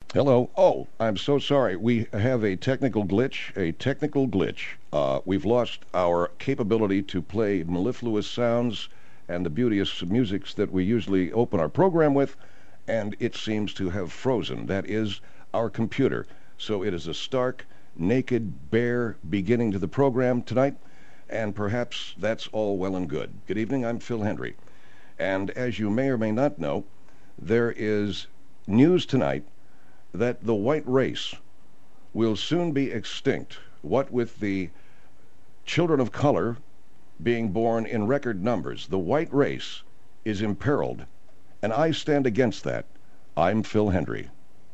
Hello. Oh, I'm so sorry. We have a technical glitch. We've lost our capability to play mellifluous sounds and the beauteous musics that we usually open our program with, and it seems to have frozen. That is our computer. So it is a stark, naked, bare beginning to the program tonight, and perhaps that's all well and good. Good evening. I'm Phil Hendry. And as you may or may not know, there is news tonight that the white race will soon be extinct. What with the children of color being born in record numbers, the white race is imperiled, and I stand against that. I'm Phil Hendry.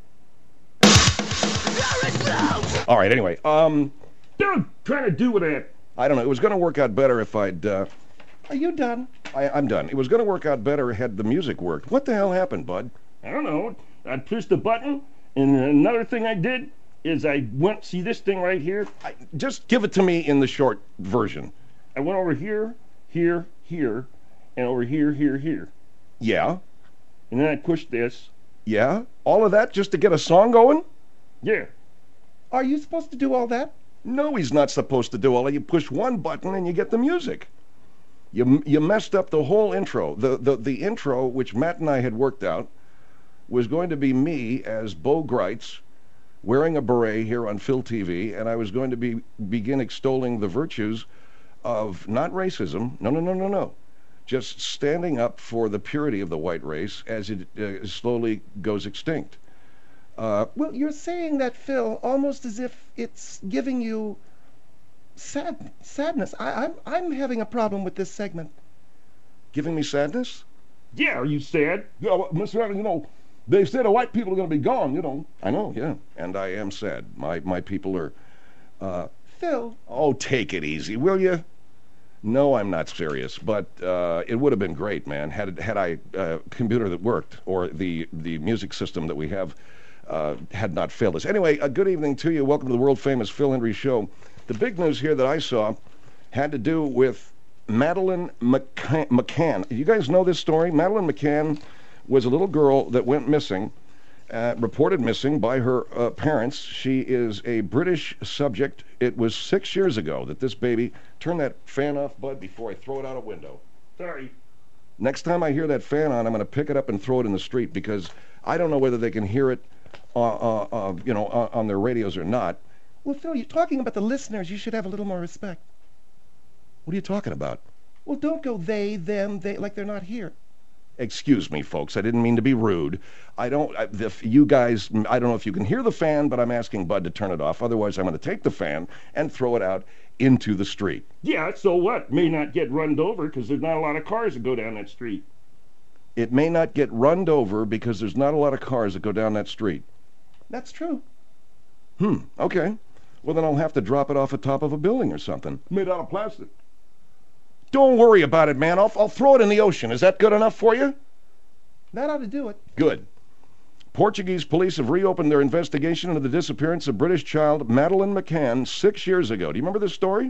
All right, anyway, Dude, trying to do with that. I don't know. It was going to work out better if I'd... Are you done? I'm done. It was going to work out better had the music worked. What the hell happened, bud? I don't know. I pushed the button, and another thing I did is I went, see this thing right here? Just give it to me in the short version. I went over here, here, here, and over here, here, here. Yeah? And then I pushed this. Yeah? All of that just to get a song going? Yeah. Are you supposed to do all that? No, he's not supposed to do all that. You push one button and you get the music. You messed up the whole intro. The intro, which Matt and I had worked out, was going to be me as Bo Greitz wearing a beret here on Phil TV, and I was going to begin extolling the virtues of not racism, no, just standing up for the purity of the white race as it slowly goes extinct. Well, you're saying that, Phil, almost as if it's giving you sadness. I'm having a problem with this segment. Giving me sadness? Yeah, are you sad? Yeah, well, Mr. Adams, they said the white people are going to be gone, I know, yeah, and I am sad. My people are... Phil. Oh, take it easy, will you? No, I'm not serious, but it would have been great, man, had I a computer that worked, or the music system that we have had not failed us. Anyway, a good evening to you. Welcome to the world-famous Phil Hendry Show. The big news here that I saw had to do with Madeleine McCann. You guys know this story? Madeleine McCann was a little girl that went missing, reported missing by her parents. She is a British subject. It was 6 years ago that this baby... Turn that fan off, bud, before I throw it out a window. Sorry. Next time I hear that fan on, I'm going to pick it up and throw it in the street, because I don't know whether they can hear it on their radios or not. Well, Phil, you're talking about the listeners. You should have a little more respect. What are you talking about? Well, don't go they, them, they, like they're not here. Excuse me, folks. I didn't mean to be rude. You guys, I don't know if you can hear the fan, but I'm asking Bud to turn it off. Otherwise, I'm going to take the fan and throw it out into the street. Yeah, so what? May not get run over because there's not a lot of cars that go down that street. It may not get run over because there's not a lot of cars that go down that street. That's true. Okay. Well, then I'll have to drop it off the top of a building or something. Made out of plastic. Don't worry about it, man. I'll throw it in the ocean. Is that good enough for you? That ought to do it. Good. Portuguese police have reopened their investigation into the disappearance of British child Madeleine McCann 6 years ago. Do you remember this story?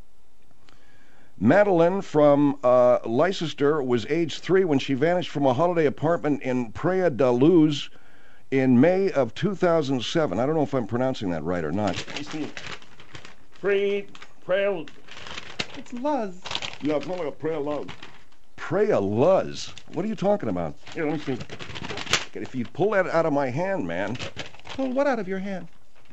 Madeleine from Leicester was age 3 when she vanished from a holiday apartment in Praia da Luz in May of 2007. I don't know if I'm pronouncing that right or not. Praia... It's Luz. Yeah, it's more like a Praia Luz. Praia Luz? What are you talking about? Here, let me see. If you pull that out of my hand, man. Pull what out of your hand?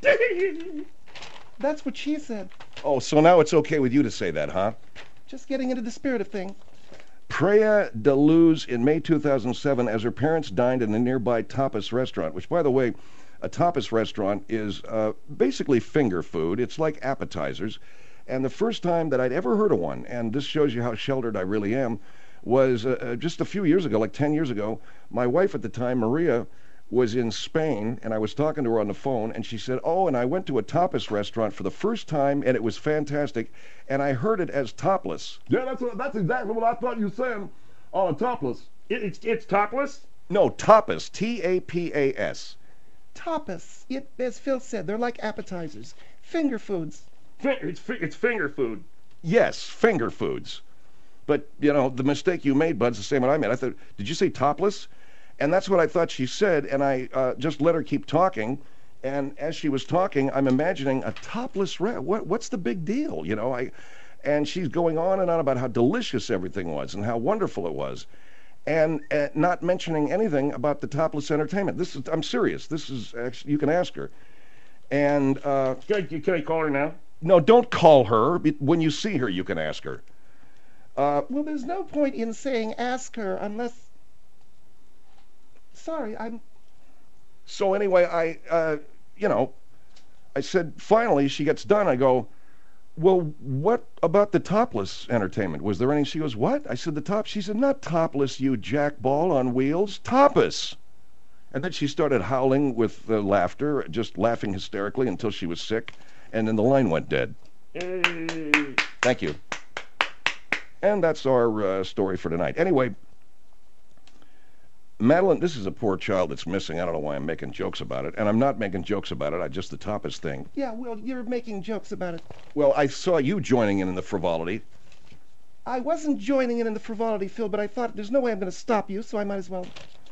That's what she said. Oh, so now it's okay with you to say that, huh? Just getting into the spirit of things. Praia da Luz in May 2007 as her parents dined in a nearby tapas restaurant, which, by the way, a tapas restaurant is basically finger food. It's like appetizers. And the first time that I'd ever heard of one, and this shows you how sheltered I really am, was just a few years ago, like 10 years ago. My wife at the time, Maria, was in Spain, and I was talking to her on the phone, and she said, oh, and I went to a tapas restaurant for the first time, and it was fantastic, and I heard it as topless. Yeah, that's exactly what I thought you said on a topless. It's topless? No, tapas, T-A-P-A-S. Tapas. As Phil said, they're like appetizers. Finger foods. It's finger food. Yes, finger foods. But, the mistake you made, Bud's the same one I made. I thought, did you say topless? And that's what I thought she said, and I just let her keep talking. And as she was talking, I'm imagining a topless what's the big deal, you know? And she's going on and on about how delicious everything was and how wonderful it was, and not mentioning anything about the topless entertainment. I'm serious. This is actually, you can ask her. And Can I call her now? no, don't call her. When you see her, you can ask her. Well, there's no point in saying ask her unless... Sorry, So anyway, I said, finally, she gets done. I go, well, what about the topless entertainment? Was there any? She goes, what? I said, the top. She said, not topless, you jackball on wheels. Topless. And then she started howling with laughter, just laughing hysterically until she was sick. And then the line went dead. Hey. Thank you. And that's our story for tonight. Anyway, Madeline, this is a poor child that's missing. I don't know why I'm making jokes about it. And I'm not making jokes about it. Just the topless thing. yeah, well, you're making jokes about it. Well, I saw you joining in the frivolity. I wasn't joining in the frivolity, Phil, but I thought there's no way I'm going to stop you, so I might as well.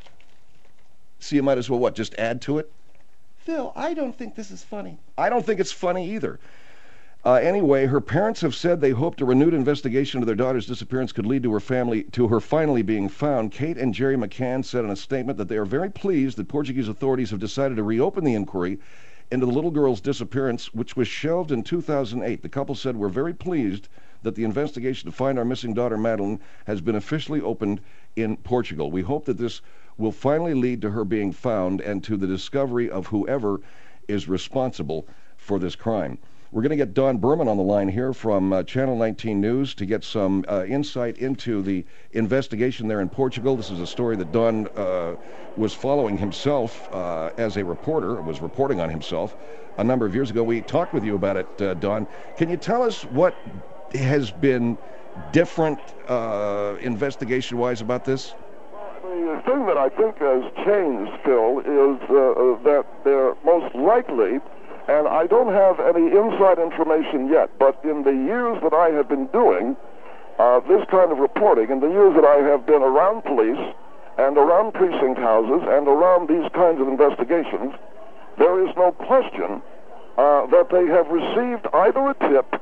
So you might as well, what, just add to it? Phil, I don't think this is funny. I don't think it's funny either. Anyway, her parents have said they hoped a renewed investigation into their daughter's disappearance could lead to her finally being found. Kate and Jerry McCann said in a statement that they are very pleased that Portuguese authorities have decided to reopen the inquiry into the little girl's disappearance, which was shelved in 2008. The couple said, we're very pleased that the investigation to find our missing daughter, Madeline, has been officially opened in Portugal. We hope that this will finally lead to her being found and to the discovery of whoever is responsible for this crime. We're going to get Don Berman on the line here from Channel 19 News to get some insight into the investigation there in Portugal. This is a story that Don was following himself as a reporter, was reporting on himself a number of years ago. We talked with you about it, Don. Can you tell us what has been different investigation-wise about this? The thing that I think has changed, Phil, is that they're most likely, and I don't have any inside information yet, but in the years that I have been doing this kind of reporting, in the years that I have been around police and around precinct houses and around these kinds of investigations, there is no question that they have received either a tip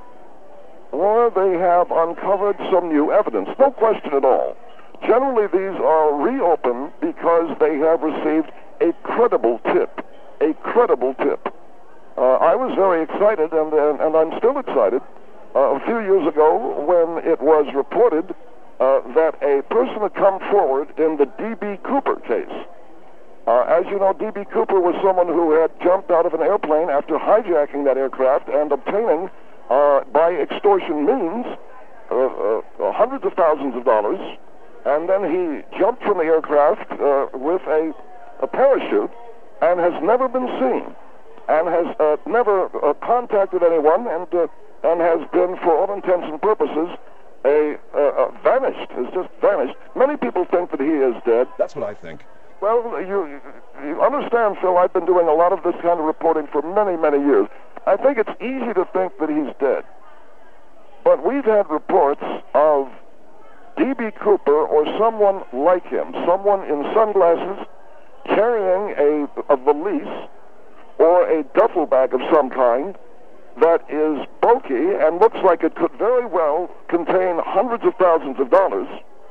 or they have uncovered some new evidence. No question at all. Generally, these are reopened because they have received a credible tip. A credible tip. I was very excited, and I'm still excited, a few years ago when it was reported that a person had come forward in the D.B. Cooper case. As you know, D.B. Cooper was someone who had jumped out of an airplane after hijacking that aircraft and obtaining, by extortion means, hundreds of thousands of dollars. And then he jumped from the aircraft with a parachute and has never been seen and has never contacted anyone and has been, for all intents and purposes, vanished, has just vanished. Many people think that he is dead. That's what I think. Well, you understand, Phil, I've been doing a lot of this kind of reporting for many, many years. I think it's easy to think that he's dead. But we've had reports of D.B. Cooper or someone like him, someone in sunglasses carrying a valise or a duffel bag of some kind that is bulky and looks like it could very well contain hundreds of thousands of dollars,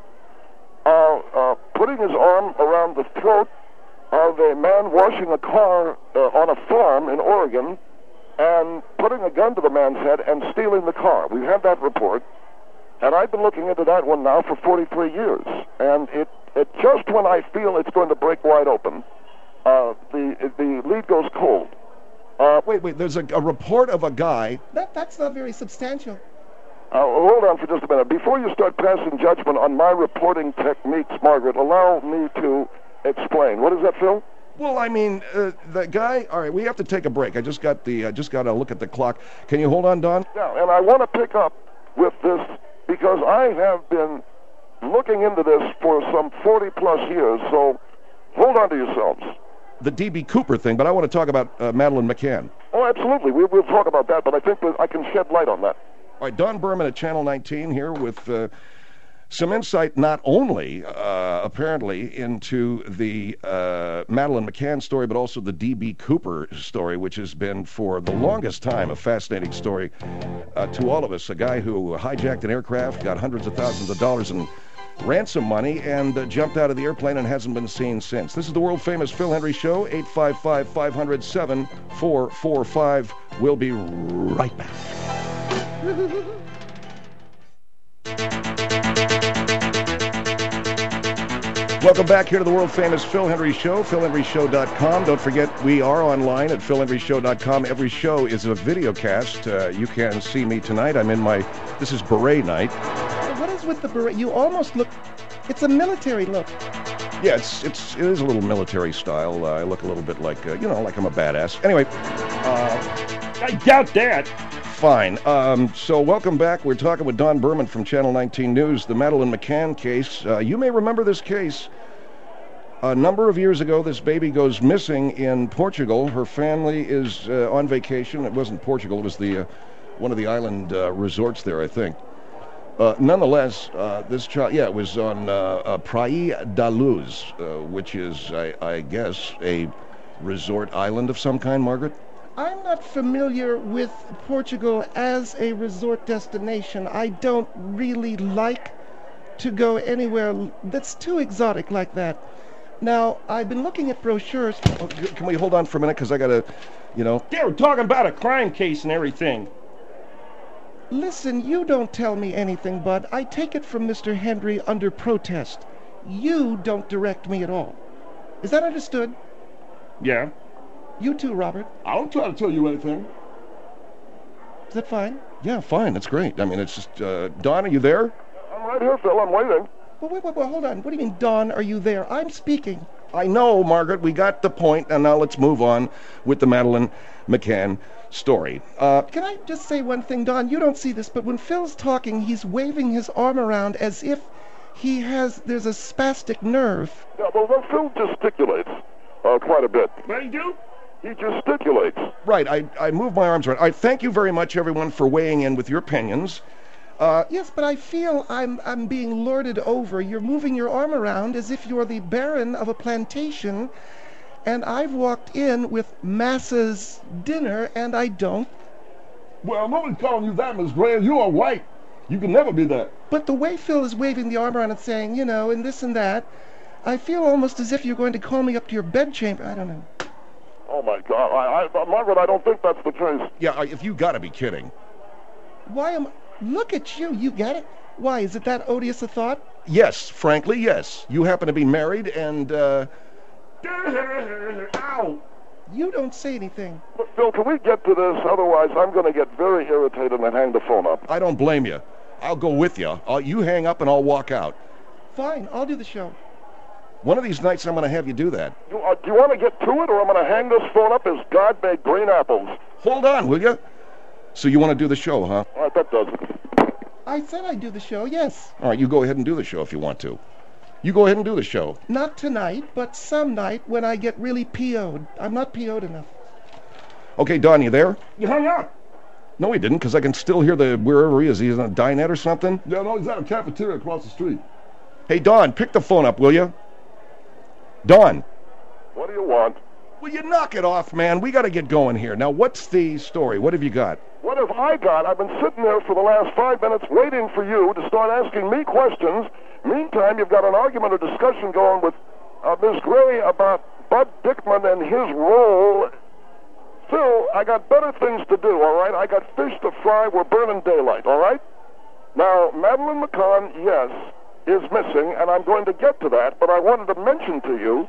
putting his arm around the throat of a man washing a car on a farm in Oregon and putting a gun to the man's head and stealing the car. We've had that report. And I've been looking into that one now for 43 years. And it just when I feel it's going to break wide open, the lead goes cold. Wait, there's a report of a guy... That's not very substantial. Hold on for just a minute. Before you start passing judgment on my reporting techniques, Margaret, allow me to explain. What is that, Phil? Well, I mean, the guy... All right, we have to take a break. I just got to look at the clock. Can you hold on, Don? Yeah, and I want to pick up with this... because I have been looking into this for some 40-plus years, so hold on to yourselves. The D.B. Cooper thing, but I want to talk about Madeline McCann. Oh, absolutely. We'll talk about that, but I think that I can shed light on that. All right, Don Berman at Channel 19 here with some insight not only, apparently, into the Madeleine McCann story, but also the D.B. Cooper story, which has been, for the longest time, a fascinating story to all of us. A guy who hijacked an aircraft, got hundreds of thousands of dollars in ransom money, and jumped out of the airplane and hasn't been seen since. This is the world-famous Phil Hendry Show, 855-500-7445. We'll be right back. Welcome back here to the world-famous Phil Hendry Show, philhendryshow.com. Don't forget, we are online at philhendryshow.com. Every show is a video cast. You can see me tonight. I'm in my, this is beret night. What is with the beret? You almost look, it's a military look. Yeah, it is a little military style. I look a little bit like, like I'm a badass. Anyway. I doubt that. Fine. So welcome back. We're talking with Don Berman from Channel 19 News, the Madeleine McCann case. You may remember this case. A number of years ago, this baby goes missing in Portugal. Her family is on vacation. It wasn't Portugal. It was the one of the island resorts there, I think. Nonetheless, this child, it was on Praia da Luz, which is, I guess, a resort island of some kind, Margaret? I'm not familiar with Portugal as a resort destination. I don't really like to go anywhere that's too exotic like that. Now, I've been looking at brochures. Oh, can we hold on for a minute? Because I got to, They were talking about a crime case and everything. Listen, you don't tell me anything, bud. I take it from Mr. Hendry under protest. You don't direct me at all. Is that understood? Yeah. You too, Robert. I don't try to tell you anything. Is that fine? Yeah, fine. That's great. I mean, it's just, Don, are you there? I'm right here, Phil. I'm waiting. Well, wait, hold on. What do you mean, Don, are you there? I'm speaking. I know, Margaret. We got the point, and now let's move on with the Madeleine McCann story. Can I just say one thing, Don? You don't see this, but when Phil's talking, he's waving his arm around as if there's a spastic nerve. Yeah, well, Phil gesticulates quite a bit. What do you do? He gesticulates. Right. I move my arms around. All right, thank you very much, everyone, for weighing in with your opinions. Yes, but I feel I'm being lorded over. You're moving your arm around as if you're the baron of a plantation, and I've walked in with Massa's dinner, and I don't. Well, nobody's calling you that, Miss Gray. You are white. You can never be that. But the way Phil is waving the arm around and saying, and this and that, I feel almost as if you're going to call me up to your bedchamber. I don't know. Oh, my God. Margaret, I don't think that's the case. Yeah, if you got to be kidding. Look at you. You get it? Why, is it that odious a thought? Yes, frankly, yes. You happen to be married and, Ow! You don't say anything. But, Phil, can we get to this? Otherwise, I'm going to get very irritated and hang the phone up. I don't blame you. I'll go with you. You hang up and I'll walk out. Fine, I'll do the show. One of these nights I'm going to have you do that. Do you want to get to it, or I'm going to hang this phone up as God made green apples? Hold on, will you? So you want to do the show, huh? All right, that does it. I said I'd do the show, yes. All right, you go ahead and do the show if you want to. You go ahead and do the show. Not tonight, but some night when I get really PO'd. I'm not PO'd enough. Okay, Don, you there? You hung up. No, he didn't, because I can still hear wherever he is. He's in a dinette or something? Yeah, no, he's at a cafeteria across the street. Hey, Don, pick the phone up, will you? Don. What do you want? Will you knock it off, man? We got to get going here. Now, what's the story? What have you got? What have I got? I've been sitting there for the last 5 minutes waiting for you to start asking me questions. Meantime, you've got an argument or discussion going with Ms. Gray about Bud Dickman and his role. Phil, I got better things to do, all right? I got fish to fry. We're burning daylight, all right? Now, Madeleine McCann, yes, is missing, and I'm going to get to that, but I wanted to mention to you,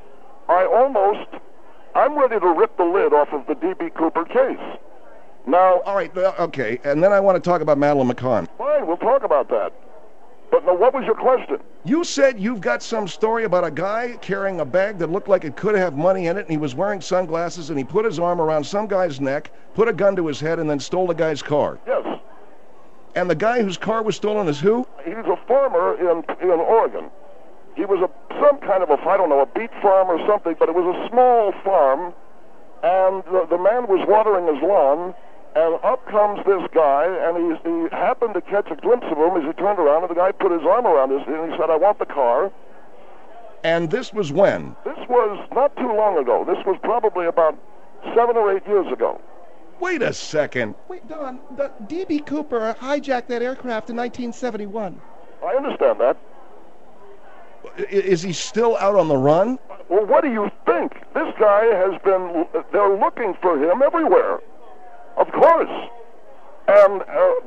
I'm ready to rip the lid off of the D.B. Cooper case. Now... All right, okay, and then I want to talk about Madeleine McCann. Fine, we'll talk about that. But now, what was your question? You said you've got some story about a guy carrying a bag that looked like it could have money in it, and he was wearing sunglasses, and he put his arm around some guy's neck, put a gun to his head, and then stole the guy's car. Yes. And the guy whose car was stolen is who? He's a farmer in Oregon. He was some kind of a beet farm or something, but it was a small farm, and the man was watering his lawn, And up comes this guy, and he happened to catch a glimpse of him as he turned around, and the guy put his arm around his and he said, "I want the car." And this was when? This was not too long ago. This was probably about 7 or 8 years ago. Wait a second. Wait, Don, the D.B. Cooper hijacked that aircraft in 1971. I understand that. Is he still out on the run? Well, what do you think? This guy has been, they're looking for him everywhere. Of course. And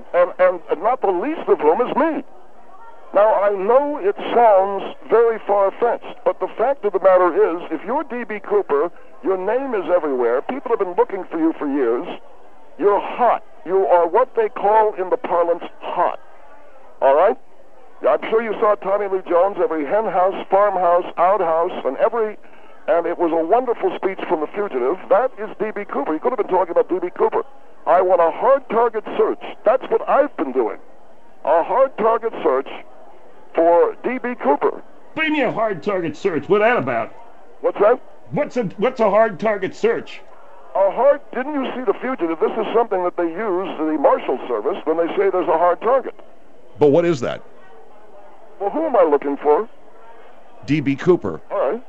not the least of whom is me. Now, I know it sounds very far-fetched, but the fact of the matter is, if you're D.B. Cooper, your name is everywhere. People have been looking for you for years. You're hot. You are what they call in the parlance hot. All right? I'm sure you saw Tommy Lee Jones, every hen house, farmhouse, outhouse, and it was a wonderful speech from The Fugitive. That is D.B. Cooper. He could have been talking about D.B. Cooper. I want a hard target search. That's what I've been doing. A hard target search for D.B. Cooper. Bring me a hard target search. What's that about? What's that? What's a hard target search? Didn't you see The Fugitive? This is something that they use, the Marshal Service, when they say there's a hard target. But what is that? Well, who am I looking for? D.B. Cooper. All right.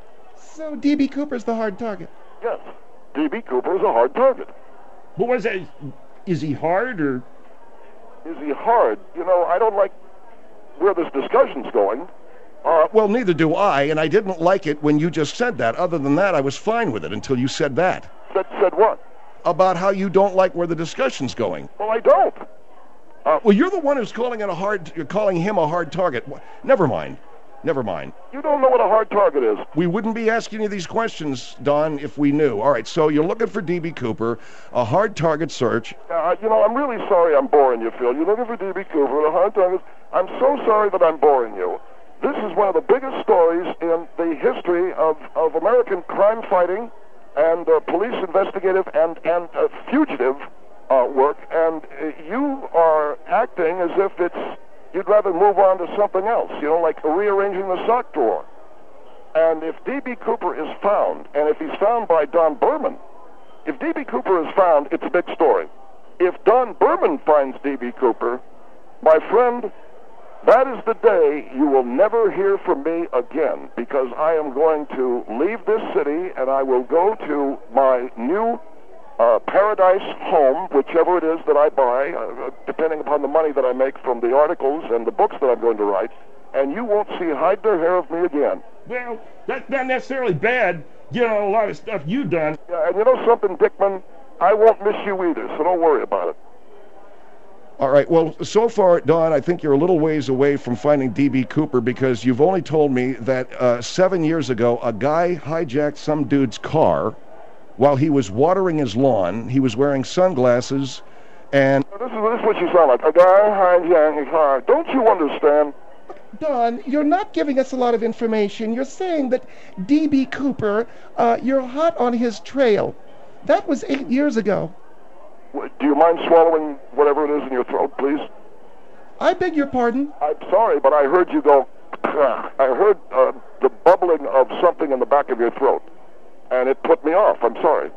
So D.B. Cooper's the hard target. Yes. D.B. Cooper is a hard target. But what is that? Is he hard or? Is he hard? You know, I don't like where this discussion's going. Well, neither do I, and I didn't like it when you just said that. Other than that, I was fine with it until you said that. Said what? About how you don't like where the discussion's going. Well, I don't. Well, you're the one who's you're calling him a hard target. Never mind. You don't know what a hard target is. We wouldn't be asking you these questions, Don, if we knew. All right, so you're looking for D.B. Cooper, a hard target search. You know, I'm really sorry I'm boring you, Phil. You're looking for D.B. Cooper, a hard target. I'm so sorry that I'm boring you. This is one of the biggest stories in the history of American crime fighting and police investigative and fugitive work, and you are acting as if you'd rather move on to something else, you know, like rearranging the sock drawer. And if D.B. Cooper is found, and if he's found by Don Berman, if D.B. Cooper is found, it's a big story. If Don Berman finds D.B. Cooper, my friend, that is the day you will never hear from me again, because I am going to leave this city and I will go to my new paradise home, whichever it is that I buy, depending upon the money that I make from the articles and the books that I'm going to write, and you won't see hide nor hair of me again. Well, that's not necessarily bad, you know, a lot of stuff you've done. Yeah, and you know something, Dickman? I won't miss you either, so don't worry about it. All right, well, so far, Don, I think you're a little ways away from finding D.B. Cooper because you've only told me that 7 years ago, a guy hijacked some dude's car while he was watering his lawn. He was wearing sunglasses, and... This is what you sound like. A guy hijacked a car. Don't you understand? Don, you're not giving us a lot of information. You're saying that D.B. Cooper, you're hot on his trail. That was 8 years ago. Do you mind swallowing whatever it is in your throat, please? I beg your pardon? I'm sorry, but I heard you go... I heard the bubbling of something in the back of your throat, and it put me off. I'm sorry.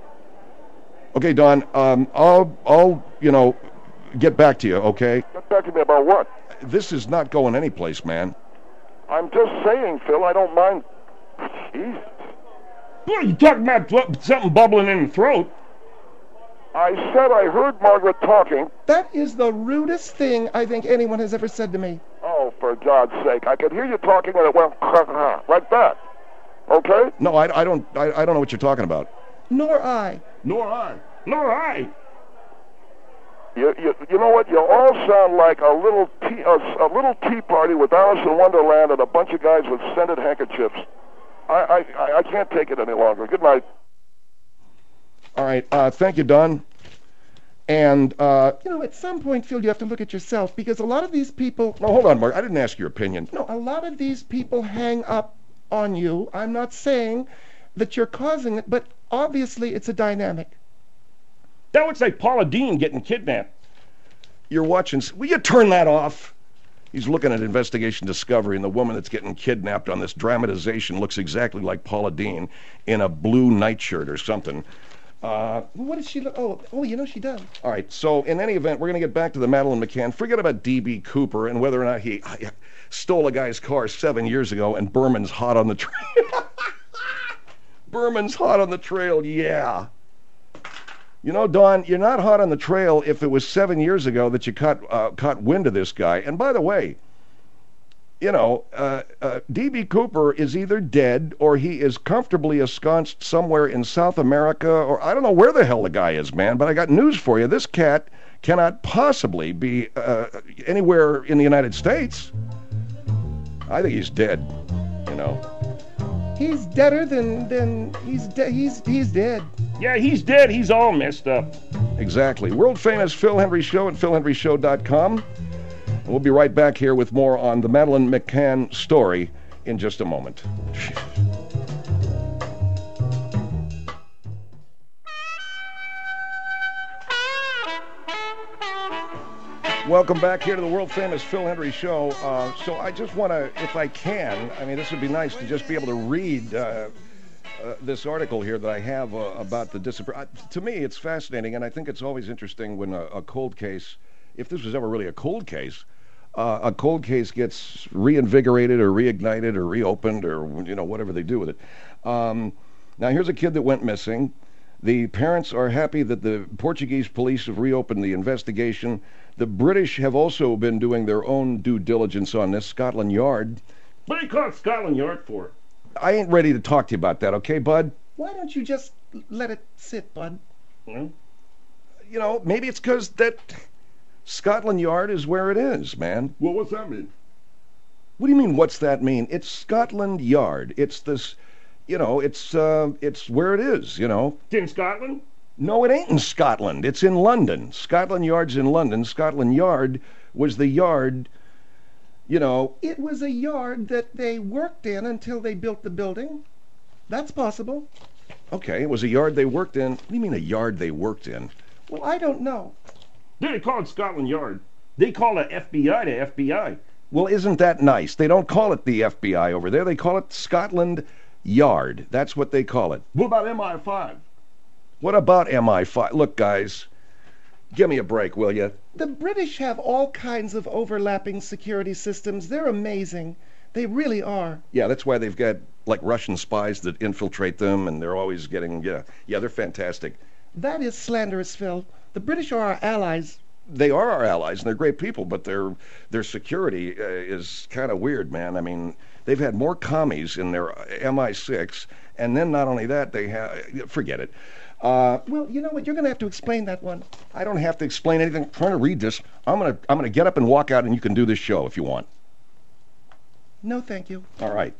Okay, Don, I'll get back to you, okay? Get back to me about what? This is not going anyplace, man. I'm just saying, Phil, I don't mind. Jesus. What are you talking about? Something bubbling in the throat? I said I heard Margaret talking. That is the rudest thing I think anyone has ever said to me. Oh, for God's sake. I could hear you talking and it went like that. Okay? No, I don't know what you're talking about. Nor I. Nor I. You know what? You all sound like a little tea party with Alice in Wonderland and a bunch of guys with scented handkerchiefs. I can't take it any longer. Good night. All right, thank you, Don. And, at some point, Phil, you have to look at yourself, because a lot of these people... No, hold on, Mark. I didn't ask your opinion. No, a lot of these people hang up on you. I'm not saying that you're causing it, but obviously it's a dynamic. That looks like Paula Deen getting kidnapped. You're watching... Will you turn that off? He's looking at Investigation Discovery, and the woman that's getting kidnapped on this dramatization looks exactly like Paula Deen in a blue nightshirt or something. What does she look? Oh, you know she does. All right, so in any event, we're going to get back to the Madeline McCann. Forget about D.B. Cooper and whether or not he stole a guy's car 7 years ago and Berman's hot on the trail. Berman's hot on the trail, yeah. You know, Don, you're not hot on the trail if it was 7 years ago that you caught wind of this guy. And by the way, you know, D.B. Cooper is either dead or he is comfortably ensconced somewhere in South America, or I don't know where the hell the guy is, man. But I got news for you. This cat cannot possibly be anywhere in the United States. I think he's dead, you know. He's deader than he's dead. Yeah, he's dead. He's all messed up. Exactly. World famous Phil Hendrie Show at philhendrieshow.com. We'll be right back here with more on the Madeline McCann story in just a moment. Welcome back here to the world-famous Phil Hendrie Show. So I just want to, if I can, I mean, this would be nice to just be able to read this article here that I have about the disappearance. To me, it's fascinating, and I think it's always interesting when a cold case, if this was ever really a cold case gets reinvigorated or reignited or reopened or, you know, whatever they do with it. Now, here's a kid that went missing. The parents are happy that the Portuguese police have reopened the investigation. The British have also been doing their own due diligence on this. Scotland Yard. What do you call Scotland Yard for? I ain't ready to talk to you about that, okay, bud? Why don't you just let it sit, bud? Hmm? You know, maybe it's because that Scotland Yard is where it is, man. Well, what's that mean? What do you mean, what's that mean? It's Scotland Yard. It's this, you know, it's where it is, you know. It's in Scotland? No, it ain't in Scotland. It's in London. Scotland Yard's in London. Scotland Yard was the yard, you know. It was a yard that they worked in until they built the building. That's possible. Okay, it was a yard they worked in. What do you mean a yard they worked in? Well, I don't know. They call it Scotland Yard. They call it FBI to FBI. Well, isn't that nice? They don't call it the FBI over there. They call it Scotland Yard. That's what they call it. What about MI5? What about MI5? Look, guys, give me a break, will you? The British have all kinds of overlapping security systems. They're amazing. They really are. Yeah, that's why they've got, like, Russian spies that infiltrate them, and they're always getting, yeah, they're fantastic. That is slanderous, Phil. The British are our allies. They are our allies, and they're great people, but their security is kind of weird, man. I mean, they've had more commies in their MI6, and then not only that, they have, forget it. Well, you know what? You're going to have to explain that one. I don't have to explain anything. I'm trying to read this. I'm gonna get up and walk out, and you can do this show if you want. No, thank you. All right.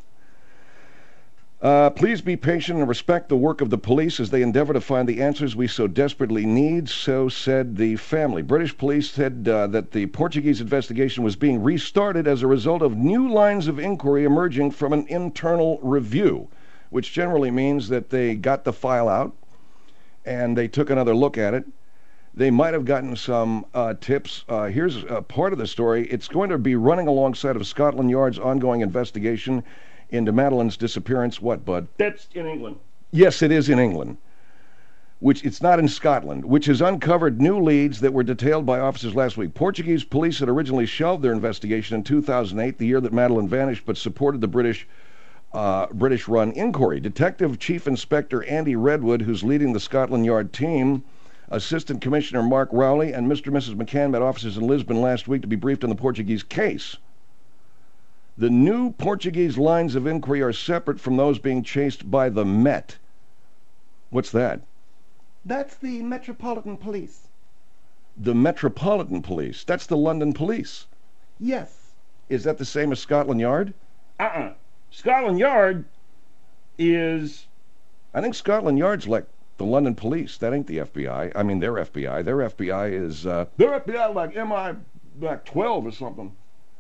Please be patient and respect the work of the police as they endeavor to find the answers we so desperately need, so said the family. British police said that the Portuguese investigation was being restarted as a result of new lines of inquiry emerging from an internal review, which generally means that they got the file out and they took another look at it. They might have gotten some tips. Here's part of the story. It's going to be running alongside of Scotland Yard's ongoing investigation into Madeline's disappearance. What, bud? That's in England. Yes, it is in England. Which it's not in Scotland, which has uncovered new leads that were detailed by officers last week. Portuguese police had originally shelved their investigation in 2008, the year that Madeline vanished, but supported the British-run inquiry. Detective Chief Inspector Andy Redwood, who's leading the Scotland Yard team, Assistant Commissioner Mark Rowley, and Mr. and Mrs. McCann met officers in Lisbon last week to be briefed on the Portuguese case. The new Portuguese lines of inquiry are separate from those being chased by the Met. What's that? That's the Metropolitan Police. The Metropolitan Police? That's the London Police. Yes. Is that the same as Scotland Yard? Scotland Yard is... I think Scotland Yard's like the London Police. That ain't the FBI. I mean, their FBI. Their FBI is... Their FBI like MI12 or something.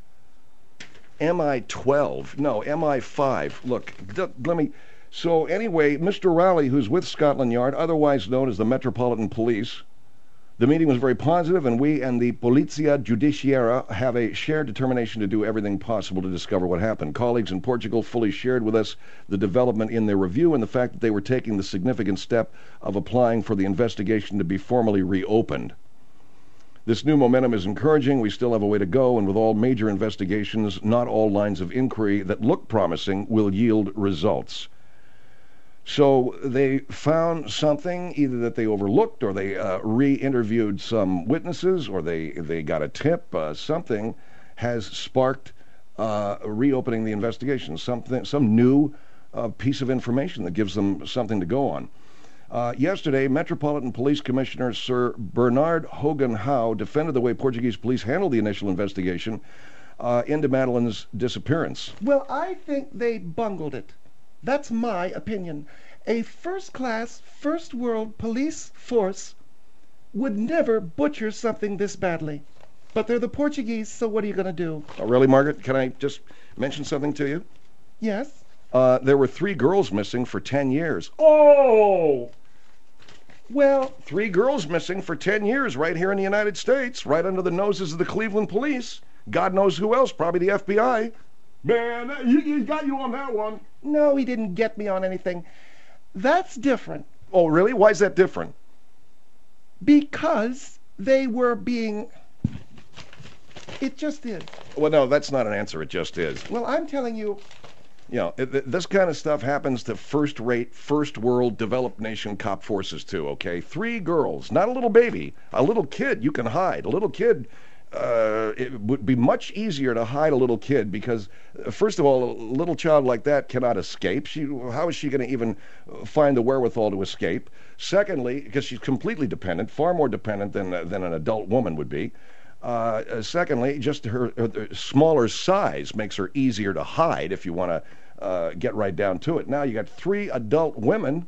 MI12. No, MI5. Look, let me... So anyway, Mr. Rowley, who's with Scotland Yard, otherwise known as the Metropolitan Police, The meeting was very positive, and we and the Polizia Judiciaria have a shared determination to do everything possible to discover what happened. Colleagues in Portugal fully shared with us the development in their review and the fact that they were taking the significant step of applying for the investigation to be formally reopened. This new momentum is encouraging. We still have a way to go, and with all major investigations, not all lines of inquiry that look promising will yield results. So they found something, either that they overlooked, or they re-interviewed some witnesses, or they got a tip. Something has sparked reopening the investigation. Some new piece of information that gives them something to go on. Yesterday, Metropolitan Police Commissioner Sir Bernard Hogan Howe defended the way Portuguese police handled the initial investigation into Madeleine's disappearance. Well, I think they bungled it. That's my opinion. A first-class, first-world police force would never butcher something this badly. But they're the Portuguese, so what are you going to do? Oh, really, Margaret? Can I just mention something to you? Yes? There were 3 girls missing for 10 years. Oh! Well, 3 girls missing for 10 years right here in the United States, right under the noses of the Cleveland police. God knows who else, probably the FBI. Man, he got you on that one. no, he didn't get me on anything. That's different. Oh, really? Why is that different? Because they were being... It just is. Well, no, that's not an answer. It just is. Well, I'm telling you, You know, this kind of stuff happens to first-rate, first-world, developed nation cop forces, too, okay? 3 girls, not a little baby. A little kid you can hide. A little kid, it would be much easier to hide a little kid because, first of all, a little child like that cannot escape. How is she going to even find the wherewithal to escape? Secondly, because she's completely dependent, far more dependent than an adult woman would be. Secondly, just her smaller size makes her easier to hide if you want to get right down to it. Now you got 3 adult women,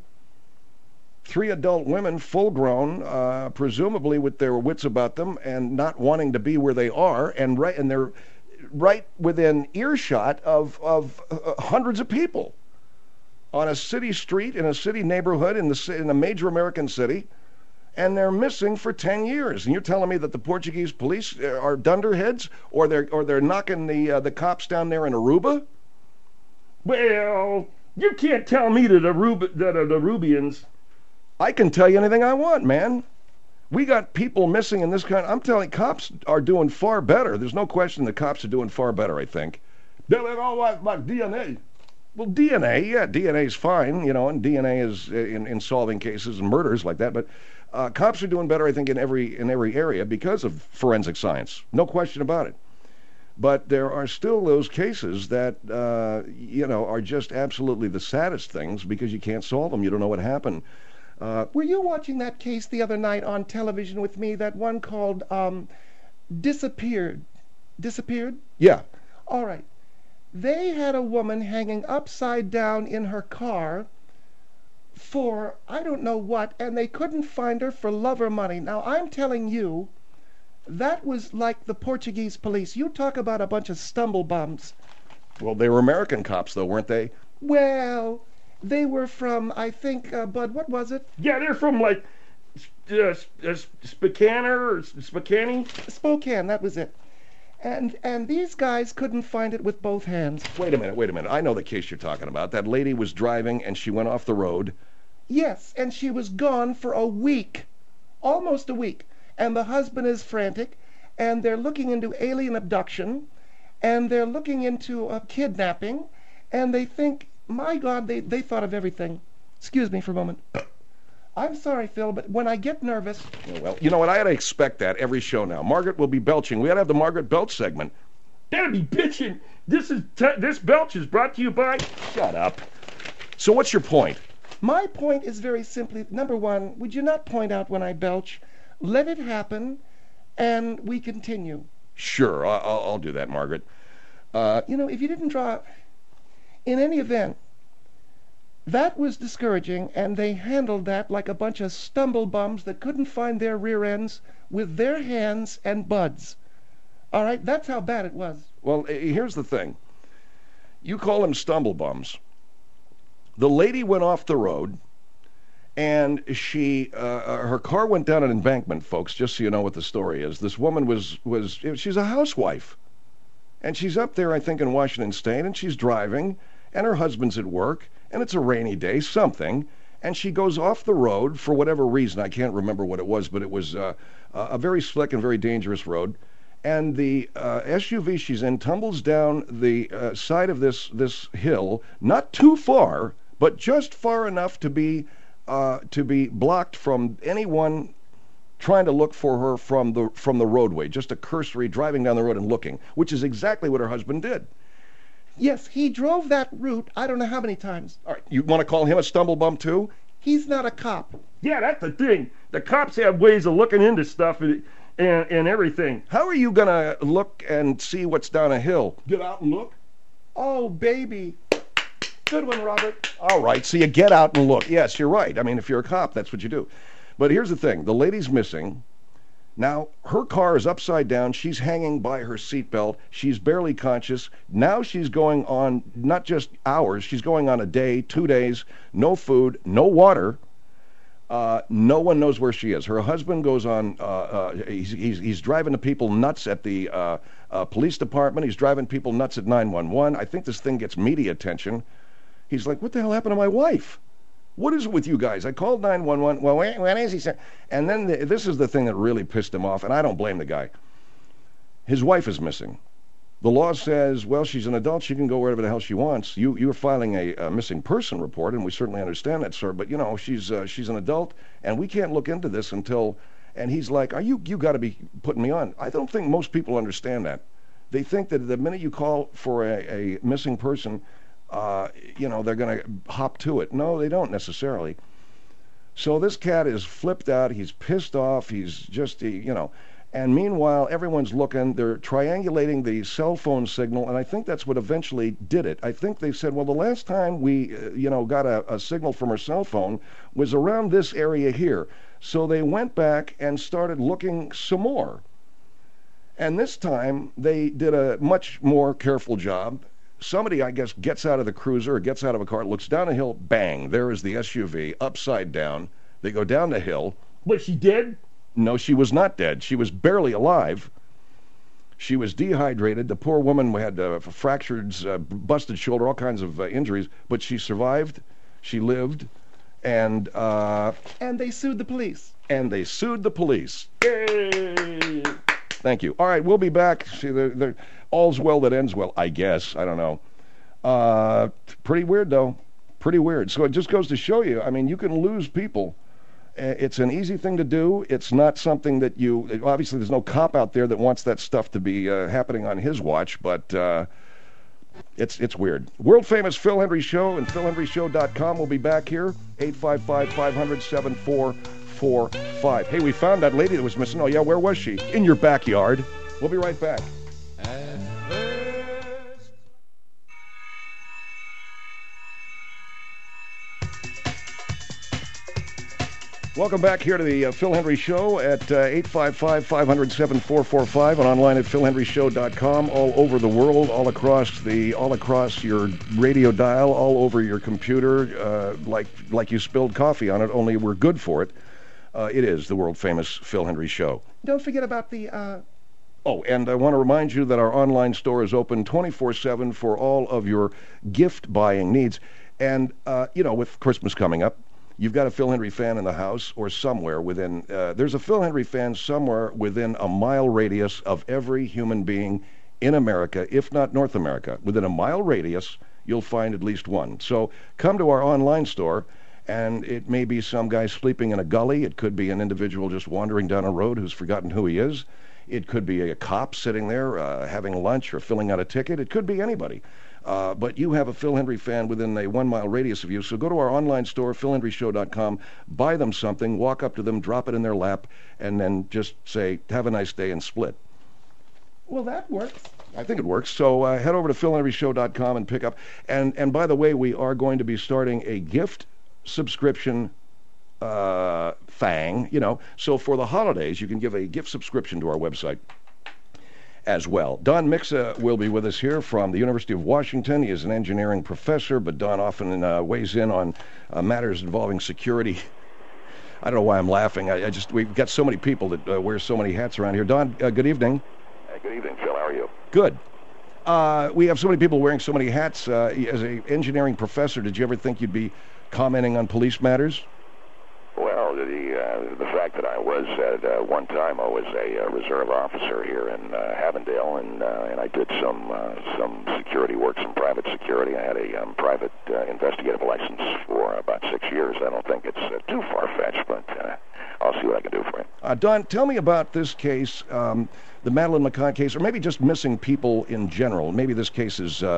full grown, presumably with their wits about them and not wanting to be where they are, and they're right within earshot of hundreds of people on a city street in a city neighborhood in a major American city. And they're missing for 10 years. And you're telling me that the Portuguese police are dunderheads, or they're knocking the cops down there in Aruba? Well, you can't tell me that the Arubians. I can tell you anything I want, man. We got people missing in this kind. I'm telling you, cops are doing far better. There's no question the cops are doing far better, I think. They're all like DNA. Well, DNA, yeah, DNA is fine, you know, and DNA is in solving cases and murders like that, but cops are doing better, I think, in every area because of forensic science. No question about it. But there are still those cases that, are just absolutely the saddest things because you can't solve them. You don't know what happened. were you watching that case the other night on television with me, that one called Disappeared? Disappeared? Yeah. All right. They had a woman hanging upside down in her car for I don't know what, and they couldn't find her for love or money. Now, I'm telling you, that was like the Portuguese police. You talk about a bunch of stumblebums. Well, they were American cops, though, weren't they? Well, they were from, I think, Bud, what was it? Yeah, they're from like Spokane or Spokane. Spokane, that was it. And these guys couldn't find it with both hands. Wait a minute. I know the case you're talking about. That lady was driving and she went off the road. Yes, and she was gone for a week. Almost a week. And the husband is frantic, and they're looking into alien abduction, and they're looking into kidnapping, and they think, my God, they thought of everything. Excuse me for a moment. I'm sorry, Phil, but when I get nervous... Well, you know what? I ought to expect that every show now. Margaret will be belching. We ought to have the Margaret Belch segment. That'd be bitching. This belch is brought to you by... Shut up. So what's your point? My point is very simply, number one, would you not point out when I belch? Let it happen, and we continue. Sure, I'll do that, Margaret. If you didn't draw... In any event, that was discouraging, and they handled that like a bunch of stumblebums that couldn't find their rear ends with their hands and buds. All right, that's how bad it was. Well, here's the thing. You call them stumblebums. The lady went off the road, And her car went down an embankment, folks, just so you know what the story is. This woman she's a housewife. And she's up there, I think, in Washington State, and she's driving, and her husband's at work, and it's a rainy day, something, and she goes off the road for whatever reason. I can't remember what it was, but it was a very slick and very dangerous road. And the SUV she's in tumbles down the side of this hill, not too far, but just far enough to be blocked from anyone trying to look for her from the roadway, just a cursory driving down the road and looking, which is exactly what her husband did. Yes, he drove that route I don't know how many times. All right, you want to call him a stumble bum too? He's not a cop. Yeah, that's the thing. The cops have ways of looking into stuff and everything. How are you going to look and see what's down a hill? Get out and look. Oh, baby. Good one, Robert. All right, so you get out and look. Yes, you're right. I mean, if you're a cop, that's what you do. But here's the thing. The lady's missing. Now, her car is upside down. She's hanging by her seatbelt. She's barely conscious. Now she's going on not just hours. She's going on a day, 2 days, no food, no water. No one knows where she is. Her husband goes on, he's driving the people nuts at the police department. He's driving people nuts at 911. I think this thing gets media attention. He's like, what the hell happened to my wife? What is it with you guys? I called 911. Well, where is he, sir? And then this is the thing that really pissed him off, and I don't blame the guy. His wife is missing. The law says, well, she's an adult. She can go wherever the hell she wants. You're filing a missing person report, and we certainly understand that, sir. But, you know, she's an adult, and we can't look into this until... And he's like, you got to be putting me on. I don't think most people understand that. They think that the minute you call for a missing person... they're going to hop to it. No, they don't necessarily. So this cat is flipped out. He's pissed off. He's just, and meanwhile, everyone's looking. They're triangulating the cell phone signal, and I think that's what eventually did it. I think they said, well, the last time we, got a signal from her cell phone was around this area here. So they went back and started looking some more. And this time, they did a much more careful job. Somebody, I guess, gets out of the cruiser or gets out of a car, looks down a hill, bang, there is the SUV, upside down. They go down the hill. Was she dead? No, she was not dead. She was barely alive. She was dehydrated. The poor woman had fractured, busted shoulder, all kinds of injuries, but she survived. She lived, and they sued the police. And they sued the police. Yay! Thank you. All right, we'll be back. See, all's well that ends well, I guess. I don't know. Pretty weird, though. Pretty weird. So it just goes to show you, I mean, you can lose people. It's an easy thing to do. It's not something that obviously there's no cop out there that wants that stuff to be happening on his watch, but it's weird. World famous Phil Hendrie Show and PhilHendrieShow.com. We'll be back here, 855-500-7445. Hey, we found that lady that was missing. Oh, yeah, where was she? In your backyard. We'll be right back. Welcome back here to the Phil Hendrie Show at 855-500-7445 and online at PhilHendrieShow.com, all over the world, all across your radio dial, all over your computer, like you spilled coffee on it, only we're good for it. It is the world famous Phil Hendrie Show. Don't forget about the... Oh, and I want to remind you that our online store is open 24/7 for all of your gift buying needs. And, with Christmas coming up, you've got a Phil Hendrie fan in the house or somewhere within, there's a Phil Hendrie fan somewhere within a mile radius of every human being in America, if not North America. Within a mile radius, you'll find at least one. So come to our online store, and it may be some guy sleeping in a gully. It could be an individual just wandering down a road who's forgotten who he is. It could be a cop sitting there having lunch or filling out a ticket. It could be anybody. But you have a Phil Hendrie fan within a 1 mile radius of you. So go to our online store, PhilHendrieShow.com, buy them something, walk up to them, drop it in their lap, and then just say, have a nice day, and split. Well, that works. I think it works. So head over to PhilHendrieShow.com and pick up. And by the way, we are going to be starting a gift subscription thing, So for the holidays, you can give a gift subscription to our website as well. Don Mixa will be with us here from the University of Washington. He is an engineering professor, but Don often weighs in on matters involving security I don't know why I'm laughing. We've got so many people that wear so many hats around here. Don, good evening. Good evening, Phil. How are you? Good. We have so many people wearing so many hats. As an engineering professor, did you ever think you'd be commenting on police matters? Well, the fact that I was at one time I was a reserve officer here in Havendale, and I did some security work, some private security. I had a private investigative license for about 6 years. I don't think it's too far-fetched, but I'll see what I can do for you. Don, tell me about this case, the Madeleine McCann case, or maybe just missing people in general. Maybe this case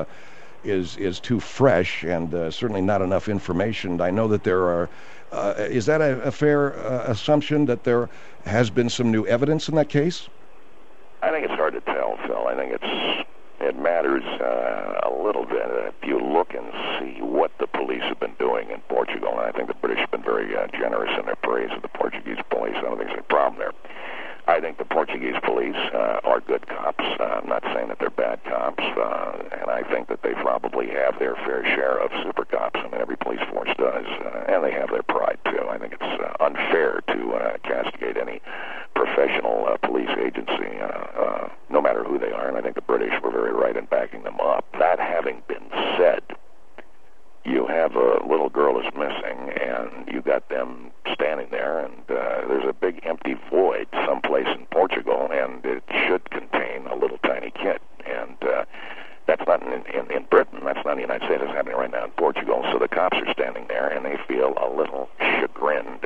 is too fresh and certainly not enough information. I know that there are. Is that a fair assumption that there has been some new evidence in that case? I think it's hard to tell, Phil. I think it matters a little bit if you look and see what the police have been doing in Portugal. And I think the British have been very generous in their praise of the Portuguese police. I don't think there's a problem there. I think the Portuguese police are good cops. I'm not saying that they're bad cops, and I think that they probably have their fair share of super cops. I mean, every police force does, and they have their pride, too. I think it's unfair to castigate any professional police agency, no matter who they are, and I think the British were very right in backing them up. That having been said, you have a little girl is missing, and you got them standing there, and there's a big empty void someplace in Portugal, and it should contain a little tiny kid. And that's not in Britain. That's not in the United States. It's happening right now in Portugal. So the cops are standing there, and they feel a little chagrined.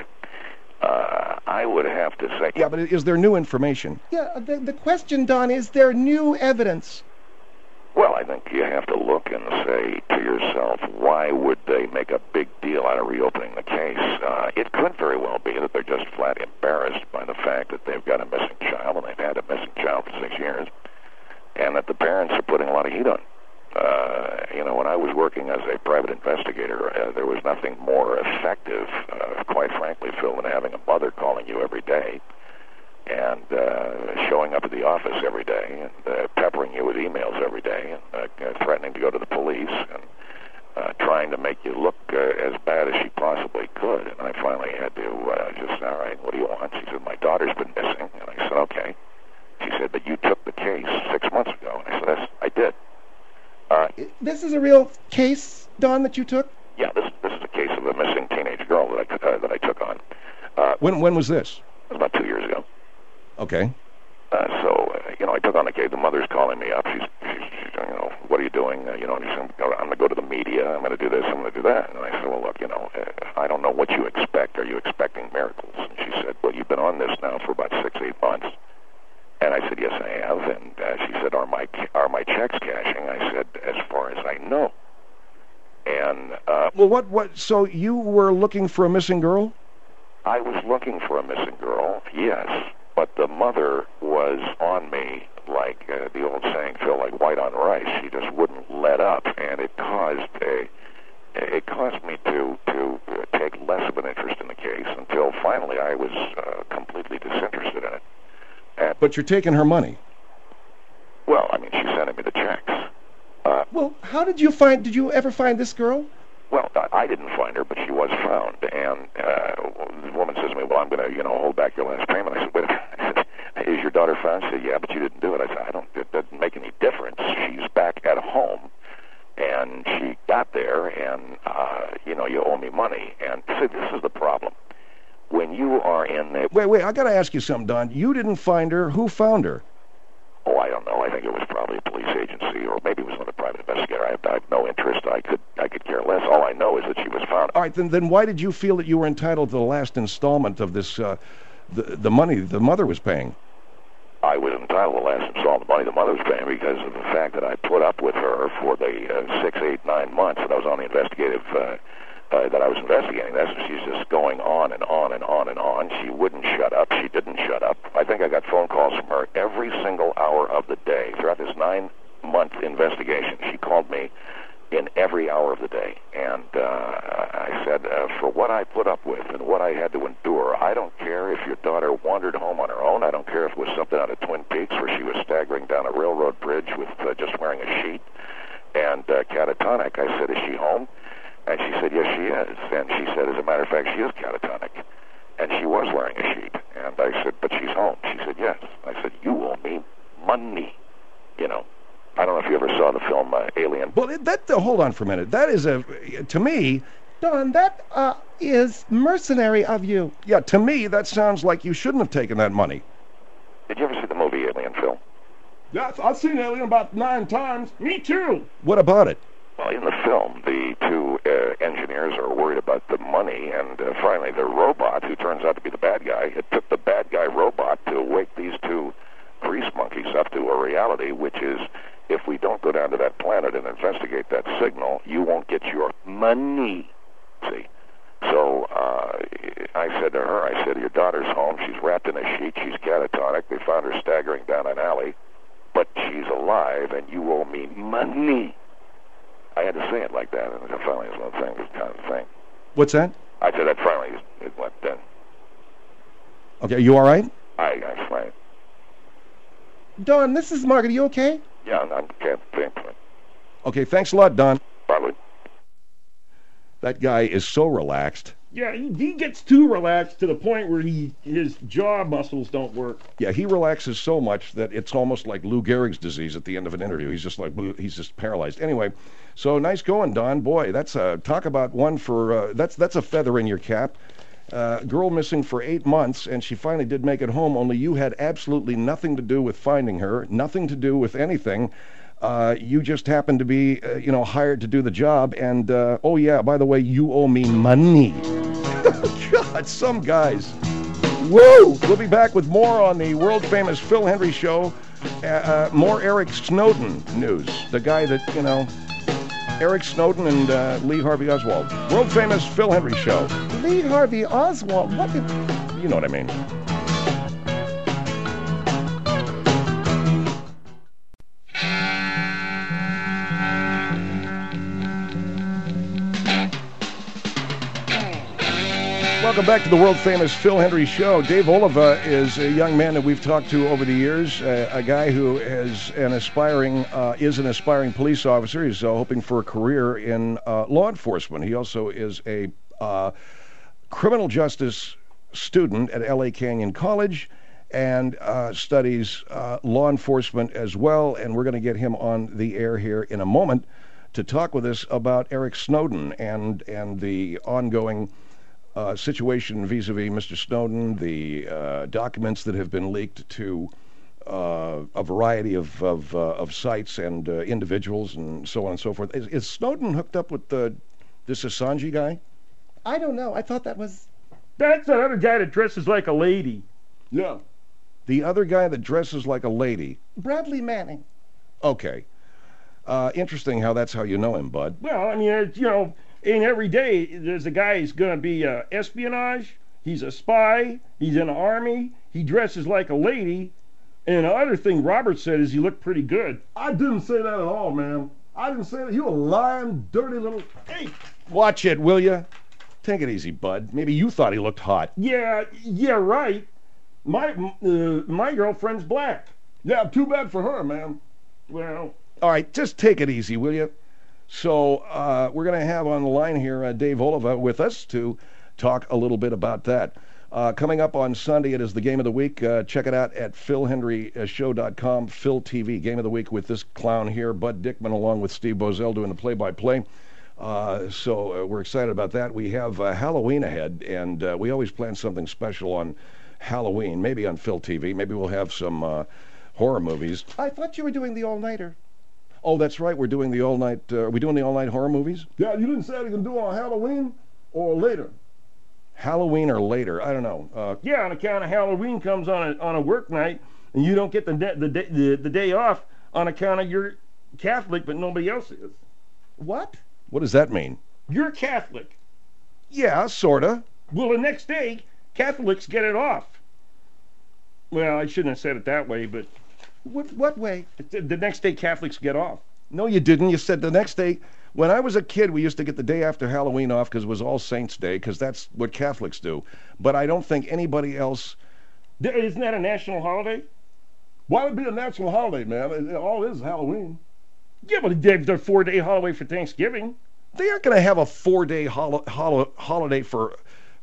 I would have to say... Yeah, but is there new information? Yeah, the question, Don, is there new evidence? Well, I think you have to look and say to yourself, why would they make a big deal out of reopening the case? It could very well be that they're just flat embarrassed by the fact that they've got a missing child, and they've had a missing child for 6 years, and that the parents are putting a lot of heat on. When I was working as a private investigator, there was nothing more effective, quite frankly, Phil, than having a mother calling you every day and showing up at the office every day and peppering you with emails every day and threatening to go to the police and trying to make you look as bad as she possibly could. And I finally had to just, all right, what do you want? She said, my daughter's been missing. And I said, okay. She said, but you took the case 6 months ago. And I said, yes, I did. This is a real case, Don, that you took? Yeah, this is a case of a missing teenage girl that I took on. When was this? It was about 2 years ago. Okay. I took on the case. The mother's calling me up. She's what are you doing? I'm going to go to the media. I'm going to do this. I'm going to do that. And I said, well, look, I don't know what you expect. Are you expecting miracles? And she said, well, you've been on this now for about 6-8 months. And I said, yes, I have. And she said, are my checks cashing? I said, as far as I know. And well, what? So you were looking for a missing girl? I was looking for a missing girl, yes. But the mother was on me like the old saying, Phil, like white on rice. She just wouldn't let up, and it caused me to take less of an interest in the case until finally I was completely disinterested in it. But you're taking her money. Well, I mean, she's sending me the checks. Well, how did you ever find this girl? Well, I didn't find her, but she was found. And the woman says to me, well, I'm going to, hold back your last payment. I said, wait a minute. I said, is your daughter found? She said, yeah, but you didn't do it. I said, it doesn't make any difference. She's back at home, and she got there, and, you owe me money. And see, this is the problem. When you are in the... Wait, I got to ask you something, Don. You didn't find her. Who found her? Oh, I don't know. I think it was probably a police agency, or maybe it was another private investigator. I have no interest. I could care less. All I know is that she was found. All right, then why did you feel that you were entitled to the last installment of this, the money the mother was paying? I was entitled to the last installment of money the mother was paying because of the fact that I put up with her for the 6, 8, 9 months that I was on the investigative, that I was investigating. She's just going on and on and on and on. She wouldn't shut up. She didn't shut up. I think I got phone calls from her every single hour of the day throughout this 9-month investigation. She called me in every hour of the day. And I said, for what I put up with and what I had to endure, I don't care if your daughter wandered home on her own. I don't care if it was something out of Twin Peaks where she was staggering down a railroad bridge with just wearing a sheet and catatonic. I said, is she home? And she said, yes, she is. And she said, as a matter of fact, she is catatonic. And And she was wearing a sheet. And I said, but she's home. She said, yes. I said, you owe me money. You know, I don't know if you ever saw the film Alien. Well, hold on for a minute. That is to me... Don, that is mercenary of you. Yeah, to me, that sounds like you shouldn't have taken that money. Did you ever see the movie Alien, Phil? Yeah, I've seen Alien about 9 times. Me too. What about it? Well, in the film, the two engineers are worried about the money, and finally the robot, who turns out to be the bad guy, it took the bad guy robot to wake these two grease monkeys up to a reality, which is, if we don't go down to that planet and investigate that signal, you won't get your money. See? So I said to her, I said, your daughter's home. She's wrapped in a sheet. She's catatonic. They found her staggering down an alley. But she's alive, and you owe me money. I had to say it like that, and it finally was one thing, this kind of thing. What's that? I said that finally it went then. Okay, you all right? I'm fine. Don, this is Margaret. Are you okay? Yeah, I can't think of it. Okay, thanks a lot, Don. Probably. That guy is so relaxed. Yeah, he gets too relaxed to the point where his jaw muscles don't work. Yeah, he relaxes so much that it's almost like Lou Gehrig's disease at the end of an interview. He's just paralyzed. Anyway, so nice going, Don. Boy, that's talk about one for that's a feather in your cap. Girl missing for 8 months, and she finally did make it home. Only you had absolutely nothing to do with finding her, nothing to do with anything. You just happened to be, hired to do the job. And oh yeah, by the way, you owe me money. God, some guys. Woo! We'll be back with more on the world famous Phil Hendrie Show. More Eric Snowden news. The guy that, Eric Snowden and Lee Harvey Oswald. World famous Phil Hendrie Show. Lee Harvey Oswald? What did... You know what I mean. Welcome back to the world-famous Phil Hendrie Show. Dave Oliva is a young man that we've talked to over the years, a guy who is an aspiring police officer. He's hoping for a career in law enforcement. He also is a criminal justice student at L.A. Canyon College and studies law enforcement as well. And we're going to get him on the air here in a moment to talk with us about Eric Snowden and the ongoing situation vis-a-vis Mr. Snowden, the documents that have been leaked to a variety of sites and individuals and so on and so forth. Is Snowden hooked up with this Assange guy? I don't know. I thought that was... That's that other guy that dresses like a lady. Yeah. The other guy that dresses like a lady. Bradley Manning. Okay. Interesting how that's how you know him, bud. Well, I mean, in every day, there's a guy who's going to be espionage, he's a spy, he's in the army, he dresses like a lady, and the other thing Robert said is he looked pretty good. I didn't say that at all, man. I didn't say that. You a lying, dirty little... Hey! Watch it, will you? Take it easy, bud. Maybe you thought he looked hot. Yeah, right. My girlfriend's black. Yeah, too bad for her, man. Well... All right, just take it easy, will you? So we're going to have on the line here Dave Oliva with us to talk a little bit about that. Coming up on Sunday, it is the Game of the Week. Check it out at philhendrieshow.com, Phil TV. Game of the Week with this clown here, Bud Dickman, along with Steve Bozell doing the play-by-play. So we're excited about that. We have Halloween ahead, and we always plan something special on Halloween, maybe on Phil TV. Maybe we'll have some horror movies. I thought you were doing the all-nighter. Oh, that's right. We're doing the all-night... are we doing the all-night horror movies? Yeah, you didn't say you can do it on Halloween or later. Halloween or later? I don't know. Yeah, on account of Halloween comes on a work night, and you don't get the day off on account of you're Catholic, but nobody else is. What? What does that mean? You're Catholic. Yeah, sorta. Well, the next day, Catholics get it off. Well, I shouldn't have said it that way, but... What way? The next day Catholics get off. No, you didn't. You said the next day. When I was a kid, we used to get the day after Halloween off because it was All Saints Day, because that's what Catholics do. But I don't think anybody else... Isn't that a national holiday? Why would it be a national holiday, man? All it is Halloween. Yeah, but they have their 4-day holiday for Thanksgiving. They aren't going to have a 4-day holiday for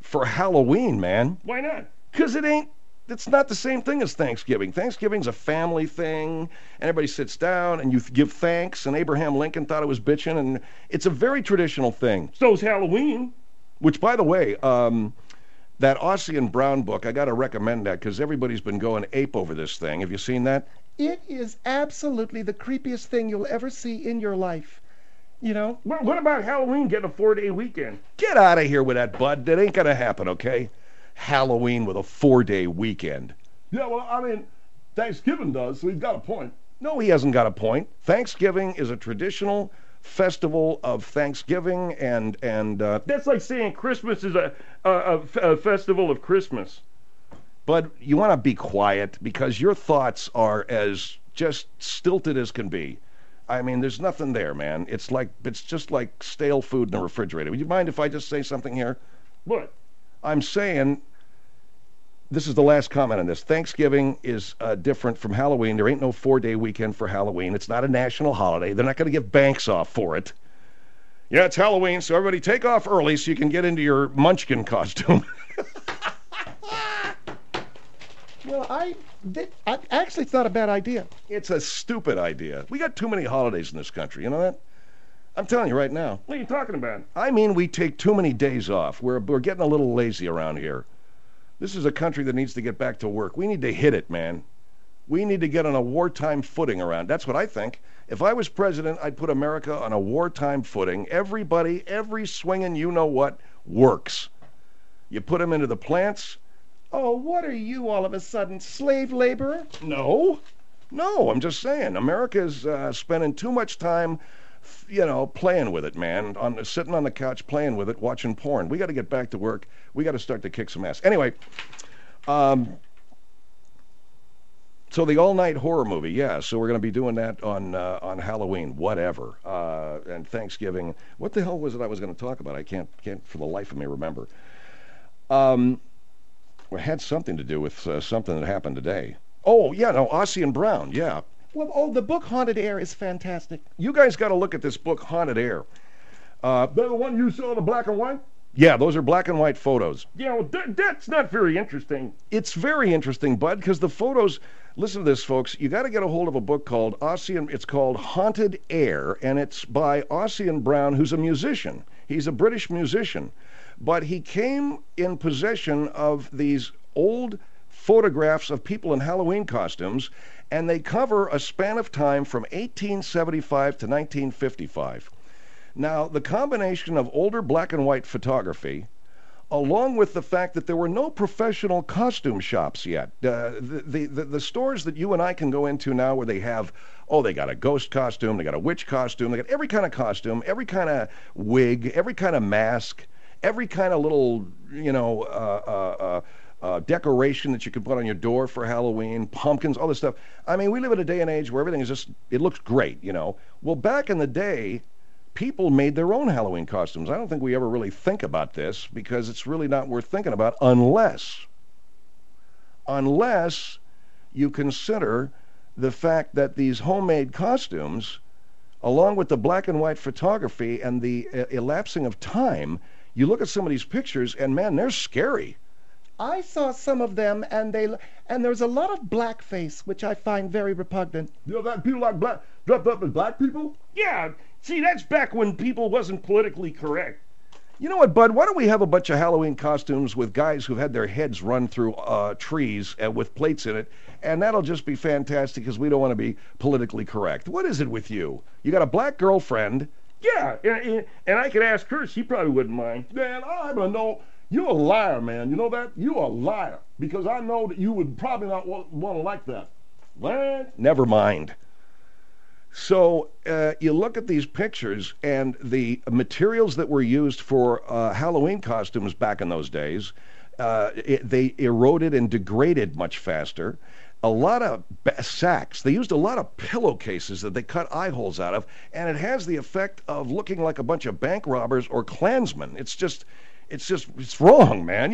for Halloween, man. Why not? Because it's not the same thing as Thanksgiving. Thanksgiving's a family thing. Everybody sits down and you give thanks, and Abraham Lincoln thought it was bitching, and it's a very traditional thing. So's Halloween. Which, by the way, that Aussie and Brown book, I got to recommend that because everybody's been going ape over this thing. Have you seen that? It is absolutely the creepiest thing you'll ever see in your life. You know? Well, what about Halloween getting a 4-day weekend? Get out of here with that, bud. That ain't going to happen, okay? Halloween with a 4-day weekend. Yeah, well, I mean, Thanksgiving does, so he's got a point. No, he hasn't got a point. Thanksgiving is a traditional festival of Thanksgiving, and That's like saying Christmas is a festival of Christmas. but you want to be quiet because your thoughts are as just stilted as can be. I mean, there's nothing there, man. It's just like stale food in the refrigerator. Would you mind if I just say something here? What? I'm saying, this is the last comment on this. Thanksgiving is different from Halloween. There ain't no 4-day weekend for Halloween. It's not a national holiday. They're not going to give banks off for it. Yeah, it's Halloween, so everybody take off early so you can get into your Munchkin costume. Well, actually, it's not a bad idea. It's a stupid idea. We got too many holidays in this country, you know that? I'm telling you right now. What are you talking about? I mean, we take too many days off. We're getting a little lazy around here. This is a country that needs to get back to work. We need to hit it, man. We need to get on a wartime footing around. That's what I think. If I was president, I'd put America on a wartime footing. Everybody, every swinging you-know-what works. You put them into the plants. Oh, what are you all of a sudden, slave laborer? No, I'm just saying. America's spending too much time, playing with it, man. Sitting on the couch playing with it, watching porn. We got to get back to work. We got to start to kick some ass. Anyway, so the all-night horror movie, yeah. So we're going to be doing that on Halloween, whatever, and Thanksgiving. What the hell was it I was going to talk about? I can't for the life of me remember. It had something to do with something that happened today. Oh, yeah, no, Aussie and Brown, yeah. Well, the book Haunted Air is fantastic. You guys got to look at this book, Haunted Air. They're the one you saw, the black and white? Yeah, those are black and white photos. Yeah, well, that's not very interesting. It's very interesting, Bud, because the photos. Listen to this, folks. You got to get a hold of a book called It's called Haunted Air, and it's by Aussie and Brown, who's a musician. He's a British musician, but he came in possession of these old photographs of people in Halloween costumes, and they cover a span of time from 1875 to 1955. Now, the combination of older black and white photography, along with the fact that there were no professional costume shops yet. The stores that you and I can go into now where they have, they got a ghost costume, they got a witch costume, they got every kind of costume, every kind of wig, every kind of mask, every kind of little, decoration that you can put on your door for Halloween, pumpkins, all this stuff. I mean, we live in a day and age where everything is just, it looks great, Well, back in the day, people made their own Halloween costumes. I don't think we ever really think about this because it's really not worth thinking about unless you consider the fact that these homemade costumes, along with the black and white photography and the elapsing of time, you look at some of these pictures and man, they're scary. I saw some of them, and there's a lot of blackface, which I find very repugnant. You know that people like dressed up as black people? Yeah, see, that's back when people wasn't politically correct. You know what, Bud? Why don't we have a bunch of Halloween costumes with guys who've had their heads run through trees with plates in it, and that'll just be fantastic because we don't want to be politically correct. What is it with you? You got a black girlfriend. Yeah, and I could ask her. She probably wouldn't mind. Man, I happen to know you're a liar, man. You know that? You're a liar because I know that you would probably not want to like that. Man. Never mind. So you look at these pictures and the materials that were used for Halloween costumes back in those days, they eroded and degraded much faster. A lot of sacks. They used a lot of pillowcases that they cut eye holes out of, and it has the effect of looking like a bunch of bank robbers or Klansmen. It's wrong, man.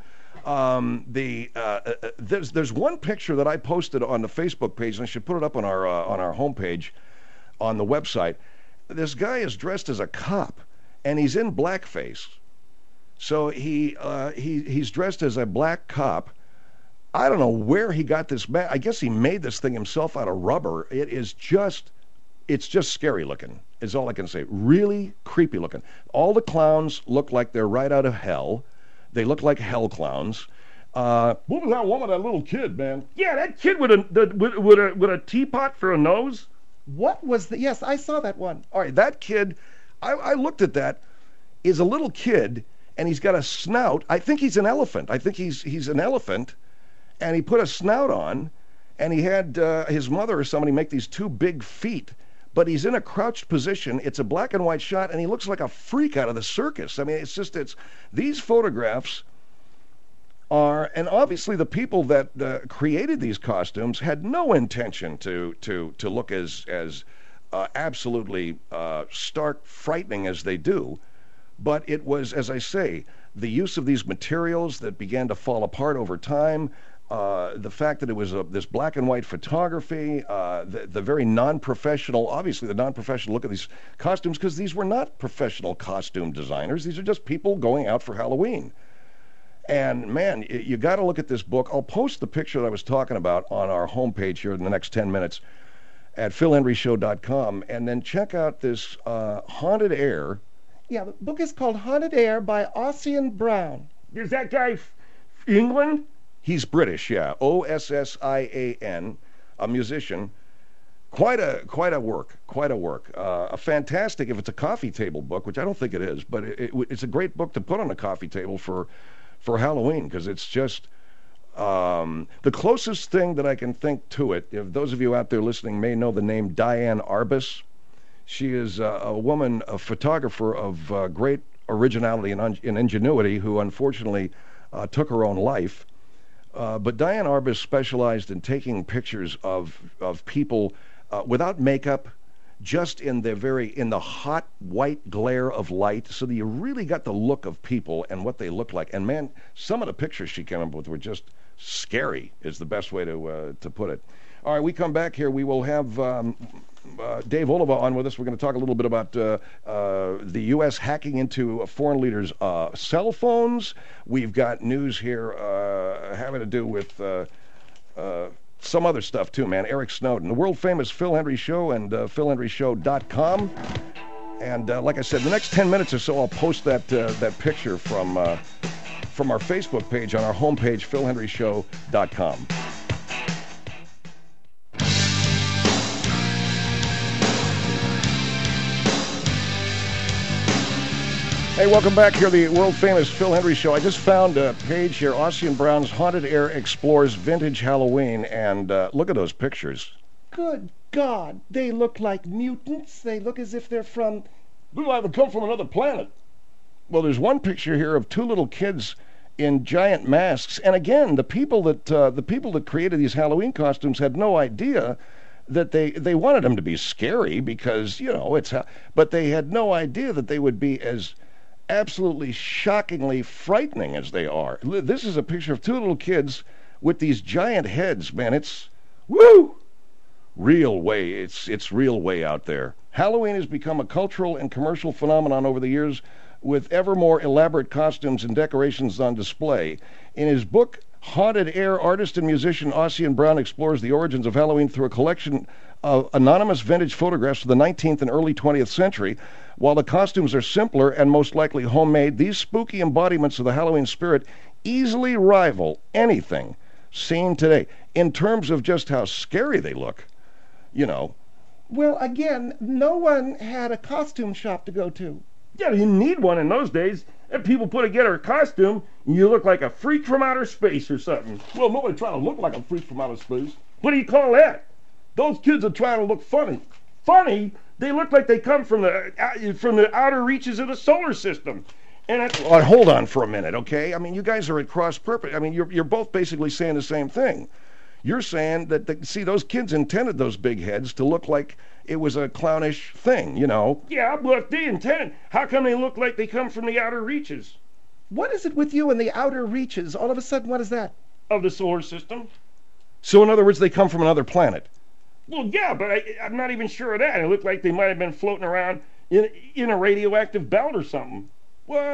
There's one picture that I posted on the Facebook page, and I should put it up on our homepage on the website. This guy is dressed as a cop, and he's in blackface. So he's dressed as a black cop. I don't know where he got this mask. I guess he made this thing himself out of rubber. It's just scary looking, is all I can say. Really creepy looking. All the clowns look like they're right out of hell. They look like hell clowns. What was that woman, that little kid, man? Yeah, that kid with a teapot for a nose. What was the... Yes, I saw that one. All right, that kid, I looked at that, is a little kid, and he's got a snout. I think he's an elephant. I think he's an elephant, and he put a snout on, and he had his mother or somebody make these two big feet, but he's in a crouched position. It's a black and white shot, and he looks like a freak out of the circus. I mean, it's these photographs are, and obviously the people that created these costumes had no intention to look as absolutely stark, frightening as they do. But it was, as I say, the use of these materials that began to fall apart over time, the fact that it was this black and white photography, the very non-professional, obviously the non-professional look of these costumes, because these were not professional costume designers. These are just people going out for Halloween. And man, you got to look at this book. I'll post the picture that I was talking about on our homepage here in the next 10 minutes at philhenryshow.com, and then check out this Haunted Air. Yeah, the book is called Haunted Air by Ossian Brown. Is that guy England? He's British, yeah. Ossian, a musician. Quite a work. A fantastic, if it's a coffee table book, which I don't think it is, but it's a great book to put on a coffee table for Halloween, because it's just the closest thing that I can think to it. If those of you out there listening may know the name Diane Arbus. She is a woman, a photographer of great originality and ingenuity, who unfortunately took her own life. But Diane Arbus specialized in taking pictures of people without makeup, just in the hot white glare of light, so that you really got the look of people and what they look like. And man, some of the pictures she came up with were just scary, is the best way to put it. All right, we come back here. We will have Dave Oliva on with us. We're going to talk a little bit about the U.S. hacking into foreign leaders' cell phones. We've got news here having to do with some other stuff too, man. Eric Snowden, the world-famous Phil Hendrie Show, and philhendrieshow.com. And like I said, the next 10 minutes or so, I'll post that picture from our Facebook page on our homepage, philhendrieshow.com. Hey, welcome back here, the world-famous Phil Hendrie Show. I just found a page here, Ossian Brown's Haunted Air Explores Vintage Halloween, and look at those pictures. Good God, they look like mutants. They look as if they're from... Look like they come from another planet. Well, there's one picture here of two little kids in giant masks, and again, the people that created these Halloween costumes had no idea that they wanted them to be scary, because, you know, but they had no idea that they would be as absolutely shockingly frightening as they are. This is a picture of two little kids with these giant heads, man. It's real way out there. Halloween has become a cultural and commercial phenomenon over the years, with ever more elaborate costumes and decorations on display. In his book Haunted Air, artist and musician Ossian Brown explores the origins of Halloween through a collection of anonymous vintage photographs of the 19th and early 20th century. While the costumes are simpler and most likely homemade, these spooky embodiments of the Halloween spirit easily rival anything seen today in terms of just how scary they look, you know. Well, again, no one had a costume shop to go to. Yeah, you didn't need one in those days. And people put together a costume, and you look like a freak from outer space or something. Well, nobody trying to look like a freak from outer space. What do you call that? Those kids are trying to look funny. Funny? They look like they come from the outer reaches of the solar system. And hold on for a minute, okay? I mean, you guys are at cross purpose. I mean, you're both basically saying the same thing. You're saying that those kids intended those big heads to look like it was a clownish thing, you know? Yeah, but they intended. How come they look like they come from the outer reaches? What is it with you and the outer reaches? All of a sudden, what is that? Of the solar system. So, in other words, they come from another planet. Well, yeah, but I'm not even sure of that. It looked like they might have been floating around in a radioactive belt or something. What?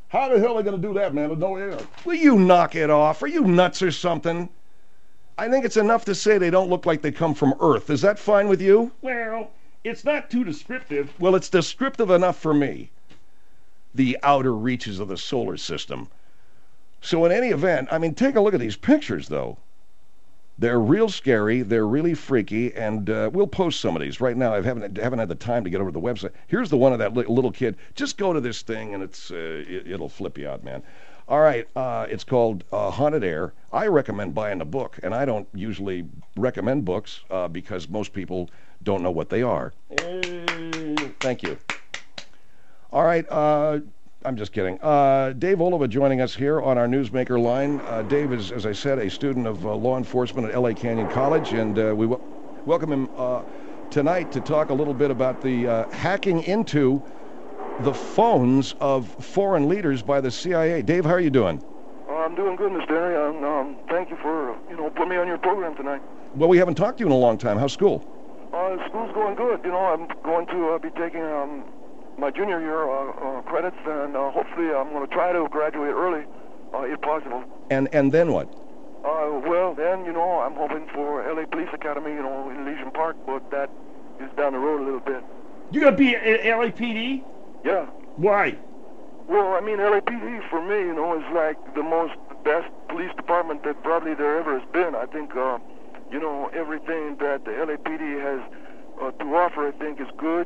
How the hell are they going to do that, man, with no air? Will you knock it off? Are you nuts or something? I think it's enough to say they don't look like they come from Earth. Is that fine with you? Well, it's not too descriptive. Well, it's descriptive enough for me. The outer reaches of the solar system. So in any event, I mean, take a look at these pictures, though. They're real scary, they're really freaky, and we'll post some of these. Right now, I haven't had the time to get over to the website. Here's the one of that little kid. Just go to this thing, and it'll flip you out, man. All right, it's called Haunted Air. I recommend buying the book, and I don't usually recommend books because most people don't know what they are. Thank you. All right, I'm just kidding. Dave Oliva joining us here on our Newsmaker line. Dave is, as I said, a student of law enforcement at L.A. Canyon College, and we welcome him tonight to talk a little bit about the hacking into the phones of foreign leaders by the CIA. Dave, how are you doing? I'm doing good, Mr. Henry. Thank you for, putting me on your program tonight. Well, we haven't talked to you in a long time. How's school? School's going good. I'm going to be taking my junior year credits, and hopefully I'm going to try to graduate early, if possible. And then what? Well, then, I'm hoping for LA Police Academy, in Legion Park, but that is down the road a little bit. You gonna be at LAPD? Yeah. Why? Well, I mean, LAPD for me, is like the best police department that probably there ever has been. I think, everything that the LAPD has to offer, I think, is good.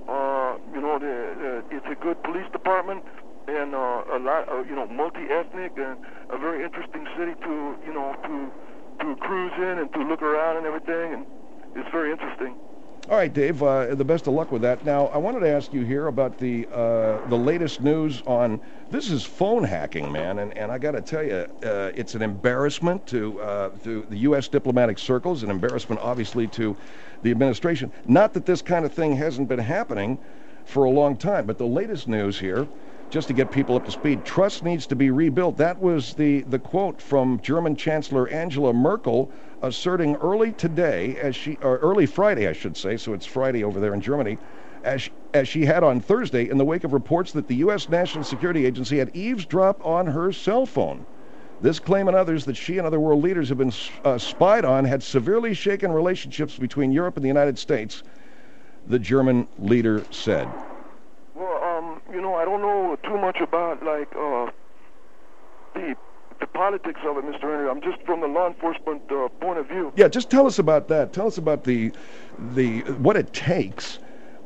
It's a good police department, and a lot, multi-ethnic, and a very interesting city to cruise in and to look around and everything, and it's very interesting. All right, Dave, the best of luck with that. Now, I wanted to ask you here about the latest news on, this is phone hacking, man, and I got to tell you, it's an embarrassment to the U.S. diplomatic circles, an embarrassment, obviously, to the administration. Not that this kind of thing hasn't been happening for a long time, but the latest news here, just to get people up to speed, trust needs to be rebuilt. That was the quote from German Chancellor Angela Merkel, asserting early Friday, I should say, so it's Friday over there in Germany, as she had on Thursday, in the wake of reports that the U.S. National Security Agency had eavesdropped on her cell phone. This claim and others that she and other world leaders have been spied on had severely shaken relationships between Europe and the United States, the German leader said. Well, I don't know too much about, the politics of it, Mr. Henry. I'm just from the law enforcement point of view. Yeah, just tell us about that. Tell us about the what it takes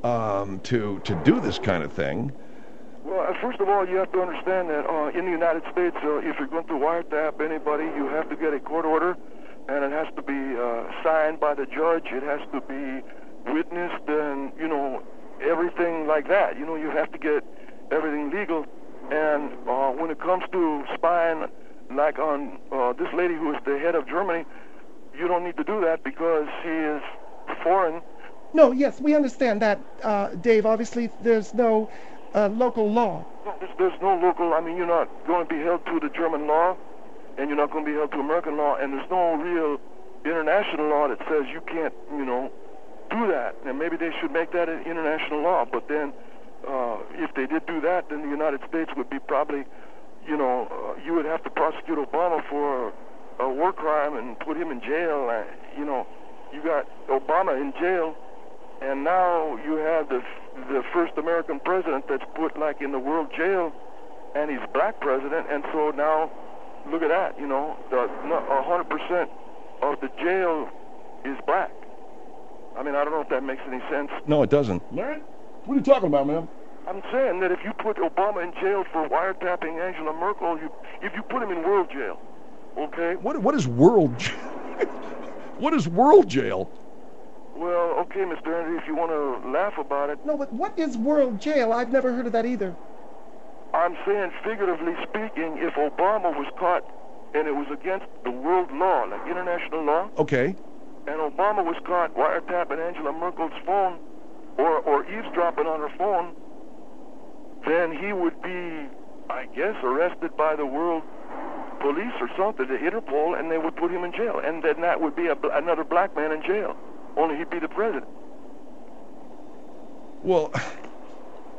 to do this kind of thing. Well, first of all, you have to understand that in the United States, if you're going to wiretap anybody, you have to get a court order, and it has to be signed by the judge. It has to be witnessed, and everything like that. You have to get everything legal. And when it comes to spying, like on this lady who is the head of Germany, you don't need to do that because she is foreign. No, yes, we understand that, Dave. Obviously, there's no local law. No, there's no local. I mean, you're not going to be held to the German law, and you're not going to be held to American law, and there's no real international law that says you can't, do that. And maybe they should make that an international law. But then, if they did do that, then the United States would be probably, you would have to prosecute Obama for a war crime and put him in jail. You got Obama in jail, and now you have the first American president that's put in the world jail, and he's black president, and so now look at that. 100% of the jail is black. I mean, I don't know if that makes any sense. No, it doesn't. Man, what are you talking about, man? I'm saying that if you put Obama in jail for wiretapping Angela Merkel, if you put him in world jail, okay? What is world jail? What is world jail? Well, okay, Mr. Henry, if you want to laugh about it. No, but what is world jail? I've never heard of that either. I'm saying, figuratively speaking, if Obama was caught and it was against the world law, like international law. Okay. And Obama was caught wiretapping Angela Merkel's phone or eavesdropping on her phone, then he would be, I guess, arrested by the world police or something, the Interpol, and they would put him in jail. And then that would be another black man in jail, only he'd be the president. Well,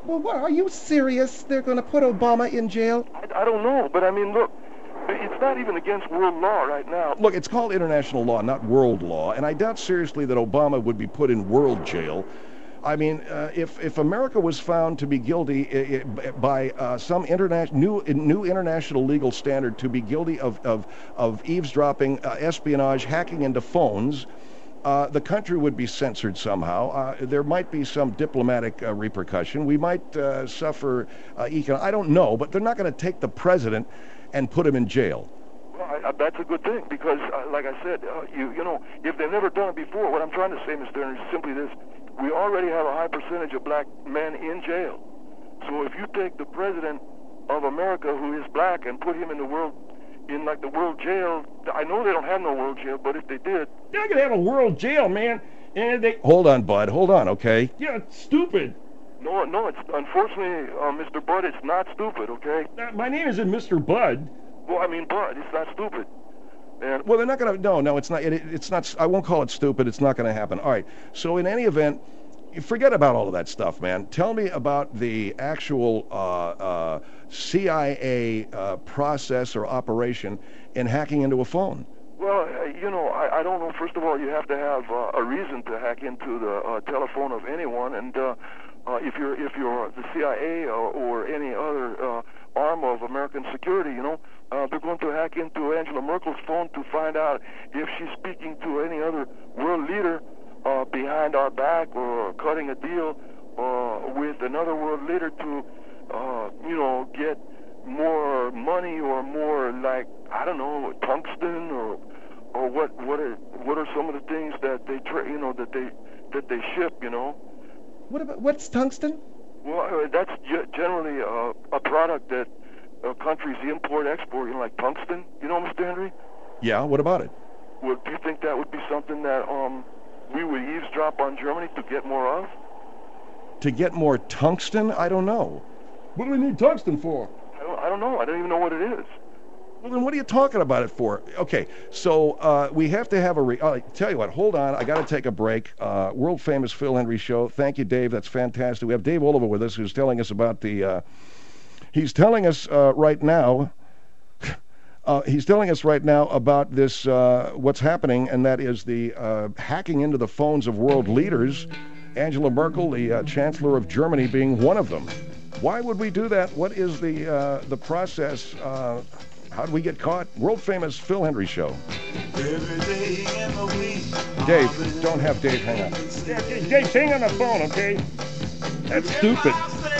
Well, what, are you serious? They're going to put Obama in jail? I don't know, but I mean, look, it's not even against world law right now. Look, it's called international law, not world law, and I doubt seriously that Obama would be put in world jail. I mean, if America was found to be guilty by some new international legal standard to be guilty of eavesdropping, espionage, hacking into phones, the country would be censored somehow. There might be some diplomatic repercussion. We might suffer I don't know, but they're not going to take the president and put him in jail. Well, that's a good thing because, like I said, you know, if they've never done it before, what I'm trying to say, Mr. Henry, is simply this. We already have a high percentage of black men in jail. So if you take the president of America who is black and put him in the world jail, I know they don't have no world jail, but if they did... They're not going to have a world jail, man. And they... Hold on, Bud. Hold on, okay? Yeah, it's stupid. No, it's unfortunately, Mr. Bud, it's not stupid, okay? My name isn't Mr. Bud. Well, I mean, Bud, it's not stupid. And well, they're not going to. No, it's not. It's not. I won't call it stupid. It's not going to happen. All right. So in any event, forget about all of that stuff, man. Tell me about the actual CIA process or operation in hacking into a phone. Well, you know, I don't know. First of all, you have to have a reason to hack into the telephone of anyone, and if you're the CIA or any other arm of American security, you know, they're going to hack into Angela Merkel's phone to find out if she's speaking to any other world leader behind our back or cutting a deal with another world leader to, you know, get more money or more, like, I don't know, tungsten or what are some of the things that they that they ship, you know? What's tungsten? Well, that's generally a product that countries import-export, you know, like tungsten. You know, Mr. Henry? Yeah, what about it? Well, do you think that would be something that we would eavesdrop on Germany to get more of? To get more tungsten? I don't know. What do we need tungsten for? I don't know. I don't even know what it is. Well, then what are you talking about it for? Okay, so we have to have tell you what, hold on, I got to take a break. World famous Phil Henry Show. Thank you, Dave. That's fantastic. We have Dave Oliver with us, who's telling us about he's telling us right now about this, what's happening, and that is the hacking into the phones of world leaders, Angela Merkel, the Chancellor of Germany, being one of them. Why would we do that? What is the process? How do we get caught? World famous Phil Henry Show. Dave, don't have Dave hang up. Yeah, Dave, hang on the phone, okay? That's stupid.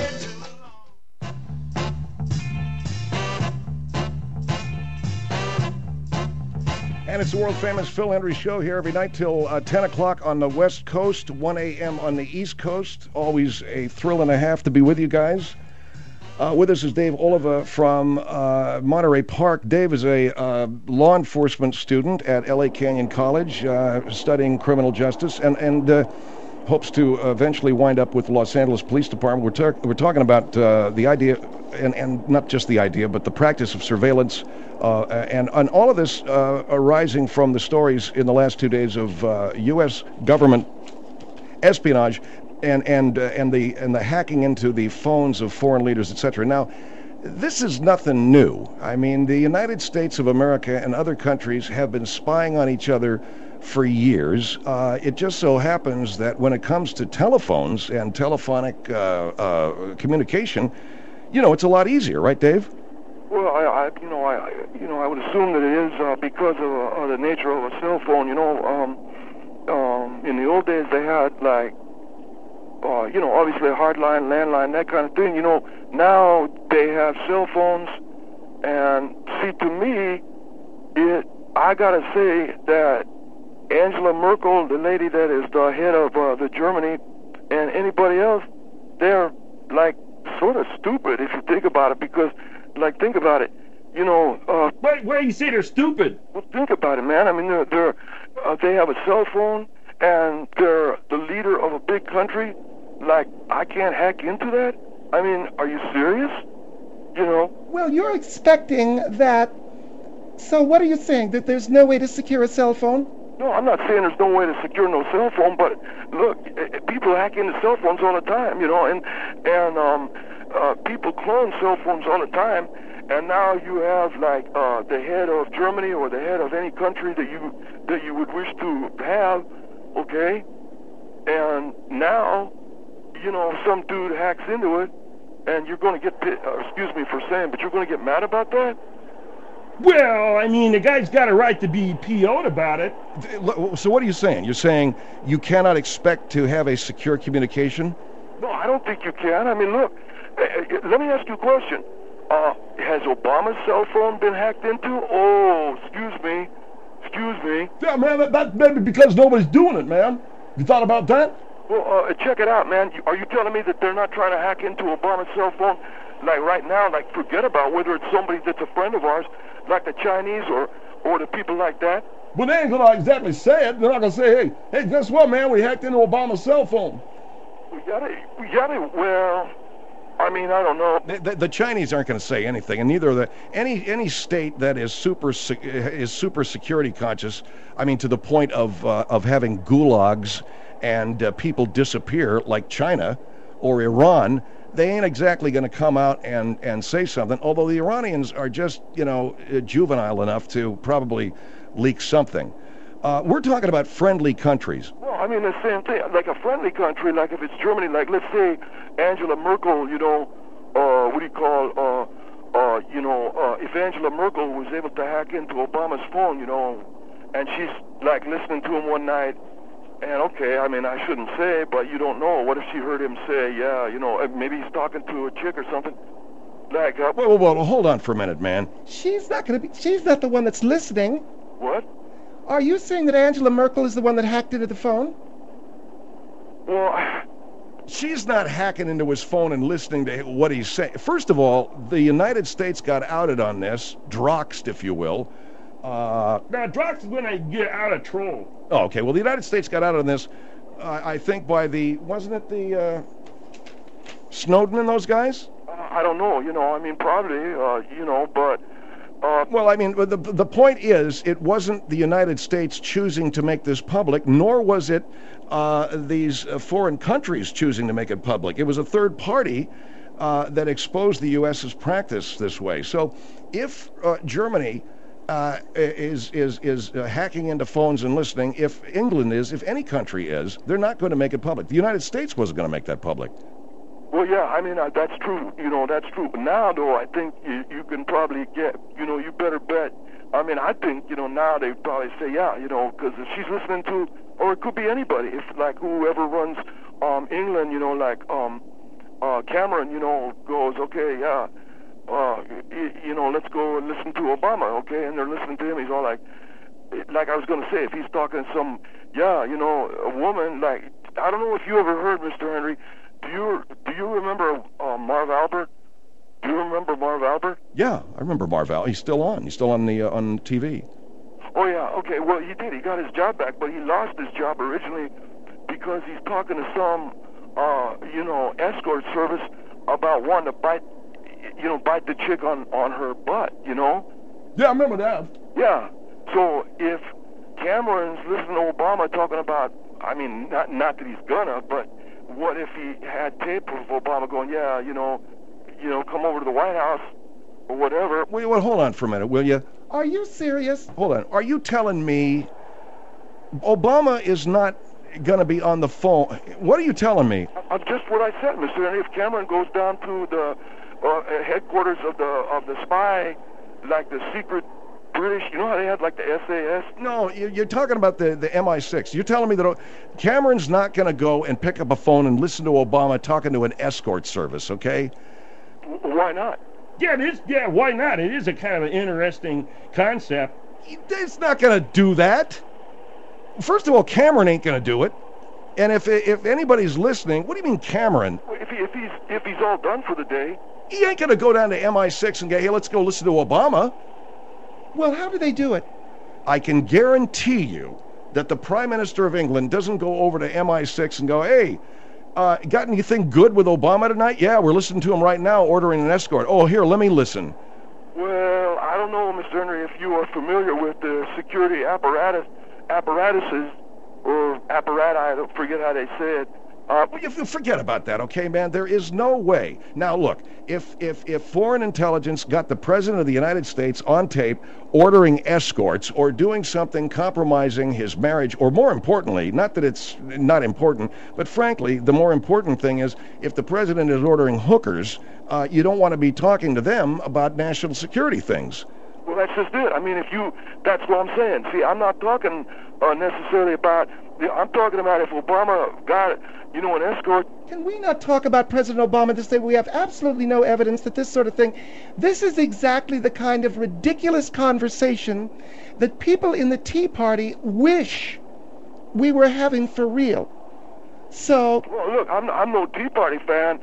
And it's the world famous Phil Henry Show here every night till 10 o'clock on the West Coast, 1 a.m. on the East Coast. Always a thrill and a half to be with you guys. With us is Dave Oliver from Monterey Park. Dave is a law enforcement student at LA Canyon College, studying criminal justice, and hopes to eventually wind up with the Los Angeles Police Department. We're talking about the idea, and not just the idea, but the practice of surveillance, and all of this arising from the stories in the last 2 days of U.S. government espionage. And the hacking into the phones of foreign leaders, etc. Now, this is nothing new. I mean, the United States of America and other countries have been spying on each other for years. It just so happens that when it comes to telephones and telephonic communication, you know, it's a lot easier, right, Dave? Well, I would assume that it is because of the nature of a cell phone. You know, in the old days they had like. You know, obviously a hard line, landline, that kind of thing. You know, now they have cell phones, and see, to me, I gotta say that Angela Merkel, the lady that is the head of the Germany, and anybody else, they're like sort of stupid if you think about it. Because, like, think about it. You know. Why do you say they're stupid? Well, think about it, man. I mean, they have a cell phone, and they're the leader of a big country. Like, I can't hack into that? I mean, are you serious? You know? Well, you're expecting that. So what are you saying? That there's no way to secure a cell phone? No, I'm not saying there's no way to secure no cell phone, but look, people hack into cell phones all the time, you know, and people clone cell phones all the time, and now you have like the head of Germany or the head of any country that you would wish to have, okay, and now, you know, some dude hacks into it, and you're going to get, excuse me for saying, but you're going to get mad about that? Well, I mean, the guy's got a right to be PO'd about it. So what are you saying? You're saying you cannot expect to have a secure communication? No, I don't think you can. I mean, look, let me ask you a question. Has Obama's cell phone been hacked into? Oh, excuse me. Yeah, man, that's maybe because nobody's doing it, man. You thought about that? Well, check it out, man. Are you telling me that they're not trying to hack into Obama's cell phone? Like right now, like forget about whether it's somebody that's a friend of ours, like the Chinese or the people like that. But they ain't gonna exactly say it. They're not gonna say, hey, guess what, man? We hacked into Obama's cell phone. We got it. Well, I mean, I don't know. The Chinese aren't going to say anything, and neither are the any state that is super security conscious. I mean, to the point of having gulags and people disappear like China or Iran. They ain't exactly going to come out and say something, although the Iranians are just, you know, juvenile enough to probably leak something. We're talking about friendly countries. Well, I mean, the same thing. Like a friendly country, like if it's Germany, like let's say Angela Merkel, you know, what do you call, if Angela Merkel was able to hack into Obama's phone, you know, and she's like listening to him one night, and okay, I mean, I shouldn't say, but you don't know. What if she heard him say, yeah, you know, maybe he's talking to a chick or something? Like, well, hold on for a minute, man. She's not the one that's listening. What? Are you saying that Angela Merkel is the one that hacked into the phone? Well, she's not hacking into his phone and listening to what he's saying. First of all, the United States got outed on this, doxed, if you will. Now, Drox is going to get out of troll. Oh, okay. Well, the United States got out on this, I think, by wasn't it the Snowden and those guys? I don't know. You know, I mean, probably, you know, but... Well, I mean, the point is, it wasn't the United States choosing to make this public, nor was it these foreign countries choosing to make it public. It was a third party that exposed the U.S.'s practice this way. So if Germany... is hacking into phones and listening, if England is, if any country is, they're not going to make it public. The United States wasn't going to make that public. Well, yeah, I mean, that's true. You know, that's true. But now, though, I think you can probably get, you know, you better bet. I mean, I think, you know, now they probably say, yeah, you know, because if she's listening to, or it could be anybody, if, like, whoever runs England, you know, like Cameron, you know, goes, okay, yeah, you know, let's go and listen to Obama, okay? And they're listening to him. He's all like I was going to say, if he's talking to some, yeah, you know, a woman, like, I don't know if you ever heard, Mr. Henry, do you remember Marv Albert? Do you remember Marv Albert? Yeah, I remember Marv Albert. He's still on. He's still on TV. Oh, yeah, okay. Well, he did. He got his job back, but he lost his job originally because he's talking to some, you know, escort service about wanting to bite the chick on her butt, you know? Yeah, I remember that. Yeah. So if Cameron's listening to Obama talking about, I mean, not that he's gonna, but what if he had tape of Obama going, yeah, you know, come over to the White House or whatever? Well, hold on for a minute, will you? Are you serious? Hold on. Are you telling me Obama is not going to be on the phone? What are you telling me? Just what I said, Mr. Henry. If Cameron goes down to the headquarters of the spy, like the secret British, you know how they had like the SAS? No, you're talking about the MI6. You're telling me that Cameron's not going to go and pick up a phone and listen to Obama talking to an escort service, okay? Why not? Yeah, it is. Yeah, why not? It is a kind of an interesting concept. It's not going to do that. First of all, Cameron ain't going to do it. And if anybody's listening, what do you mean Cameron? If he's all done for the day, he ain't going to go down to MI6 and go, hey, let's go listen to Obama. Well, how do they do it? I can guarantee you that the Prime Minister of England doesn't go over to MI6 and go, hey, got anything good with Obama tonight? Yeah, we're listening to him right now, ordering an escort. Oh, here, let me listen. Well, I don't know, Mr. Henry, if you are familiar with the security apparatus apparatuses or apparati, I don't forget how they said. You forget about that, okay, man? There is no way. Now, look, if foreign intelligence got the President of the United States on tape ordering escorts or doing something compromising his marriage, or more importantly, not that it's not important, but frankly, the more important thing is if the President is ordering hookers, you don't want to be talking to them about national security things. Well, that's just it. I mean, that's what I'm saying. See, I'm not talking necessarily about, I'm talking about if Obama got, an escort. Can we not talk about President Obama to say we have absolutely no evidence that this sort of thing, this is exactly the kind of ridiculous conversation that people in the Tea Party wish we were having for real. So. Well, look, I'm no Tea Party fan.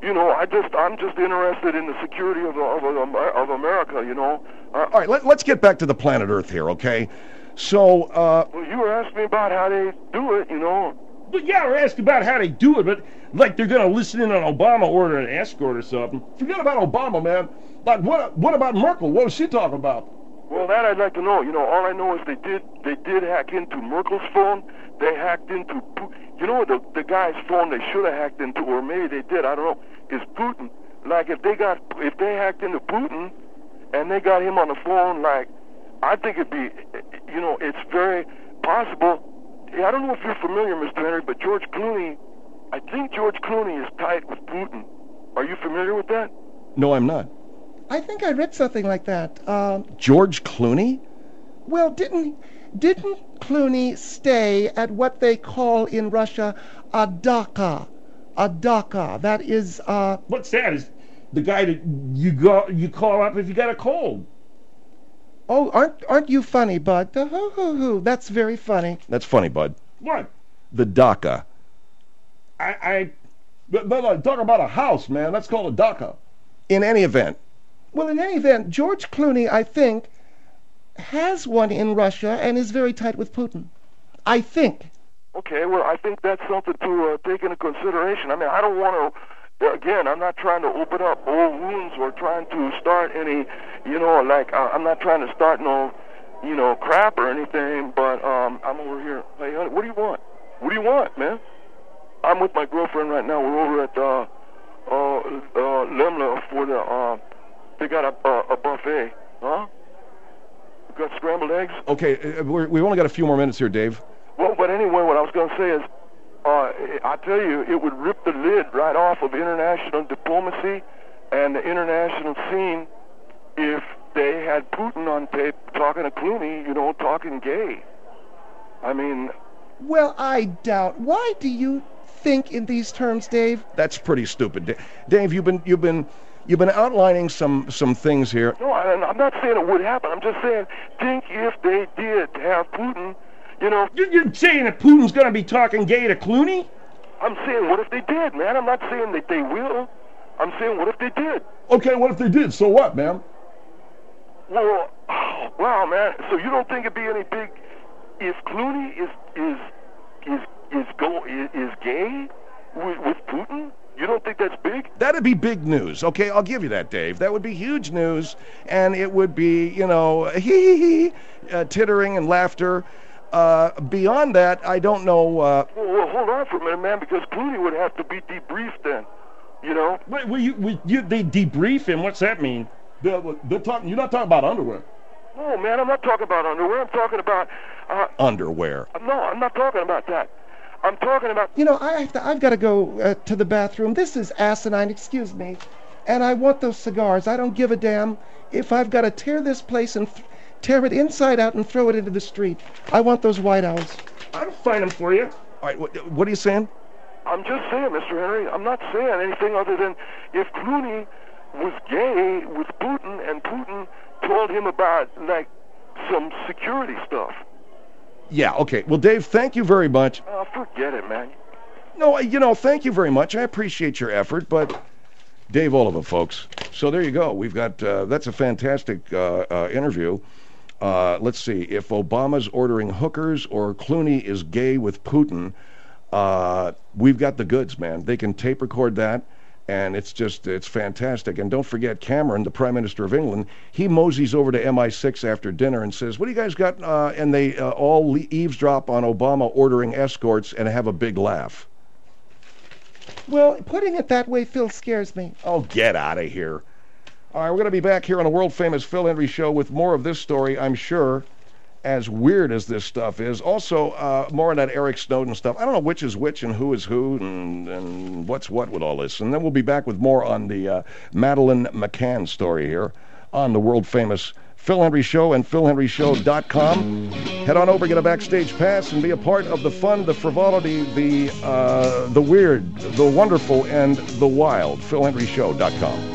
I'm just interested in the security of America. All right, let's get back to the planet Earth here, okay? So. Well, you were asking me about how they do it, But yeah, we're asking about how they do it, but like they're going to listen in on Obama ordering an escort or something. Forget about Obama, man. Like, what about Merkel? What was she talking about? Well, that I'd like to know. All I know is they did hack into Merkel's phone. They hacked into, the guy's phone they should have hacked into, or maybe they did, I don't know, is Putin. Like, if they hacked into Putin and they got him on the phone, like, I think it'd be, it's very possible. I don't know if you're familiar, Mr. Henry, but I think George Clooney is tight with Putin. Are you familiar with that? No, I'm not. I think I read something like that. George Clooney? Well, didn't Clooney stay at what they call in Russia a dacha? A dacha. That is. What's that? Is the guy that you call up if you got a cold? Oh, aren't you funny, Bud? That's very funny. That's funny, Bud. What? The DACA. But talk about a house, man. That's called a DACA. In any event. Well, in any event, George Clooney, I think, has one in Russia and is very tight with Putin. I think. Okay, well, I think that's something to take into consideration. I mean, I don't want to, again, I'm not trying to open up old wounds or trying to start any, I'm not trying to start no, crap or anything, but I'm over here. Hey, honey, what do you want? What do you want, man? I'm with my girlfriend right now. We're over at Lemla for the, they got a buffet, huh? We got scrambled eggs. Okay, we've only got a few more minutes here, Dave. Well, but anyway, what I was going to say is, I tell you, it would rip the lid right off of international diplomacy and the international scene if they had Putin on tape talking to Clooney, talking gay. I mean... Well, I doubt. Why do you think in these terms, Dave? That's pretty stupid. Dave, you've been outlining some things here. No, I'm not saying it would happen. I'm just saying, think if they did have Putin, You're saying that Putin's going to be talking gay to Clooney? I'm saying, what if they did, man? I'm not saying that they will. I'm saying, what if they did? Okay, what if they did? So what, man? Well, wow, man. So you don't think it'd be any big if Clooney is gay with Putin? You don't think that's big? That'd be big news. Okay, I'll give you that, Dave. That would be huge news, and it would be, tittering and laughter. Beyond that, I don't know. Well, hold on for a minute, man, because Clooney would have to be debriefed then. Wait, they debrief him? What's that mean? They're talking. You're not talking about underwear. No, man, I'm not talking about underwear. I'm talking about underwear. No, I'm not talking about that. I'm talking about... I've got to go to the bathroom. This is asinine, excuse me. And I want those cigars. I don't give a damn if I've got to tear this place and tear it inside out and throw it into the street. I want those White Owls. I'll find them for you. All right, what are you saying? I'm just saying, Mr. Henry, I'm not saying anything other than if Clooney was gay with Putin and Putin told him about, some security stuff. Yeah, okay. Well, Dave, thank you very much. Forget it, man. No, thank you very much. I appreciate your effort, but Dave Oliva, folks. So there you go. We've got, that's a fantastic interview. Let's see. If Obama's ordering hookers or Clooney is gay with Putin, we've got the goods, man. They can tape record that, And it's fantastic. And don't forget Cameron, the Prime Minister of England, he moseys over to MI6 after dinner and says, what do you guys got? And they all eavesdrop on Obama ordering escorts and have a big laugh. Well, putting it that way, Phil, scares me. Oh, get out of here. All right, we're going to be back here on the world-famous Phil Hendrie Show with more of this story, I'm sure, as weird as this stuff is. Also, more on that Eric Snowden stuff. I don't know which is which and who is who and what's what with all this. And then we'll be back with more on the Madeleine McCann story here on the world-famous Phil Hendrie Show and PhilHendrieShow.com. Head on over, get a backstage pass, and be a part of the fun, the frivolity, the weird, the wonderful, and the wild. PhilHendrieShow.com.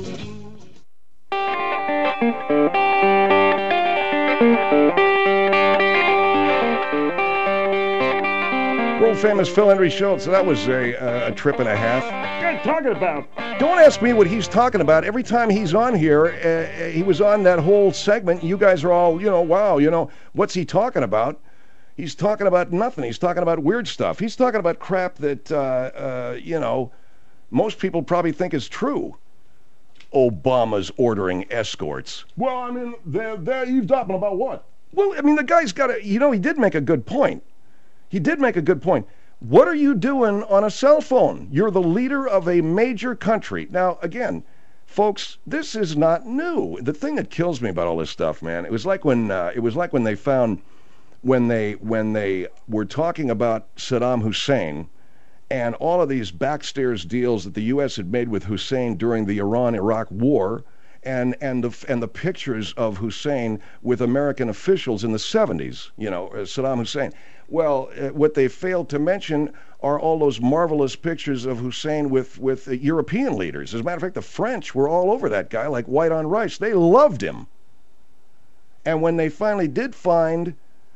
World-famous Phil Hendrie Show. So that was a trip and a half. What are you talking about? Don't ask me what he's talking about. Every time he's on here, he was on that whole segment. You guys are all, wow, what's he talking about? He's talking about nothing. He's talking about weird stuff. He's talking about crap that, most people probably think is true. Obama's ordering escorts. Well, I mean, they're eavesdropping about what? Well, I mean, the guy's got to, he did make a good point. He did make a good point. What are you doing on a cell phone? You're the leader of a major country. Now, again, folks, this is not new. The thing that kills me about all this stuff, man, it was like when they found when they were talking about Saddam Hussein and all of these backstairs deals that the U.S. had made with Hussein during the Iran-Iraq war, and the pictures of Hussein with American officials in the 70s, Saddam Hussein. Well, what they failed to mention are all those marvelous pictures of Hussein with European leaders. As a matter of fact, the French were all over that guy like white on rice. They loved him. And when they finally did find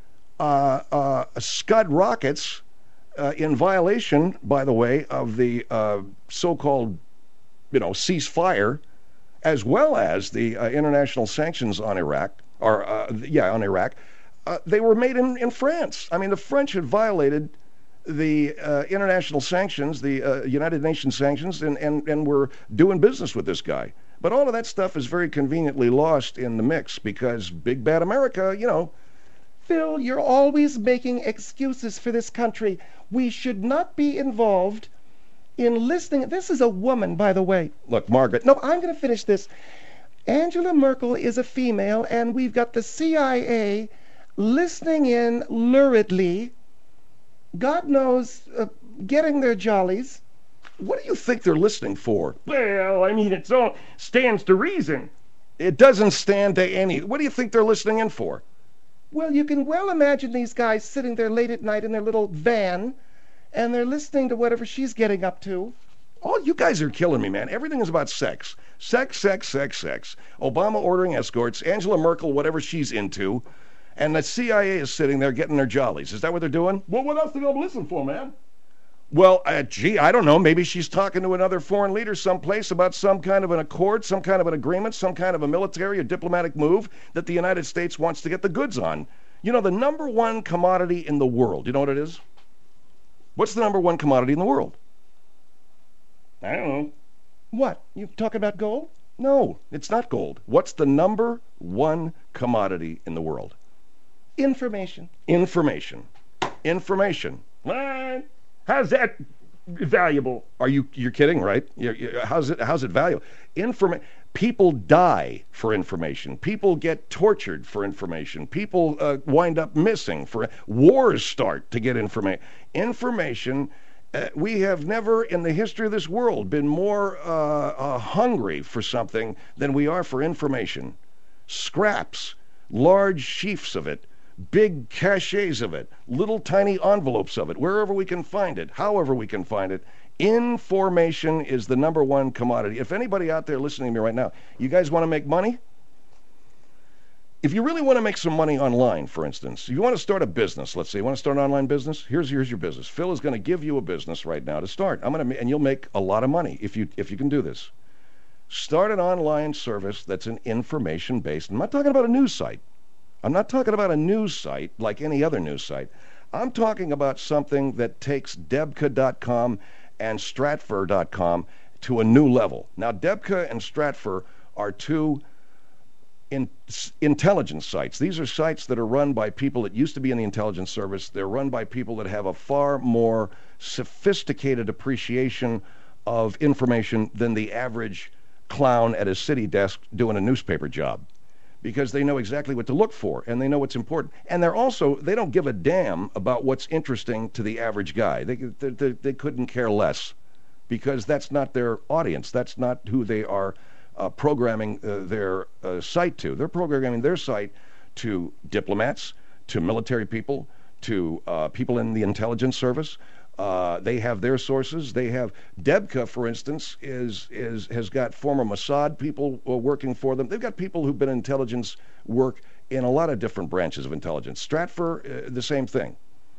Scud rockets in violation, by the way, of the so-called, ceasefire, as well as the international sanctions on Iraq, on Iraq, they were made in France. I mean, the French had violated the international sanctions, the United Nations sanctions, and were doing business with this guy. But all of that stuff is very conveniently lost in the mix because big bad America, Phil, you're always making excuses for this country. We should not be involved in listening. This is a woman, by the way. Look, Margaret. No, I'm going to finish this. Angela Merkel is a female, and we've got the CIA listening in luridly, God knows, getting their jollies. What do you think they're listening for? Well, I mean, it all stands to reason. It doesn't stand to any. What do you think they're listening in for? Well, you can well imagine these guys sitting there late at night in their little van, and they're listening to whatever she's getting up to. Oh, you guys are killing me, man. Everything is about sex. Sex, sex, sex, sex. Obama ordering escorts, Angela Merkel, whatever she's into, and the CIA is sitting there getting their jollies. Is that what they're doing? Well, what else are they going to listen for, man? Well, I don't know. Maybe she's talking to another foreign leader someplace about some kind of an accord, some kind of an agreement, some kind of a military or diplomatic move that the United States wants to get the goods on. The number one commodity in the world, you know what it is? What's the number one commodity in the world? I don't know. What? You talking about gold? No, it's not gold. What's the number one commodity in the world? Information. Information. Information. What? How's that valuable? You're kidding, right? How's it valuable? People die for information. People get tortured for information. People wind up missing for wars start to get information. Information. We have never in the history of this world been more hungry for something than we are for information. Scraps, large sheafs of it, big caches of it, little tiny envelopes of it, wherever we can find it, however we can find it. Information is the number one commodity. If anybody out there listening to me right now, you guys want to make money? If you really want to make some money online, for instance, if you want to start a business, let's say you want to start an online business, here's your business. Phil is going to give you a business right now to start. And you'll make a lot of money if you can do this. Start an online service that's an information-based. I'm not talking about a news site. I'm not talking about a news site like any other news site. I'm talking about something that takes Debka.com and Stratfor.com, to a new level. Now, Debka and Stratfor are two intelligence sites. These are sites that are run by people that used to be in the intelligence service. They're run by people that have a far more sophisticated appreciation of information than the average clown at a city desk doing a newspaper job, because they know exactly what to look for and they know what's important. And they don't give a damn about what's interesting to the average guy. They couldn't care less, because that's not their audience. That's not who they are programming their site to. They're programming their site to diplomats, to military people, to people in the intelligence service. They have their sources. They have Debka, for instance, has got former Mossad people working for them. They've got people who've been in intelligence work in a lot of different branches of intelligence. Stratfor, the same thing.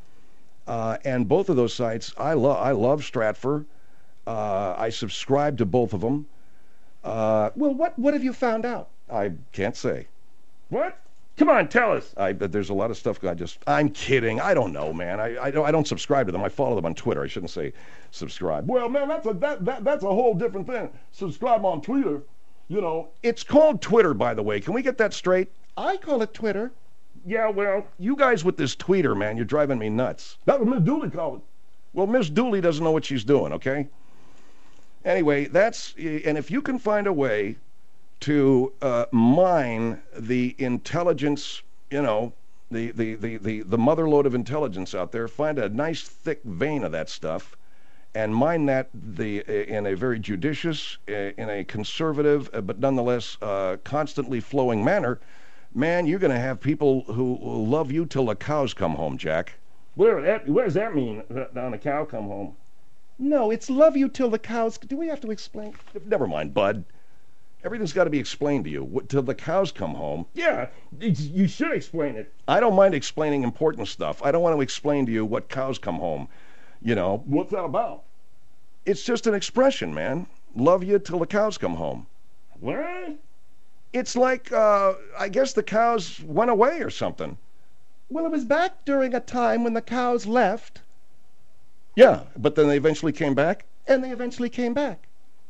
And both of those sites, I love Stratfor. I subscribe to both of them. Well, what have you found out? I can't say. What? Come on, tell us. There's a lot of stuff. I'm kidding. I don't know, man. I don't subscribe to them. I follow them on Twitter. I shouldn't say subscribe. Well, man, that's a whole different thing. Subscribe on Twitter, It's called Twitter, by the way. Can we get that straight? I call it Twitter. Yeah, well, You guys with this tweeter, man, you're driving me nuts. That's what Miss Dooley called it. Well, Miss Dooley doesn't know what she's doing, okay? Anyway, and if you can find a way to mine the intelligence, the motherlode of intelligence out there, find a nice thick vein of that stuff, and mine that in a very judicious, in a conservative, but nonetheless constantly flowing manner, man, you're going to have people who will love you till the cows come home, Jack. What does that mean, on the cow come home? No, it's love you till the cows... Do we have to explain? Never mind, bud. Everything's got to be explained to you till the cows come home. Yeah, you should explain it. I don't mind explaining important stuff. I don't want to explain to you what cows come home. What's that about? It's just an expression, man. Love you till the cows come home. What? It's like, I guess the cows went away or something. Well, it was back during a time when the cows left. Yeah, but then they eventually came back? And they eventually came back.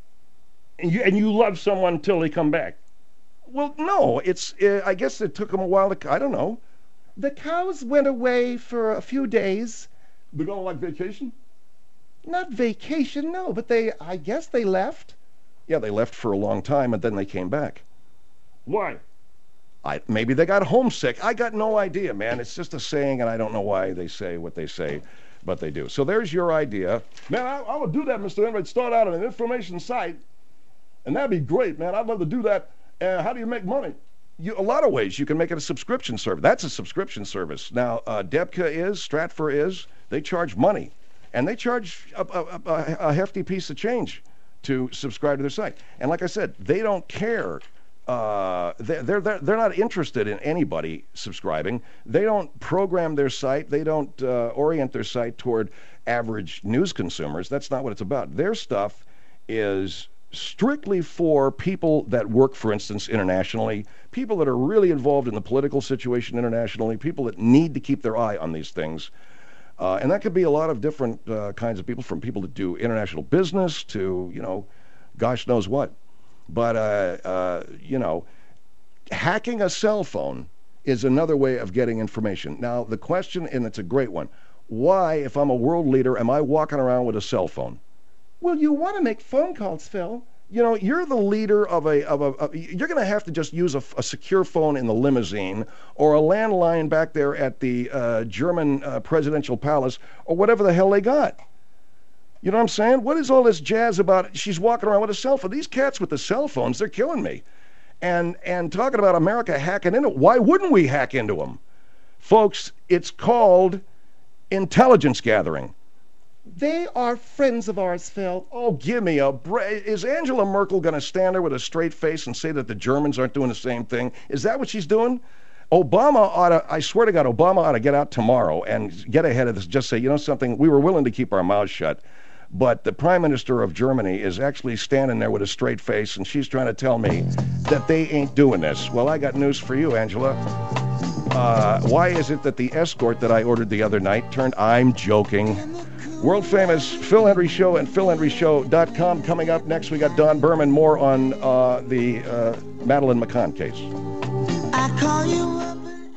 And you love someone till they come back? Well, no. I guess it took them a while to... I don't know. The cows went away for a few days. They're going like vacation? Not vacation, no, but I guess they left. Yeah, they left for a long time, and then they came back. Why? Maybe they got homesick. I got no idea, man. It's just a saying, and I don't know why they say what they say, but they do. So there's your idea. Man, I would do that, Mr. Enright. Start out on an information site, and that'd be great, man. I'd love to do that. How do you make money? A lot of ways. You can make it a subscription service. That's a subscription service. Now, Debka Stratfor is. They charge money, and they charge a hefty piece of change to subscribe to their site. And like I said, they don't care. They're not interested in anybody subscribing. They don't program their site. They don't orient their site toward average news consumers. That's not what it's about. Their stuff is strictly for people that work, for instance, internationally, people that are really involved in the political situation internationally, people that need to keep their eye on these things. And that could be a lot of different kinds of people, from people that do international business to, gosh knows what. But, hacking a cell phone is another way of getting information. Now, the question, and it's a great one, why, if I'm a world leader, am I walking around with a cell phone? Well, you want to make phone calls, Phil. You're the leader of you're going to have to just use a secure phone in the limousine, or a landline back there at the German presidential palace, or whatever the hell they got. You know what I'm saying? What is all this jazz about she's walking around with a cell phone? These cats with the cell phones, they're killing me. And talking about America hacking into it, why wouldn't we hack into them? Folks, it's called intelligence gathering. They are friends of ours, Phil. Oh, give me a break. Is Angela Merkel going to stand there with a straight face and say that the Germans aren't doing the same thing? Is that what she's doing? I swear to God, Obama ought to get out tomorrow and get ahead of this. Just say, something, we were willing to keep our mouths shut, but the Prime Minister of Germany is actually standing there with a straight face, and she's trying to tell me that they ain't doing this. Well, I got news for you, Angela. Why is it that the escort that I ordered the other night I'm joking. World famous Phil Hendrie Show and PhilHendrieShow.com. Coming up next, we got Don Berman, more on the Madeleine McCann case. I call you up.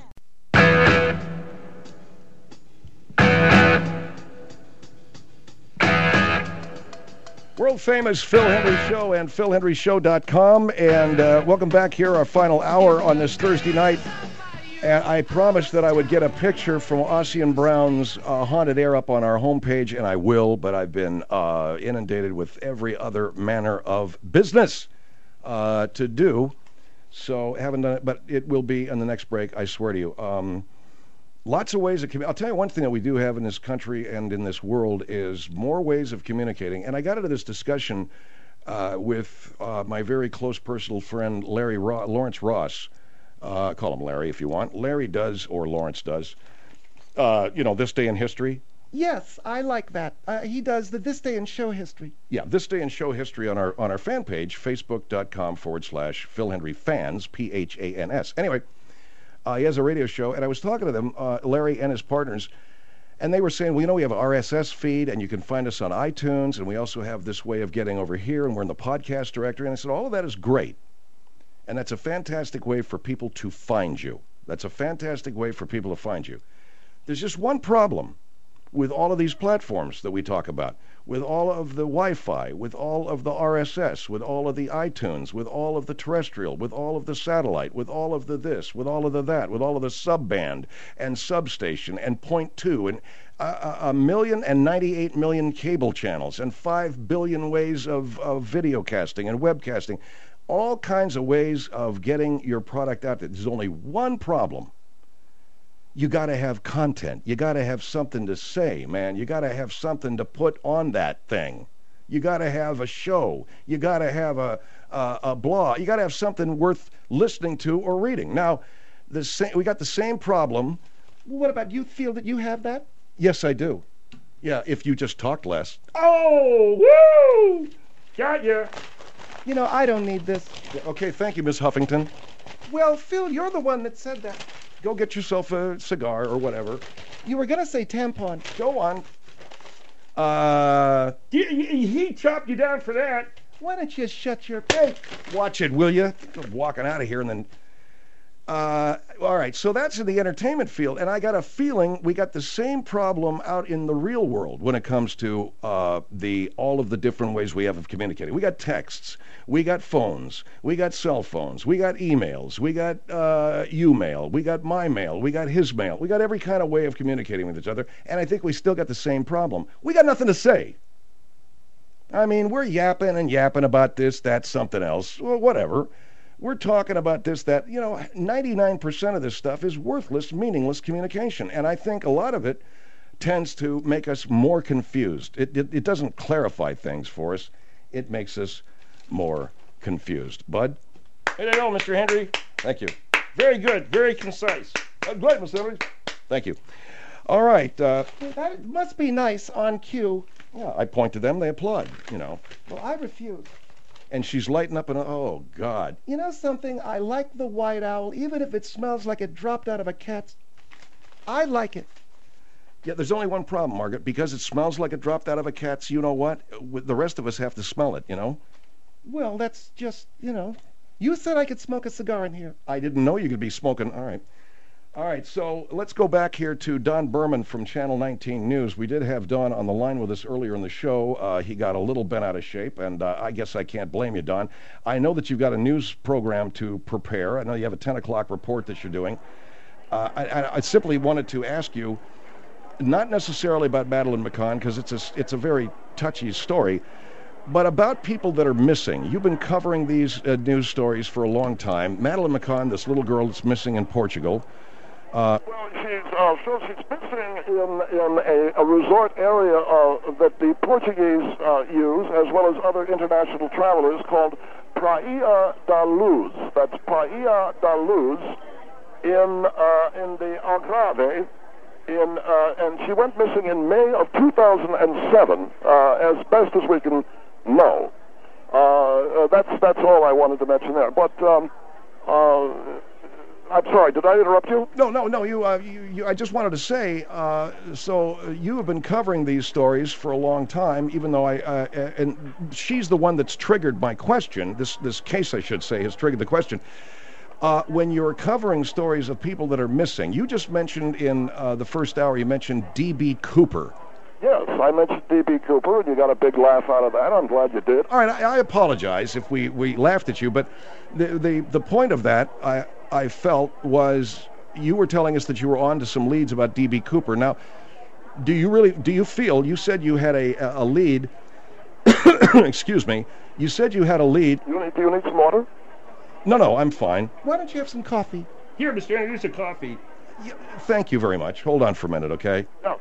World famous Phil Hendrie Show and PhilHendrieShow.com. And welcome back here, our final hour on this Thursday night. And I promised that I would get a picture from Ossian Brown's Haunted Air up on our homepage, and I will, but I've been inundated with every other manner of business to do, so haven't done it, but it will be in the next break, I swear to you. Lots of ways of I'll tell you one thing that we do have in this country and in this world is more ways of communicating, and I got into this discussion with my very close personal friend Lawrence Ross. Call him Larry if you want. Larry does, or Lawrence does, This Day in History. Yes, I like that. He does the This Day in Show History. Yeah, This Day in Show History on our fan page, facebook.com/Phil Hendrie Fans, P-H-A-N-S. Anyway, he has a radio show, and I was talking to them, Larry and his partners, and they were saying, well, we have an RSS feed, and you can find us on iTunes, and we also have this way of getting over here, and we're in the podcast directory. And I said, all of that is great. And that's a fantastic way for people to find you. That's a fantastic way for people to find you. There's just one problem with all of these platforms that we talk about, with all of the Wi-Fi, with all of the RSS, with all of the iTunes, with all of the terrestrial, with all of the satellite, with all of the this, with all of the that, with all of the subband and substation and point two and 1,098 million cable channels and 5 billion ways of video casting and webcasting. All kinds of ways of getting your product out there. There's only one problem. You got to have content. You got to have something to say, man. You got to have something to put on that thing. You got to have a show. You got to have a blog. You got to have something worth listening to or reading. Now, we got the same problem. What about you? Feel that you have that? Yes, I do. Yeah, if you just talked less. Oh, woo! Got ya. I don't need this. Okay, thank you, Miss Huffington. Well, Phil, you're the one that said that. Go get yourself a cigar or whatever. You were going to say tampon. Go on. He chopped you down for that. Why don't you shut your... Hey, watch it, will you? I'm walking out of here and then... all right, so that's in the entertainment field, and I got a feeling we got the same problem out in the real world when it comes to all of the different ways we have of communicating. We got texts, we got phones, we got cell phones, we got emails, we got you-mail, we got my mail, we got his mail, we got every kind of way of communicating with each other, and I think we still got the same problem. We got nothing to say. I mean, we're yapping and yapping about this, that, something else, well, whatever. We're talking about this, that, 99% of this stuff is worthless, meaningless communication. And I think a lot of it tends to make us more confused. It doesn't clarify things for us. It makes us more confused. Bud? Hey, there you go, Mr. Hendrie. Thank you. Very good. Very concise. That's great, Mr. Hendrie. Thank you. All right. That must be nice on cue. Yeah, I point to them, they applaud, Well, I refuse. And she's lighting up and, oh, God. You know something? I like the white owl, even if it smells like it dropped out of a cat's. I like it. Yeah, there's only one problem, Margaret. Because it smells like it dropped out of a cat's, you know what? The rest of us have to smell it, Well, that's just, You said I could smoke a cigar in here. I didn't know you could be smoking. All right. All right, so let's go back here to Don Berman from Channel 19 News. We did have Don on the line with us earlier in the show. He got a little bent out of shape, and I guess I can't blame you, Don. I know that you've got a news program to prepare. I know you have a 10 o'clock report that you're doing. I simply wanted to ask you, not necessarily about Madeleine McCann, because it's a very touchy story, but about people that are missing. You've been covering these news stories for a long time. Madeleine McCann, this little girl that's missing in Portugal. Well, she's missing in a resort area that the Portuguese use, as well as other international travelers, called Praia da Luz. That's Praia da Luz in the Algarve. And she went missing in May of 2007, as best as we can know. That's all I wanted to mention there. But I'm sorry, did I interrupt you? No. I just wanted to say, so you have been covering these stories for a long time, even though and she's the one that's triggered my question. This case, I should say, has triggered the question. When you're covering stories of people that are missing, you just mentioned in the first hour, you mentioned D.B. Cooper. Yes, I mentioned D.B. Cooper, and you got a big laugh out of that. I'm glad you did. All right, I apologize if we laughed at you, but the point of that, I felt, was you were telling us that you were on to some leads about D.B. Cooper. Now, do you feel, you said you had a lead, excuse me, you said you had a lead. Do you need some water? No, I'm fine. Why don't you have some coffee? Here, Mr. Henry, here's a coffee. Yeah, thank you very much. Hold on for a minute, okay? No.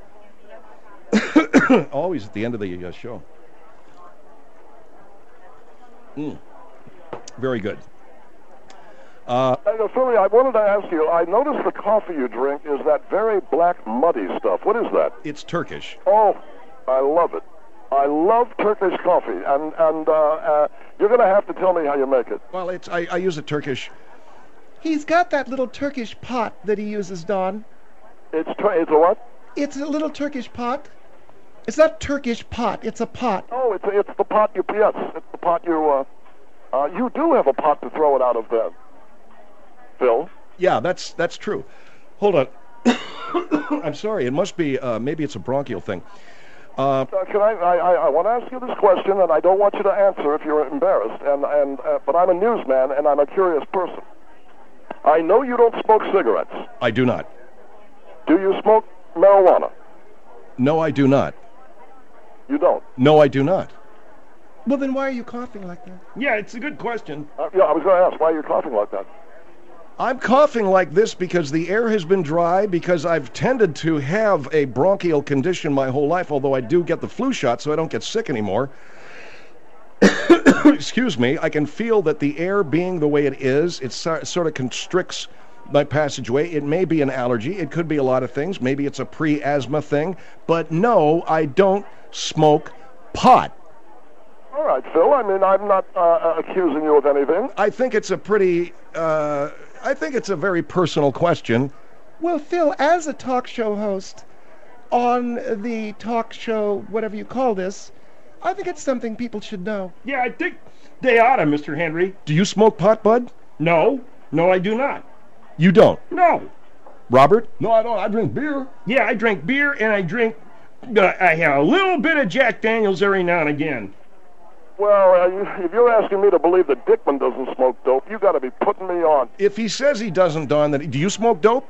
Always at the end of the show. Very good. Philly, I wanted to ask you, I noticed the coffee you drink is that very black, muddy stuff. What is that? It's Turkish. Oh, I love it. I love Turkish coffee, and you're going to have to tell me how you make it. Well, I use a Turkish. He's got that little Turkish pot that he uses, Don. It's a what? It's a little Turkish pot. It's not Turkish pot. It's a pot. Oh, it's the pot you, yes. It's the pot you do have a pot to throw it out of then, Phil. Yeah, that's true. Hold on. I'm sorry. It must be, maybe it's a bronchial thing. Can I want to ask you this question, and I don't want you to answer if you're embarrassed, but I'm a newsman, and I'm a curious person. I know you don't smoke cigarettes. I do not. Do you smoke marijuana? No, I do not. You don't? No, I do not. Well, then why are you coughing like that? Yeah, it's a good question. Yeah, I was going to ask why you're coughing like that. I'm coughing like this because the air has been dry, because I've tended to have a bronchial condition my whole life, although I do get the flu shot so I don't get sick anymore. Excuse me, I can feel that the air being the way it is, it sort of constricts my passageway. It may be an allergy. It could be a lot of things. Maybe it's a pre-asthma thing. But no, I don't smoke pot. All right, Phil. I mean, I'm not accusing you of anything. I think it's a pretty... I think it's a very personal question. Well, Phil, as a talk show host on the talk show, whatever you call this, I think it's something people should know. Yeah, I think they ought to, Mr. Henry. Do you smoke pot, Bud? No, I do not. You don't? No. Robert? No, I don't. I drink beer. Yeah, I drink beer, and I have a little bit of Jack Daniels every now and again. Well, if you're asking me to believe that Dickman doesn't smoke dope, you got to be putting me on. If he says he doesn't, Don, then do you smoke dope?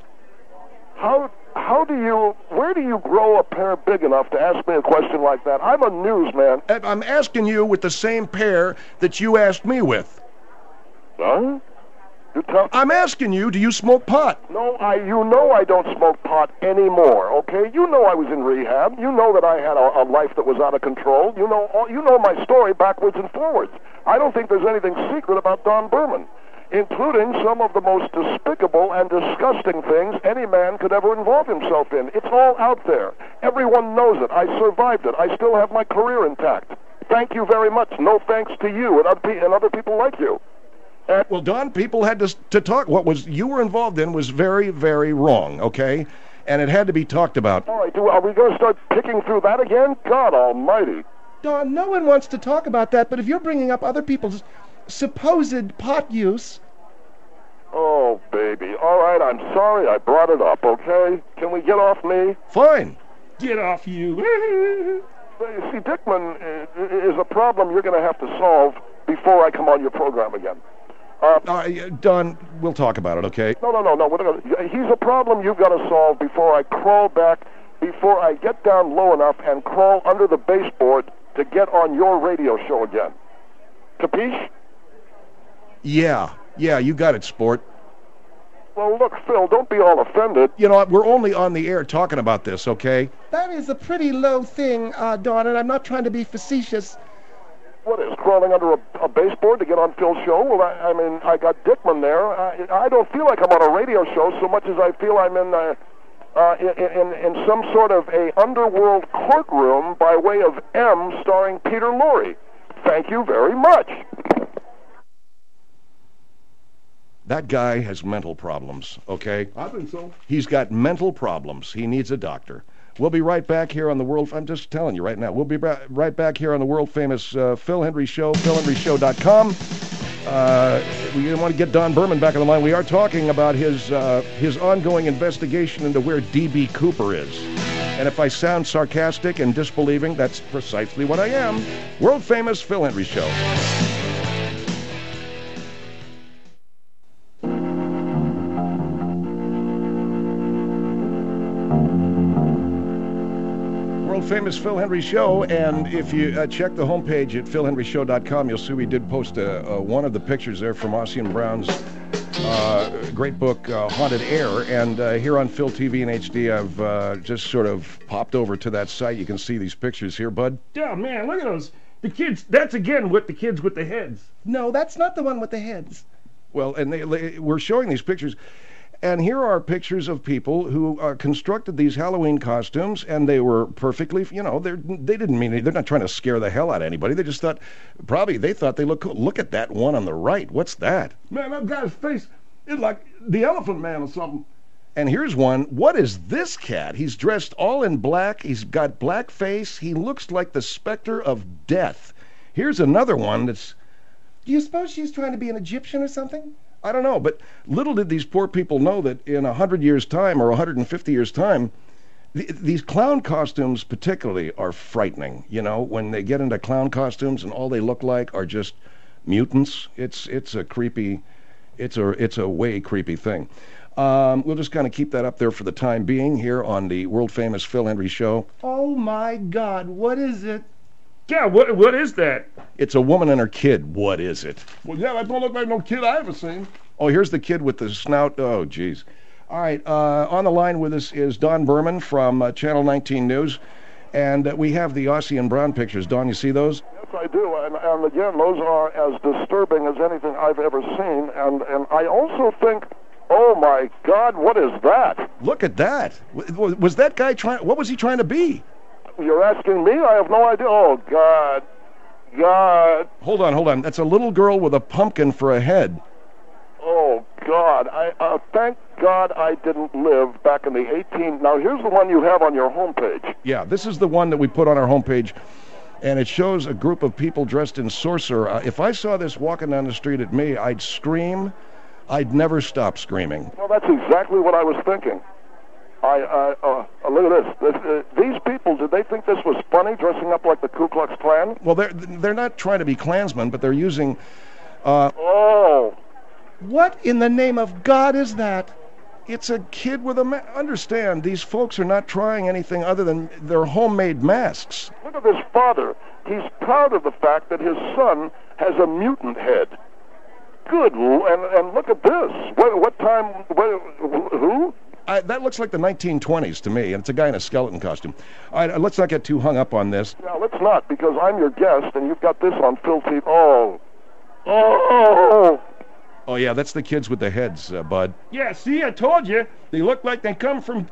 Where do you grow a pair big enough to ask me a question like that? I'm a newsman. I'm asking you with the same pair that you asked me with. Huh? I'm asking you, do you smoke pot? No, you know I don't smoke pot anymore, okay? You know I was in rehab. You know that I had a life that was out of control. You know my story backwards and forwards. I don't think there's anything secret about Don Berman, including some of the most despicable and disgusting things any man could ever involve himself in. It's all out there. Everyone knows it. I survived it. I still have my career intact. Thank you very much. No thanks to you and other people like you. Well, Don, people had to talk. What you were involved in was very, very wrong, okay? And it had to be talked about. All right, are we going to start picking through that again? God almighty. Don, no one wants to talk about that, but if you're bringing up other people's supposed pot use... Oh, baby. All right, I'm sorry I brought it up, okay? Can we get off me? Fine. Get off you. You see, Dickman is a problem you're going to have to solve before I come on your program again. Don, we'll talk about it, okay? No. He's a problem you've got to solve before I crawl back, before I get down low enough and crawl under the baseboard to get on your radio show again. Capiche? Yeah, you got it, sport. Well, look, Phil, don't be all offended. You know, we're only on the air talking about this, okay? That is a pretty low thing, Don, and I'm not trying to be facetious. What is, crawling under a baseboard to get on Phil's show? Well, I mean, I got Dickman there. I don't feel like I'm on a radio show so much as I feel I'm in some sort of a underworld courtroom by way of M starring Peter Lorre. Thank you very much. That guy has mental problems, okay? I think so. He's got mental problems. He needs a doctor. We'll be right back here on the world... I'm just telling you right now. We'll be right back here on the world-famous Phil Hendry Show, philhenryshow.com. We didn't want to get Don Berman back on the line. We are talking about his ongoing investigation into where D.B. Cooper is. And if I sound sarcastic and disbelieving, that's precisely what I am. World-famous Phil Hendry Show. Famous Phil Hendry Show, and if you check the homepage at philhenryshow.com, you'll see we did post one of the pictures there from Ossian Brown's great book, Haunted Air, and here on Phil TV and HD, I've just sort of popped over to that site. You can see these pictures here, bud. Yeah, man, look at those. The kids, that's again with the kids with the heads. No, that's not the one with the heads. Well, and we're showing these pictures. And here are pictures of people who constructed these Halloween costumes, and they were perfectly, you know, they didn't mean it. They're not trying to scare the hell out of anybody. They just thought, they thought they looked cool. Look at that one on the right. What's that? Man, that guy's face is like the Elephant Man or something. And here's one. What is this cat? He's dressed all in black. He's got black face. He looks like the specter of death. Here's another one that's... Do you suppose she's trying to be an Egyptian or something? I don't know, but little did these poor people know that in 100 years' time or 150 years' time, these clown costumes particularly are frightening. You know, when they get into clown costumes and all they look like are just mutants, it's a creepy, it's a way creepy thing. We'll just kind of keep that up there for the time being here on the world-famous Phil Hendry Show. Oh, my God, what is it? Yeah, what is that? It's a woman and her kid. What is it? Well, yeah, that don't look like no kid I ever seen. Oh, here's the kid with the snout. Oh, geez. All right, on the line with us is Don Berman from Channel 19 News, and we have the Ossian Brown pictures. Don, you see those? Yes, I do, and again, those are as disturbing as anything I've ever seen, and I also think, oh my God, what is that? Look at that. Was that guy what was he trying to be? You're asking me? I have no idea. Oh, God. Hold on. That's a little girl with a pumpkin for a head. Oh, God. Thank God I didn't live back in the 18... Now, here's the one you have on your homepage. Yeah, this is the one that we put on our homepage, and it shows a group of people dressed in sorcerer. If I saw this walking down the street at me, I'd scream. I'd never stop screaming. Well, that's exactly what I was thinking. Look at this. These people, did they think this was funny, dressing up like the Ku Klux Klan? Well, they're not trying to be Klansmen, but they're using... Oh. What in the name of God is that? It's a kid with a Understand, these folks are not trying anything other than their homemade masks. Look at this father. He's proud of the fact that his son has a mutant head. Good, and look at this. What time... Who? That looks like the 1920s to me, and it's a guy in a skeleton costume. All right, let's not get too hung up on this. Yeah, let's not, because I'm your guest, and you've got this on Phil TV. Oh, yeah, that's the kids with the heads, bud. Yeah, see, I told you. They look like they come from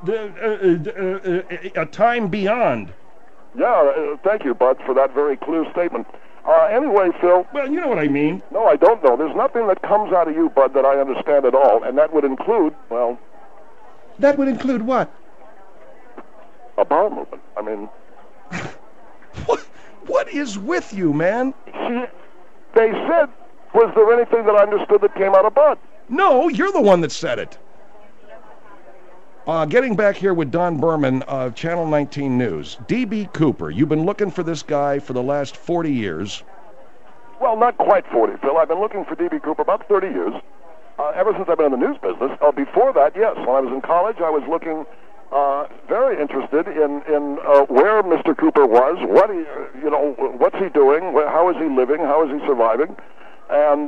a time beyond. Yeah, thank you, Bud, for that very clear statement. Anyway, Phil... Well, you know what I mean. No, I don't know. There's nothing that comes out of you, Bud, that I understand at all, and that would include, well... That would include what? A bowel movement. I mean... What is with you, man? They said, was there anything that I understood that came out of Bud? No, you're the one that said it. Getting back here with Don Berman of Channel 19 News. D.B. Cooper, you've been looking for this guy for the last 40 years. Well, not quite 40, Phil. I've been looking for D.B. Cooper about 30 years. Ever since I've been in the news business. Before that, yes. When I was in college, I was looking very interested in where Mr. Cooper was, what's he doing, how is he living, how is he surviving, and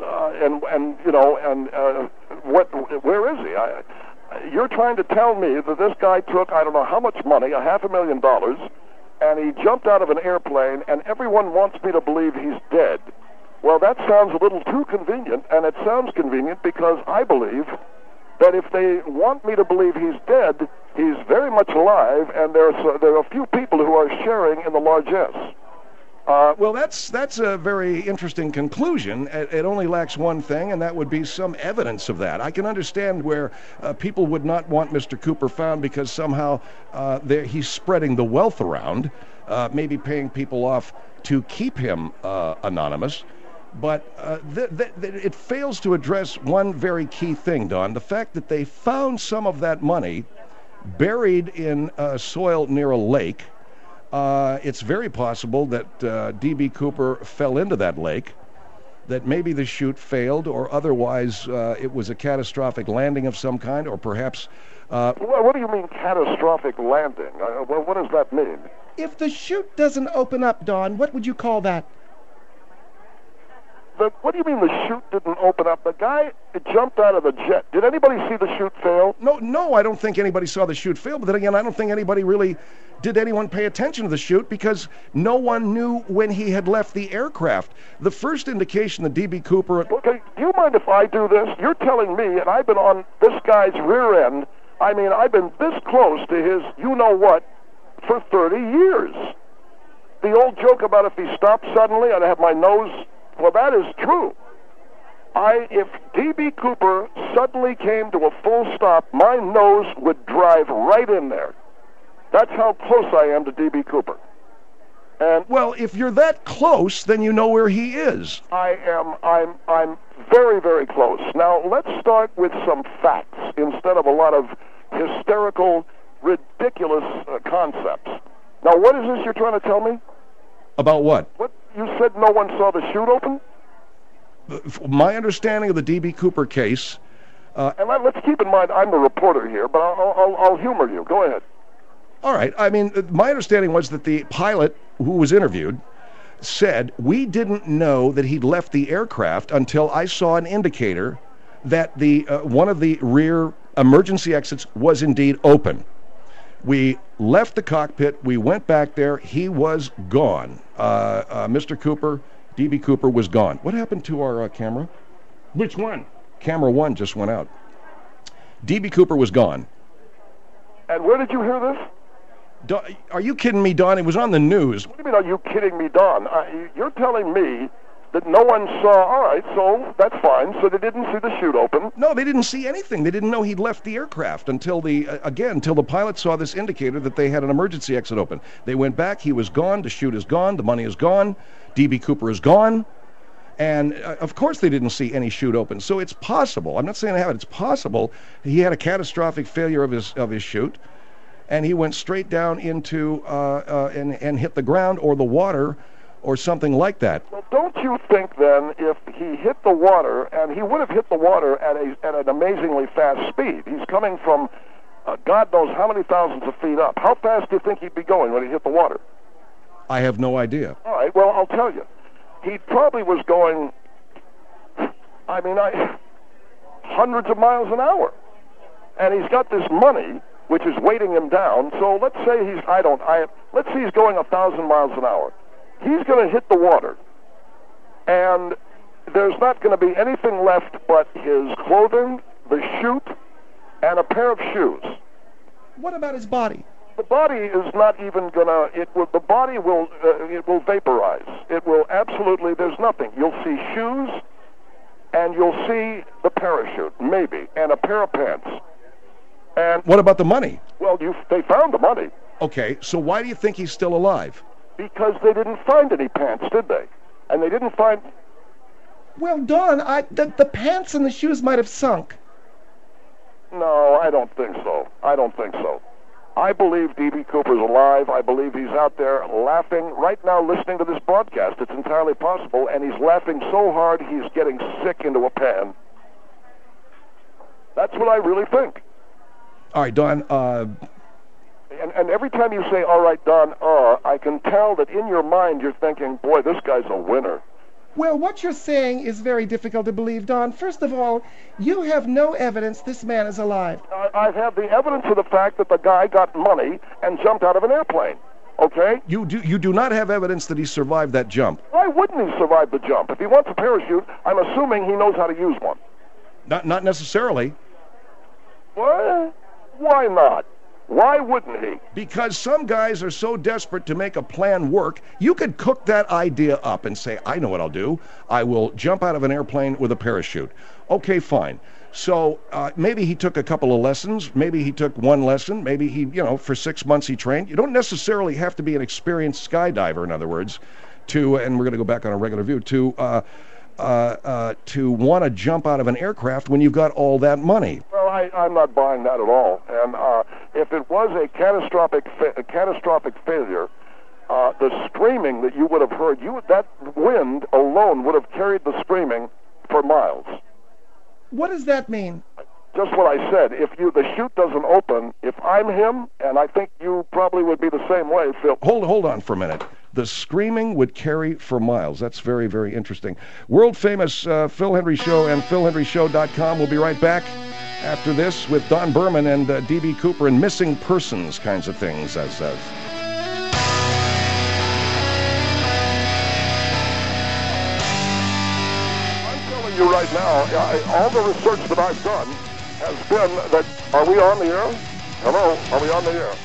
where is he? You're trying to tell me that this guy took, I don't know how much money, $500,000, and he jumped out of an airplane, and everyone wants me to believe he's dead. Well, that sounds a little too convenient, and it sounds convenient because I believe that if they want me to believe he's dead, he's very much alive, and there are a few people who are sharing in the largesse. Well, that's a very interesting conclusion. It only lacks one thing, and that would be some evidence of that. I can understand where people would not want Mr. Cooper found because somehow he's spreading the wealth around, maybe paying people off to keep him anonymous. But it fails to address one very key thing, Don. The fact that they found some of that money buried in soil near a lake. It's very possible that D.B. Cooper fell into that lake, that maybe the chute failed, or otherwise it was a catastrophic landing of some kind, or perhaps... What do you mean catastrophic landing? What does that mean? If the chute doesn't open up, Don, what would you call that? What do you mean the chute didn't open up? The guy jumped out of the jet. Did anybody see the chute fail? No, I don't think anybody saw the chute fail, but then again, I don't think anybody really... Did anyone pay attention to the chute? Because no one knew when he had left the aircraft. The first indication that D.B. Cooper... Okay, do you mind if I do this? You're telling me, and I've been on this guy's rear end, I mean, I've been this close to his you-know-what for 30 years. The old joke about if he stopped suddenly, I'd have my nose... Well, that is true. If D.B. Cooper suddenly came to a full stop, my nose would drive right in there. That's how close I am to D.B. Cooper. And well, if you're that close, then you know where he is. I'm very, very close. Now, let's start with some facts instead of a lot of hysterical, ridiculous concepts. Now, what is this you're trying to tell me? About what? What? You said no one saw the chute open? My understanding of the D.B. Cooper case... and let's keep in mind, I'm the reporter here, but I'll humor you. Go ahead. All right. I mean, my understanding was that the pilot who was interviewed said, we didn't know that he'd left the aircraft until I saw an indicator that the one of the rear emergency exits was indeed open. We left the cockpit. We went back there. He was gone. Mr. Cooper, D.B. Cooper, was gone. What happened to our camera? Which one? Camera 1 just went out. D.B. Cooper was gone. And where did you hear this? Are you kidding me, Don? It was on the news. What do you mean, are you kidding me, Don? You're telling me that no one saw... All right, so that's fine. So they didn't see the chute open? No, they didn't see anything. They didn't know he'd left the aircraft until until the pilot saw this indicator that they had an emergency exit open. They went back. He was gone. The chute is gone. The money is gone. D.B. Cooper is gone. And, of course, they didn't see any chute open. So it's possible. I'm not saying they have it. It's possible he had a catastrophic failure of his chute, and he went straight down into and hit the ground or the water or something like that. Well, don't you think, then, if he hit the water, and he would have hit the water at an amazingly fast speed. He's coming from God knows how many thousands of feet up. How fast do you think he'd be going when he hit the water? I have no idea. All right, well, I'll tell you. He probably was going, hundreds of miles an hour. And he's got this money, which is weighting him down. So let's say let's say he's going 1,000 miles an hour. He's going to hit the water. And there's not going to be anything left but his clothing, the chute, and a pair of shoes. What about his body? The body is not even gonna. The body will. It will vaporize. It will absolutely. There's nothing. You'll see shoes, and you'll see the parachute, maybe, and a pair of pants. And what about the money? Well, they found the money. Okay, so why do you think he's still alive? Because they didn't find any pants, did they? And they didn't find. Well, Don, the pants and the shoes might have sunk. No, I don't think so. I believe D.B. Cooper's alive. I believe he's out there laughing right now, listening to this broadcast. It's entirely possible, and he's laughing so hard he's getting sick into a pan. That's what I really think. All right, Don. And every time you say, all right, Don, I can tell that in your mind you're thinking, boy, this guy's a winner. Well, what you're saying is very difficult to believe, Don. First of all, you have no evidence this man is alive. I have the evidence of the fact that the guy got money and jumped out of an airplane. Okay? You do not have evidence that he survived that jump. Why wouldn't he survive the jump? If he wants a parachute, I'm assuming he knows how to use one. Not necessarily. Well, why not? Why wouldn't he? Because some guys are so desperate to make a plan work, you could cook that idea up and say, I know what I'll do. I will jump out of an airplane with a parachute. Okay, fine. So maybe he took a couple of lessons. Maybe he took one lesson. Maybe he, for 6 months he trained. You don't necessarily have to be an experienced skydiver, in other words, and we're going to go back on a regular view, to want to jump out of an aircraft when you've got all that money. Well, I'm not buying that at all. And if it was a catastrophic failure, the screaming that you would have heard, that wind alone would have carried the screaming for miles. What does that mean? Just what I said. If the chute doesn't open, if I'm him, and I think you probably would be the same way, Phil. Hold on for a minute. The screaming would carry for miles. That's very, very interesting. World-famous Phil Hendrie Show and PhilHendrieShow.com. We'll be right back after this with Don Berman and D.B. Cooper and missing persons kinds of things, as says. I'm telling you right now, all the research that I've done has been that, are we on the air? Hello? Are we on the air?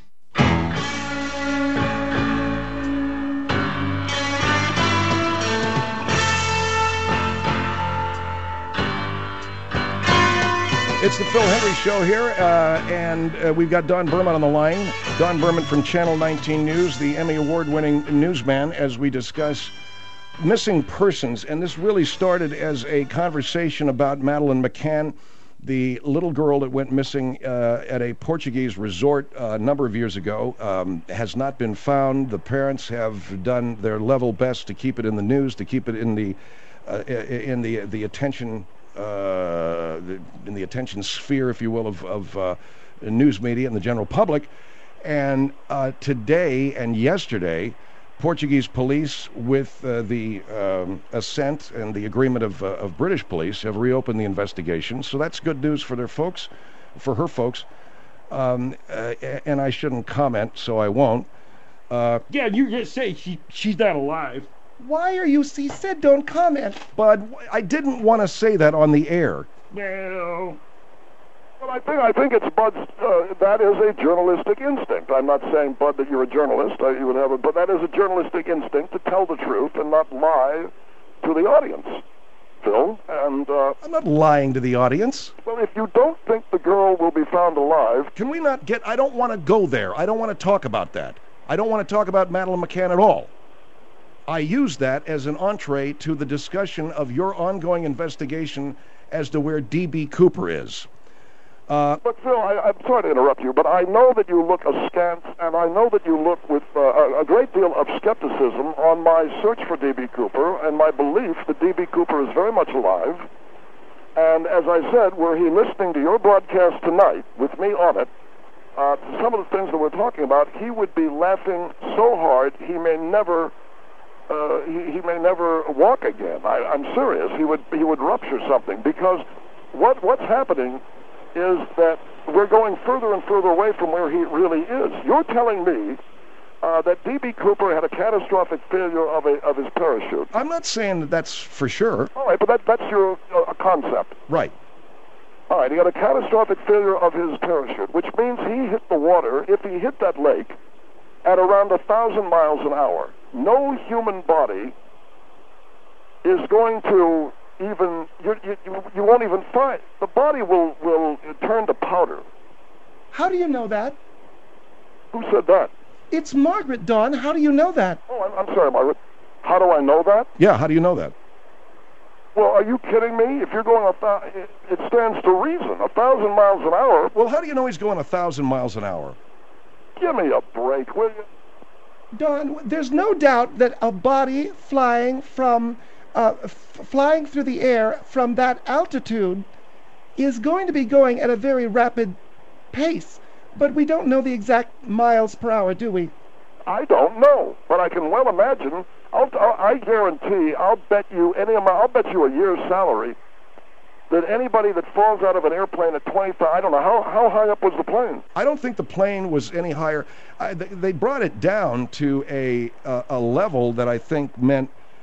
It's the Phil Hendrie Show here, and we've got Don Berman on the line. Don Berman from Channel 19 News, the Emmy Award-winning newsman, as we discuss missing persons. And this really started as a conversation about Madeleine McCann, the little girl that went missing at a Portuguese resort a number of years ago, has not been found. The parents have done their level best to keep it in the news, to keep it in the attention. In the attention sphere, if you will, of news media and the general public. And today and yesterday, Portuguese police, with the assent and the agreement of British police, have reopened the investigation. So that's good news for their folks, for her folks. And I shouldn't comment, so I won't. Yeah, you just say she's not alive. Why are you... He said don't comment. But I didn't want to say that on the air. Well, I think it's Bud's. That is a journalistic instinct. I'm not saying, Bud, that you're a journalist. You would have it, but that is a journalistic instinct to tell the truth and not lie to the audience, Phil. And I'm not lying to the audience. Well, if you don't think the girl will be found alive, can we not get? I don't want to go there. I don't want to talk about that. I don't want to talk about Madeleine McCann at all. I use that as an entree to the discussion of your ongoing investigation as to where D.B. Cooper is. But Phil, I'm sorry to interrupt you, but I know that you look askance, and I know that you look with a great deal of skepticism on my search for D.B. Cooper and my belief that D.B. Cooper is very much alive. And as I said, were he listening to your broadcast tonight with me on it, some of the things that we're talking about, he would be laughing so hard he may never... he may never walk again. I'm serious. He would rupture something, because what's happening is that we're going further and further away from where he really is. You're telling me that D.B. Cooper had a catastrophic failure of his parachute. I'm not saying that that's for sure. All right, but that's your concept. Right. All right, he had a catastrophic failure of his parachute, which means he hit the water, if he hit that lake, at around 1,000 miles an hour. No human body is going to even, you won't even find, the body will turn to powder. How do you know that? Who said that? It's Margaret, Don. How do you know that? Oh, I'm sorry, Margaret. How do I know that? Yeah, how do you know that? Well, are you kidding me? If you're going it stands to reason. 1,000 miles an hour. Well, how do you know he's going 1,000 miles an hour? Give me a break, will you? Don, there's no doubt that a body flying from flying through the air from that altitude is going to be going at a very rapid pace, but we don't know the exact miles per hour, do we? I don't know, but I can well imagine. I guarantee. I'll bet you any amount. I'll bet you a year's salary that anybody that falls out of an airplane at 20,000, I don't know, how high up was the plane? I don't think the plane was any higher. They brought it down to a level that I think meant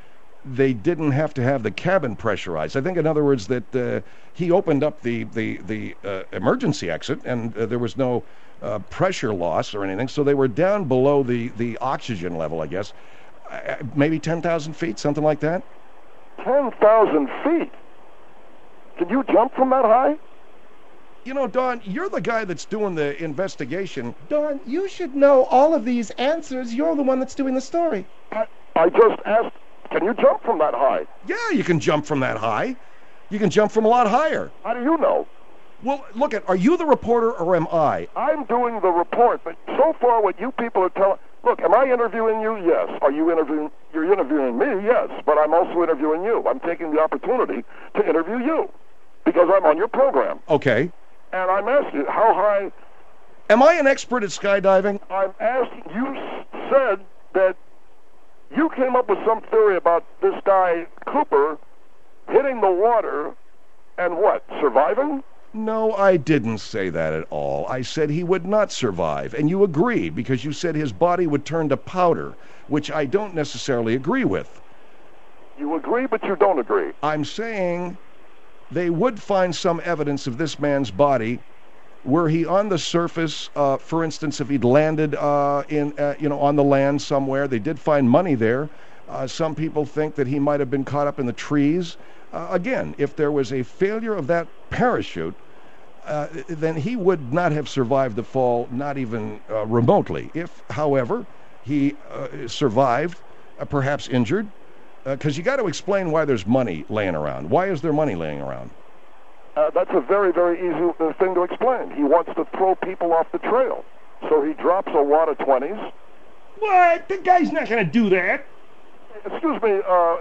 they didn't have to have the cabin pressurized. I think, in other words, that he opened up the emergency exit, and there was no pressure loss or anything, so they were down below the oxygen level, I guess. Maybe 10,000 feet, something like that? 10,000 feet? Can you jump from that high? You know, Don, you're the guy that's doing the investigation. Don, you should know all of these answers. You're the one that's doing the story. I just asked, can you jump from that high? Yeah, you can jump from that high. You can jump from a lot higher. How do you know? Well, look, are you the reporter or am I? I'm doing the report, but so far what you people are telling... Look, am I interviewing you? Yes. Are you interviewing... You're interviewing me? Yes. But I'm also interviewing you. I'm taking the opportunity to interview you because I'm on your program. Okay. And I'm asking you, how high... Am I an expert at skydiving? I'm asking... You said that you came up with some theory about this guy, Cooper, hitting the water and what, surviving? No, I didn't say that at all. I said he would not survive, and you agree because you said his body would turn to powder, which I don't necessarily agree with. You agree, but you don't agree. I'm saying they would find some evidence of this man's body were he on the surface. For instance, if he'd landed on the land somewhere. They did find money there. Some people think that he might have been caught up in the trees. Again, if there was a failure of that parachute, then he would not have survived the fall, not even remotely. If, however, he survived, perhaps injured, because you got to explain why there's money laying around. Why is there money laying around? That's a very, very easy thing to explain. He wants to throw people off the trail. So he drops a wad of 20s. What? The guy's not going to do that. Excuse me,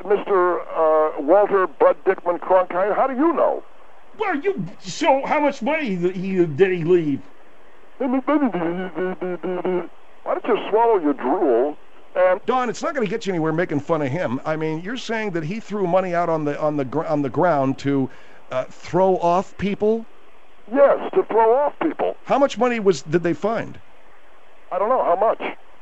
Mr. Walter Bud Dickman Cronkite, how do you know? Well, so how much money did he leave? Why don't you swallow your drool? And Don, it's not going to get you anywhere making fun of him. I mean, you're saying that he threw money out on the ground to throw off people? Yes, to throw off people. How much money did they find? I don't know, how much?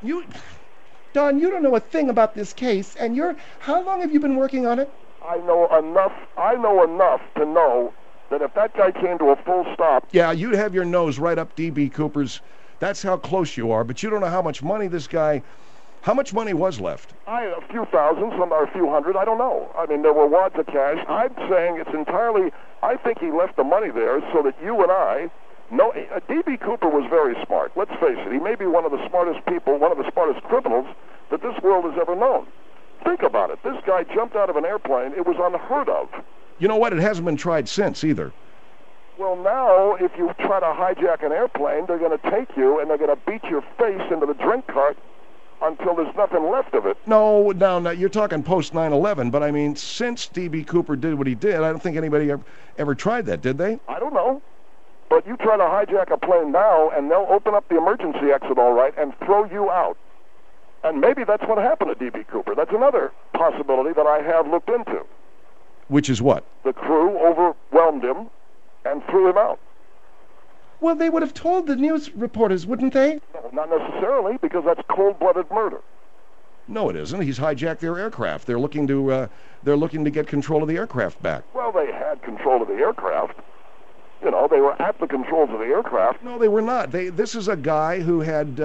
Don, you don't know a thing about this case, and how long have you been working on it? I know enough to know that if that guy came to a full stop... Yeah, you'd have your nose right up D.B. Cooper's. That's how close you are, but you don't know how much money this guy... How much money was left? A few thousand, some or a few hundred, I don't know. I mean, there were wads of cash. I'm saying it's entirely... I think he left the money there so that you and I... No, D.B. Cooper was very smart. Let's face it. He may be one of the smartest people, one of the smartest criminals that this world has ever known. Think about it. This guy jumped out of an airplane. It was unheard of. You know what? It hasn't been tried since either. Well, now, if you try to hijack an airplane, they're going to take you and they're going to beat your face into the drink cart until there's nothing left of it. No, you're talking post 9/11, but I mean, since D.B. Cooper did what he did, I don't think anybody ever tried that, did they? I don't know. But you try to hijack a plane now, and they'll open up the emergency exit all right and throw you out. And maybe that's what happened to D.B. Cooper. That's another possibility that I have looked into. Which is what? The crew overwhelmed him and threw him out. Well, they would have told the news reporters, wouldn't they? No, not necessarily, because that's cold-blooded murder. No, it isn't. He's hijacked their aircraft. They're looking to get control of the aircraft back. Well, they had control of the aircraft. You know, they were at the controls of the aircraft. No, they were not. This is a guy who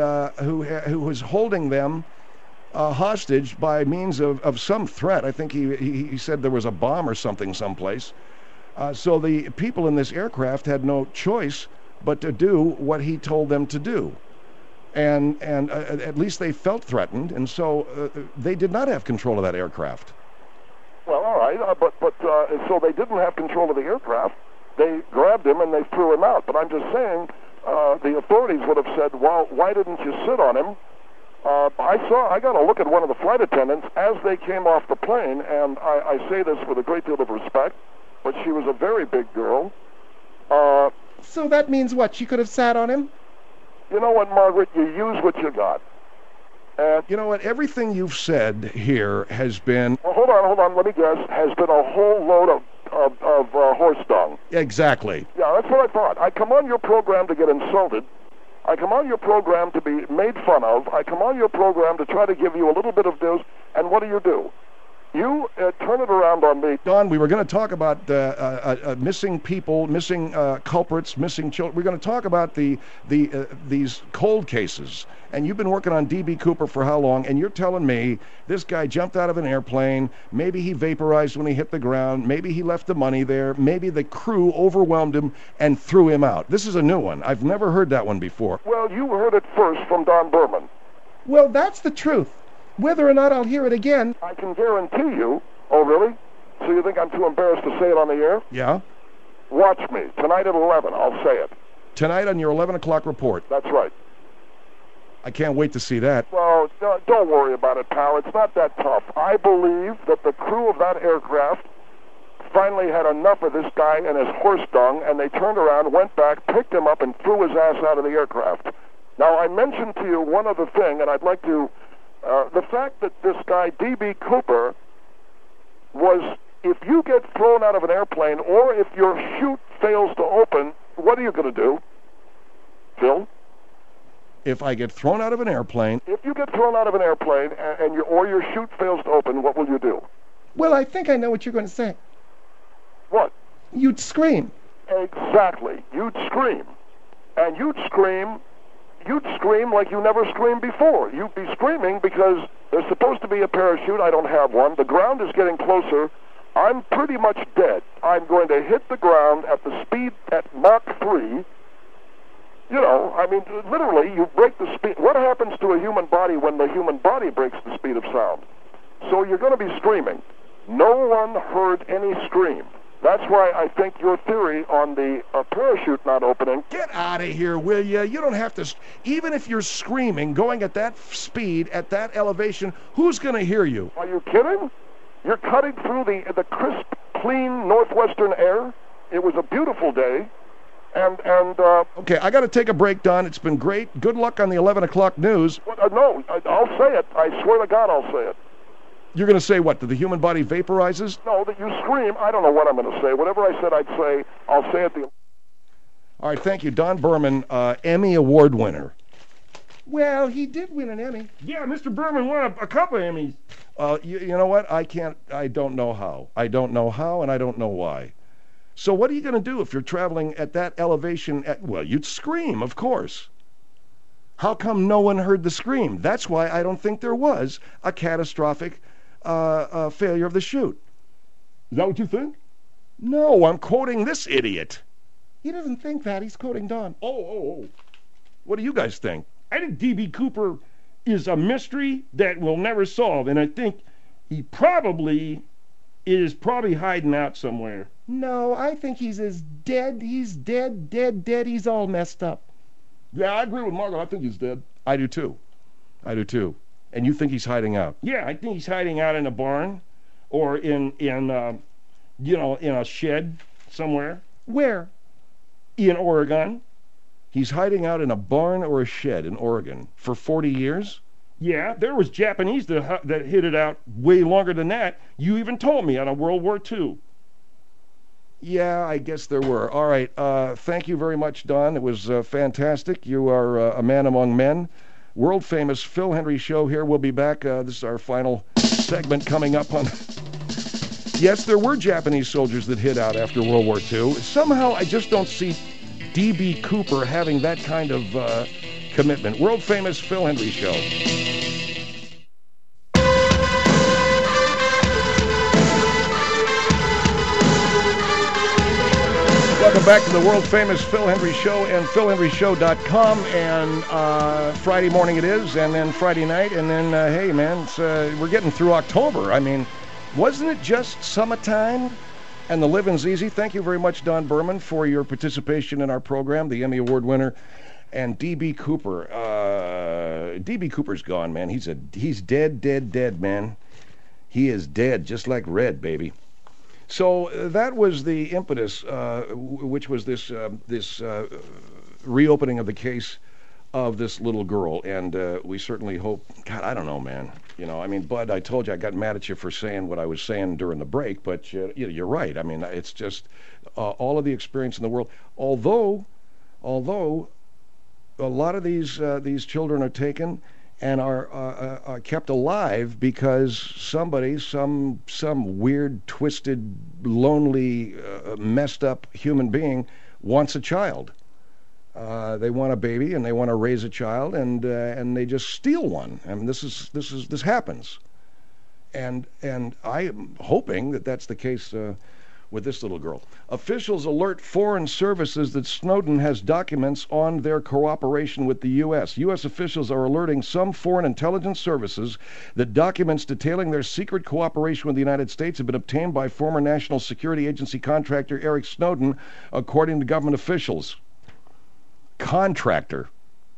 was holding them hostage by means of some threat. I think he said there was a bomb or something someplace. So the people in this aircraft had no choice but to do what he told them to do. And at least they felt threatened, and so they did not have control of that aircraft. Well, all right, but so they didn't have control of the aircraft. They grabbed him and they threw him out. But I'm just saying, the authorities would have said, well, why didn't you sit on him? I got a look at one of the flight attendants as they came off the plane, and I say this with a great deal of respect, but she was a very big girl. So that means what? She could have sat on him? You know what, Margaret? You use what you got. And you know what? Everything you've said here has been... Well, hold on. Let me guess. Has been a whole load of horse dung. Exactly. Yeah, that's what I thought. I come on your program to get insulted. I come on your program to be made fun of. I come on your program to try to give you a little bit of news. And what do? You turn it around on me. Don, we were going to talk about missing people, missing culprits, missing children. We're going to talk about these cold cases. And you've been working on D.B. Cooper for how long? And you're telling me this guy jumped out of an airplane. Maybe he vaporized when he hit the ground. Maybe he left the money there. Maybe the crew overwhelmed him and threw him out. This is a new one. I've never heard that one before. Well, you heard it first from Don Berman. Well, that's the truth. Whether or not I'll hear it again, I can guarantee you. Oh, really? So you think I'm too embarrassed to say it on the air? Yeah? Watch me. Tonight at 11, I'll say it. Tonight on your 11 o'clock report. That's right. I can't wait to see that. Well, don't worry about it, pal. It's not that tough. I believe that the crew of that aircraft finally had enough of this guy and his horse dung, and they turned around, went back, picked him up, and threw his ass out of the aircraft. Now, I mentioned to you one other thing, and I'd like to... the fact that this guy, D.B. Cooper, was, if you get thrown out of an airplane or if your chute fails to open, what are you going to do? Phil? If I get thrown out of an airplane... If you get thrown out of an airplane or your chute fails to open, what will you do? well, I think I know what you're going to say. What? You'd scream. Exactly. You'd scream. And you'd scream like you never screamed before. You'd be screaming because there's supposed to be a parachute. I don't have one. The ground is getting closer. I'm pretty much dead. I'm going to hit the ground at the speed at Mach 3. You know, I mean, literally, you break the speed. What happens to a human body when the human body breaks the speed of sound? So you're going to be screaming. No one heard any scream. That's why I think your theory on the parachute not opening... Get out of here, will you? You don't have to... Even if you're screaming, going at that speed, at that elevation, who's going to hear you? Are you kidding? You're cutting through the crisp, clean northwestern air. It was a beautiful day. Okay, I got to take a break, Don. It's been great. Good luck on the 11 o'clock news. No, I'll say it. I swear to God I'll say it. You're going to say what? That the human body vaporizes? No, that you scream. I don't know what I'm going to say. Whatever I said I'd say, I'll say it. All right, thank you. Don Berman, Emmy Award winner. Well, he did win an Emmy. Yeah, Mr. Berman won a couple of Emmys. You know what? I don't know how. I don't know how, and I don't know why. So what are you going to do if you're traveling at that elevation? Well, you'd scream, of course. How come no one heard the scream? That's why I don't think there was a catastrophic failure of the chute. Is that what you think? No, I'm quoting this idiot. He doesn't think that. He's quoting Don. Oh. What do you guys think? I think D.B. Cooper is a mystery that we'll never solve, and I think he is probably hiding out somewhere. No, I think he's as dead. He's dead. He's all messed up. Yeah, I agree with Margaret. I think he's dead. I do too. And you think he's hiding out? Yeah, I think he's hiding out in a barn or in a shed somewhere. Where? In Oregon. He's hiding out in a barn or a shed in Oregon for 40 years? Yeah, there was Japanese that hid it out way longer than that. You even told me out of World War II. Yeah, I guess there were. All right. Thank you very much, Don. It was fantastic. You are a man among men. World famous Phil Hendrie Show here. We'll be back. This is our final segment coming up on... Yes, there were Japanese soldiers that hid out after World War II. Somehow I just don't see D.B. Cooper having that kind of commitment. World famous Phil Hendrie Show. Welcome back to the world-famous Phil Hendrie Show and PhilHendrieShow.com. And Friday morning it is, and then Friday night, and then, hey, man, we're getting through October. I mean, wasn't it just summertime? And the living's easy. Thank you very much, Don Berman, for your participation in our program, the Emmy Award winner. And D.B. Cooper. D.B. Cooper's gone, man. He's dead, man. He is dead, just like Red, baby. So that was the impetus, which was this reopening of the case of this little girl, and we certainly hope. God, I don't know, man. You know, I mean, Bud, I told you I got mad at you for saying what I was saying during the break, but you're right. I mean, it's just all of the experience in the world. Although a lot of these children are taken, and are kept alive because somebody, some weird, twisted, lonely, messed up human being wants a child. They want a baby and they want to raise a child, and they just steal one. I mean, this happens, and I'm hoping that that's the case with this little girl. Officials alert foreign services that Snowden has documents on their cooperation with the U.S. U.S. officials are alerting some foreign intelligence services that documents detailing their secret cooperation with the United States have been obtained by former National Security Agency contractor Eric Snowden, according to government officials. Contractor.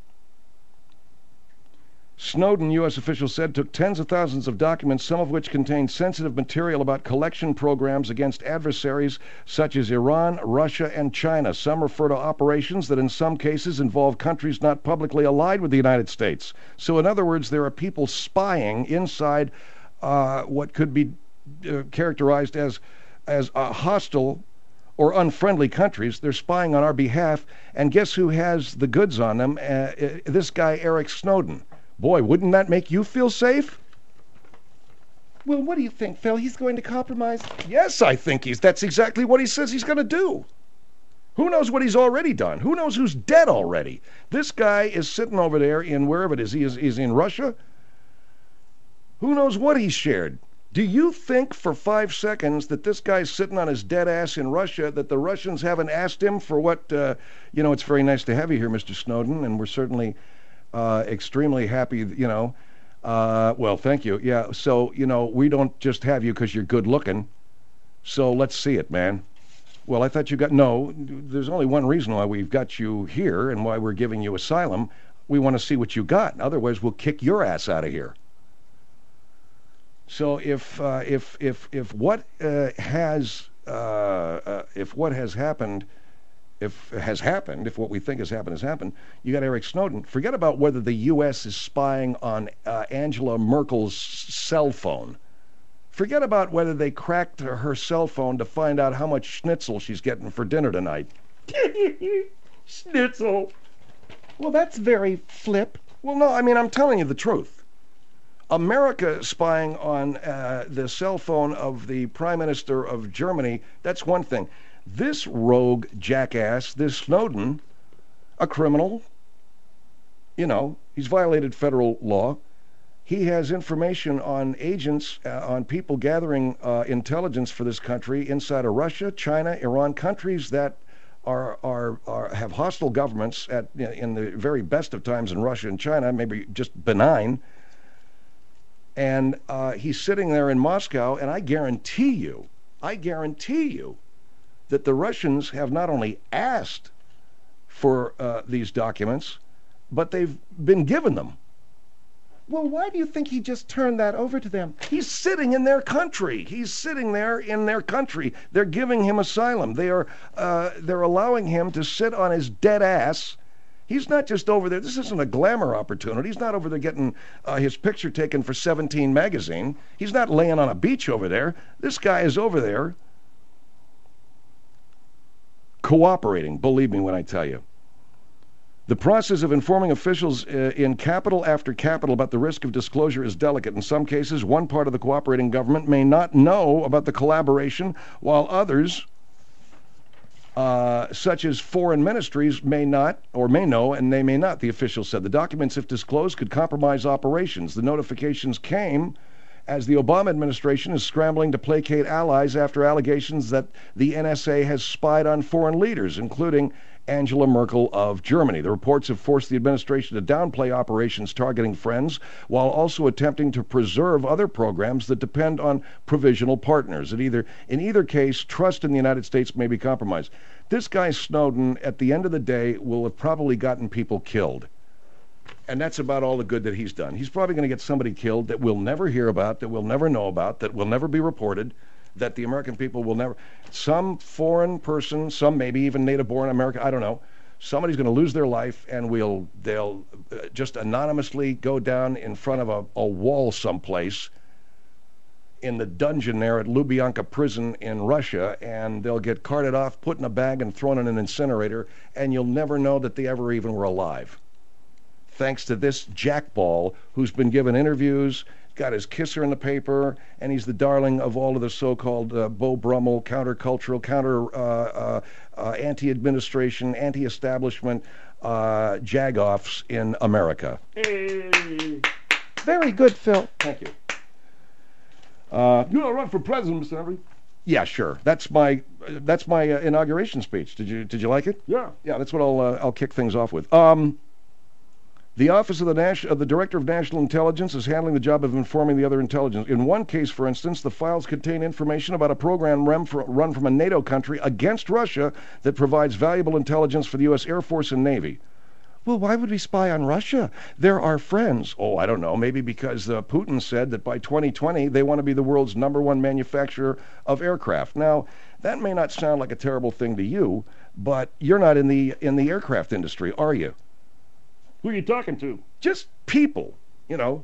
Snowden, U.S. officials said, took tens of thousands of documents, some of which contained sensitive material about collection programs against adversaries such as Iran, Russia, and China. Some refer to operations that in some cases involve countries not publicly allied with the United States. So in other words, there are people spying inside what could be characterized as hostile or unfriendly countries. They're spying on our behalf, and guess who has the goods on them? This guy, Eric Snowden. Boy, wouldn't that make you feel safe? Well, what do you think, Phil? He's going to compromise? Yes, I think that's exactly what he says he's going to do. Who knows what he's already done? Who knows who's dead already? This guy is sitting over there in wherever it is. He's in Russia. Who knows what he's shared? Do you think for 5 seconds that this guy's sitting on his dead ass in Russia, that the Russians haven't asked him for what, it's very nice to have you here, Mr. Snowden, and we're certainly extremely happy, well, thank you. Yeah, so, we don't just have you because you're good looking, so let's see it, man. Well, I thought no, there's only one reason why we've got you here and why we're giving you asylum. We want to see what you got. Otherwise, we'll kick your ass out of here. So if what has happened, if what we think has happened, you got Eric Snowden. Forget about whether the U.S. is spying on Angela Merkel's cell phone. Forget about whether they cracked her cell phone to find out how much schnitzel she's getting for dinner tonight. Schnitzel. Well, that's very flip. Well, no, I mean, I'm telling you the truth. America spying on the cell phone of the Prime Minister of Germany, that's one thing. This rogue jackass, this Snowden, a criminal, he's violated federal law. He has information on agents, on people gathering intelligence for this country inside of Russia, China, Iran, countries that have hostile governments in the very best of times in Russia and China, maybe just benign. And he's sitting there in Moscow, and I guarantee you that the Russians have not only asked for these documents, but they've been given them. Well, why do you think he just turned that over to them? He's sitting in their country. He's sitting there in their country. They're giving him asylum. They're allowing him to sit on his dead ass. He's not just over there. This isn't a glamour opportunity. He's not over there getting his picture taken for 17 magazine. He's not laying on a beach over there. This guy is over there cooperating, believe me when I tell you. The process of informing officials in capital after capital about the risk of disclosure is delicate. In some cases, one part of the cooperating government may not know about the collaboration, while others, such as foreign ministries, may not, or may know, and they may not, the official said. The documents, if disclosed, could compromise operations. The notifications came as the Obama administration is scrambling to placate allies after allegations that the NSA has spied on foreign leaders, including Angela Merkel of Germany. The reports have forced the administration to downplay operations targeting friends, while also attempting to preserve other programs that depend on provisional partners. In either case, trust in the United States may be compromised. This guy Snowden, at the end of the day, will have probably gotten people killed. And that's about all the good that he's done. He's probably going to get somebody killed that we'll never hear about, that we'll never know about, that will never be reported, that the American people will never... Some foreign person, some maybe even native-born American, I don't know, somebody's going to lose their life, and they'll just anonymously go down in front of a wall someplace in the dungeon there at Lubyanka prison in Russia, and they'll get carted off, put in a bag, and thrown in an incinerator, and you'll never know that they ever even were alive. thanks to this jackball who's been given interviews, got his kisser in the paper, and he's the darling of all of the so-called Beau Brummel, countercultural, anti-administration, anti-establishment jagoffs in America. Hey. Very good, Phil. Thank you. You want to run for president, Mr. Henry? Yeah, sure. That's my inauguration speech. Did you like it? Yeah. Yeah, that's what I'll kick things off with. The Office of the Director of National Intelligence is handling the job of informing the other intelligence. In one case, for instance, the files contain information about a program run from a NATO country against Russia that provides valuable intelligence for the U.S. Air Force and Navy. Well, why would we spy on Russia? They're our friends. Oh, I don't know. Maybe because Putin said that by 2020 they want to be the world's #1 manufacturer of aircraft. Now, that may not sound like a terrible thing to you, but you're not in the aircraft industry, are you? Who are you talking to? Just people, There are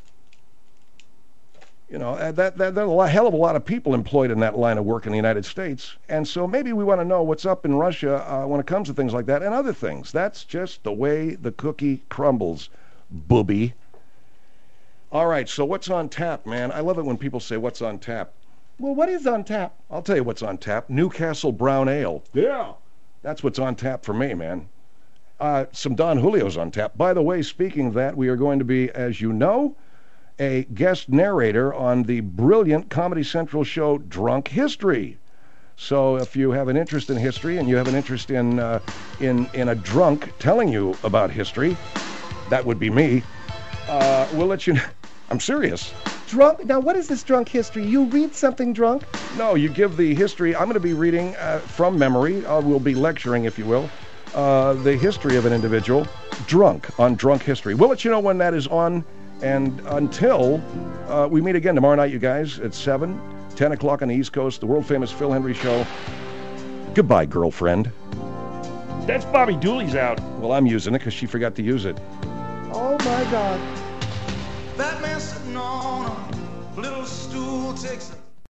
a hell of a lot of people employed in that line of work in the United States, and so maybe we want to know what's up in Russia when it comes to things like that and other things. That's just the way the cookie crumbles, booby. All right, so what's on tap, man? I love it when people say what's on tap. Well, what is on tap? I'll tell you what's on tap. Newcastle Brown Ale. Yeah. That's what's on tap for me, man. Some Don Julio's on tap. By the way, speaking of that, we are going to be, as you know, a guest narrator on the brilliant Comedy Central show Drunk History. So if you have an interest in history and you have an interest in a drunk telling you about history, that would be me. We'll let you know. I'm serious. Drunk? Now, what is this drunk history? You read something drunk? No, you give the history. I'm going to be reading from memory. We'll be lecturing, if you will. The history of an individual drunk on Drunk History. We'll let you know when that is on, and until we meet again tomorrow night, you guys, at 7, 10 o'clock on the East Coast, the world-famous Phil Henry Show. Goodbye, girlfriend. That's Bobby Dooley's out. Well, I'm using it because she forgot to use it. Oh, my God. That man sitting on a little stool takes a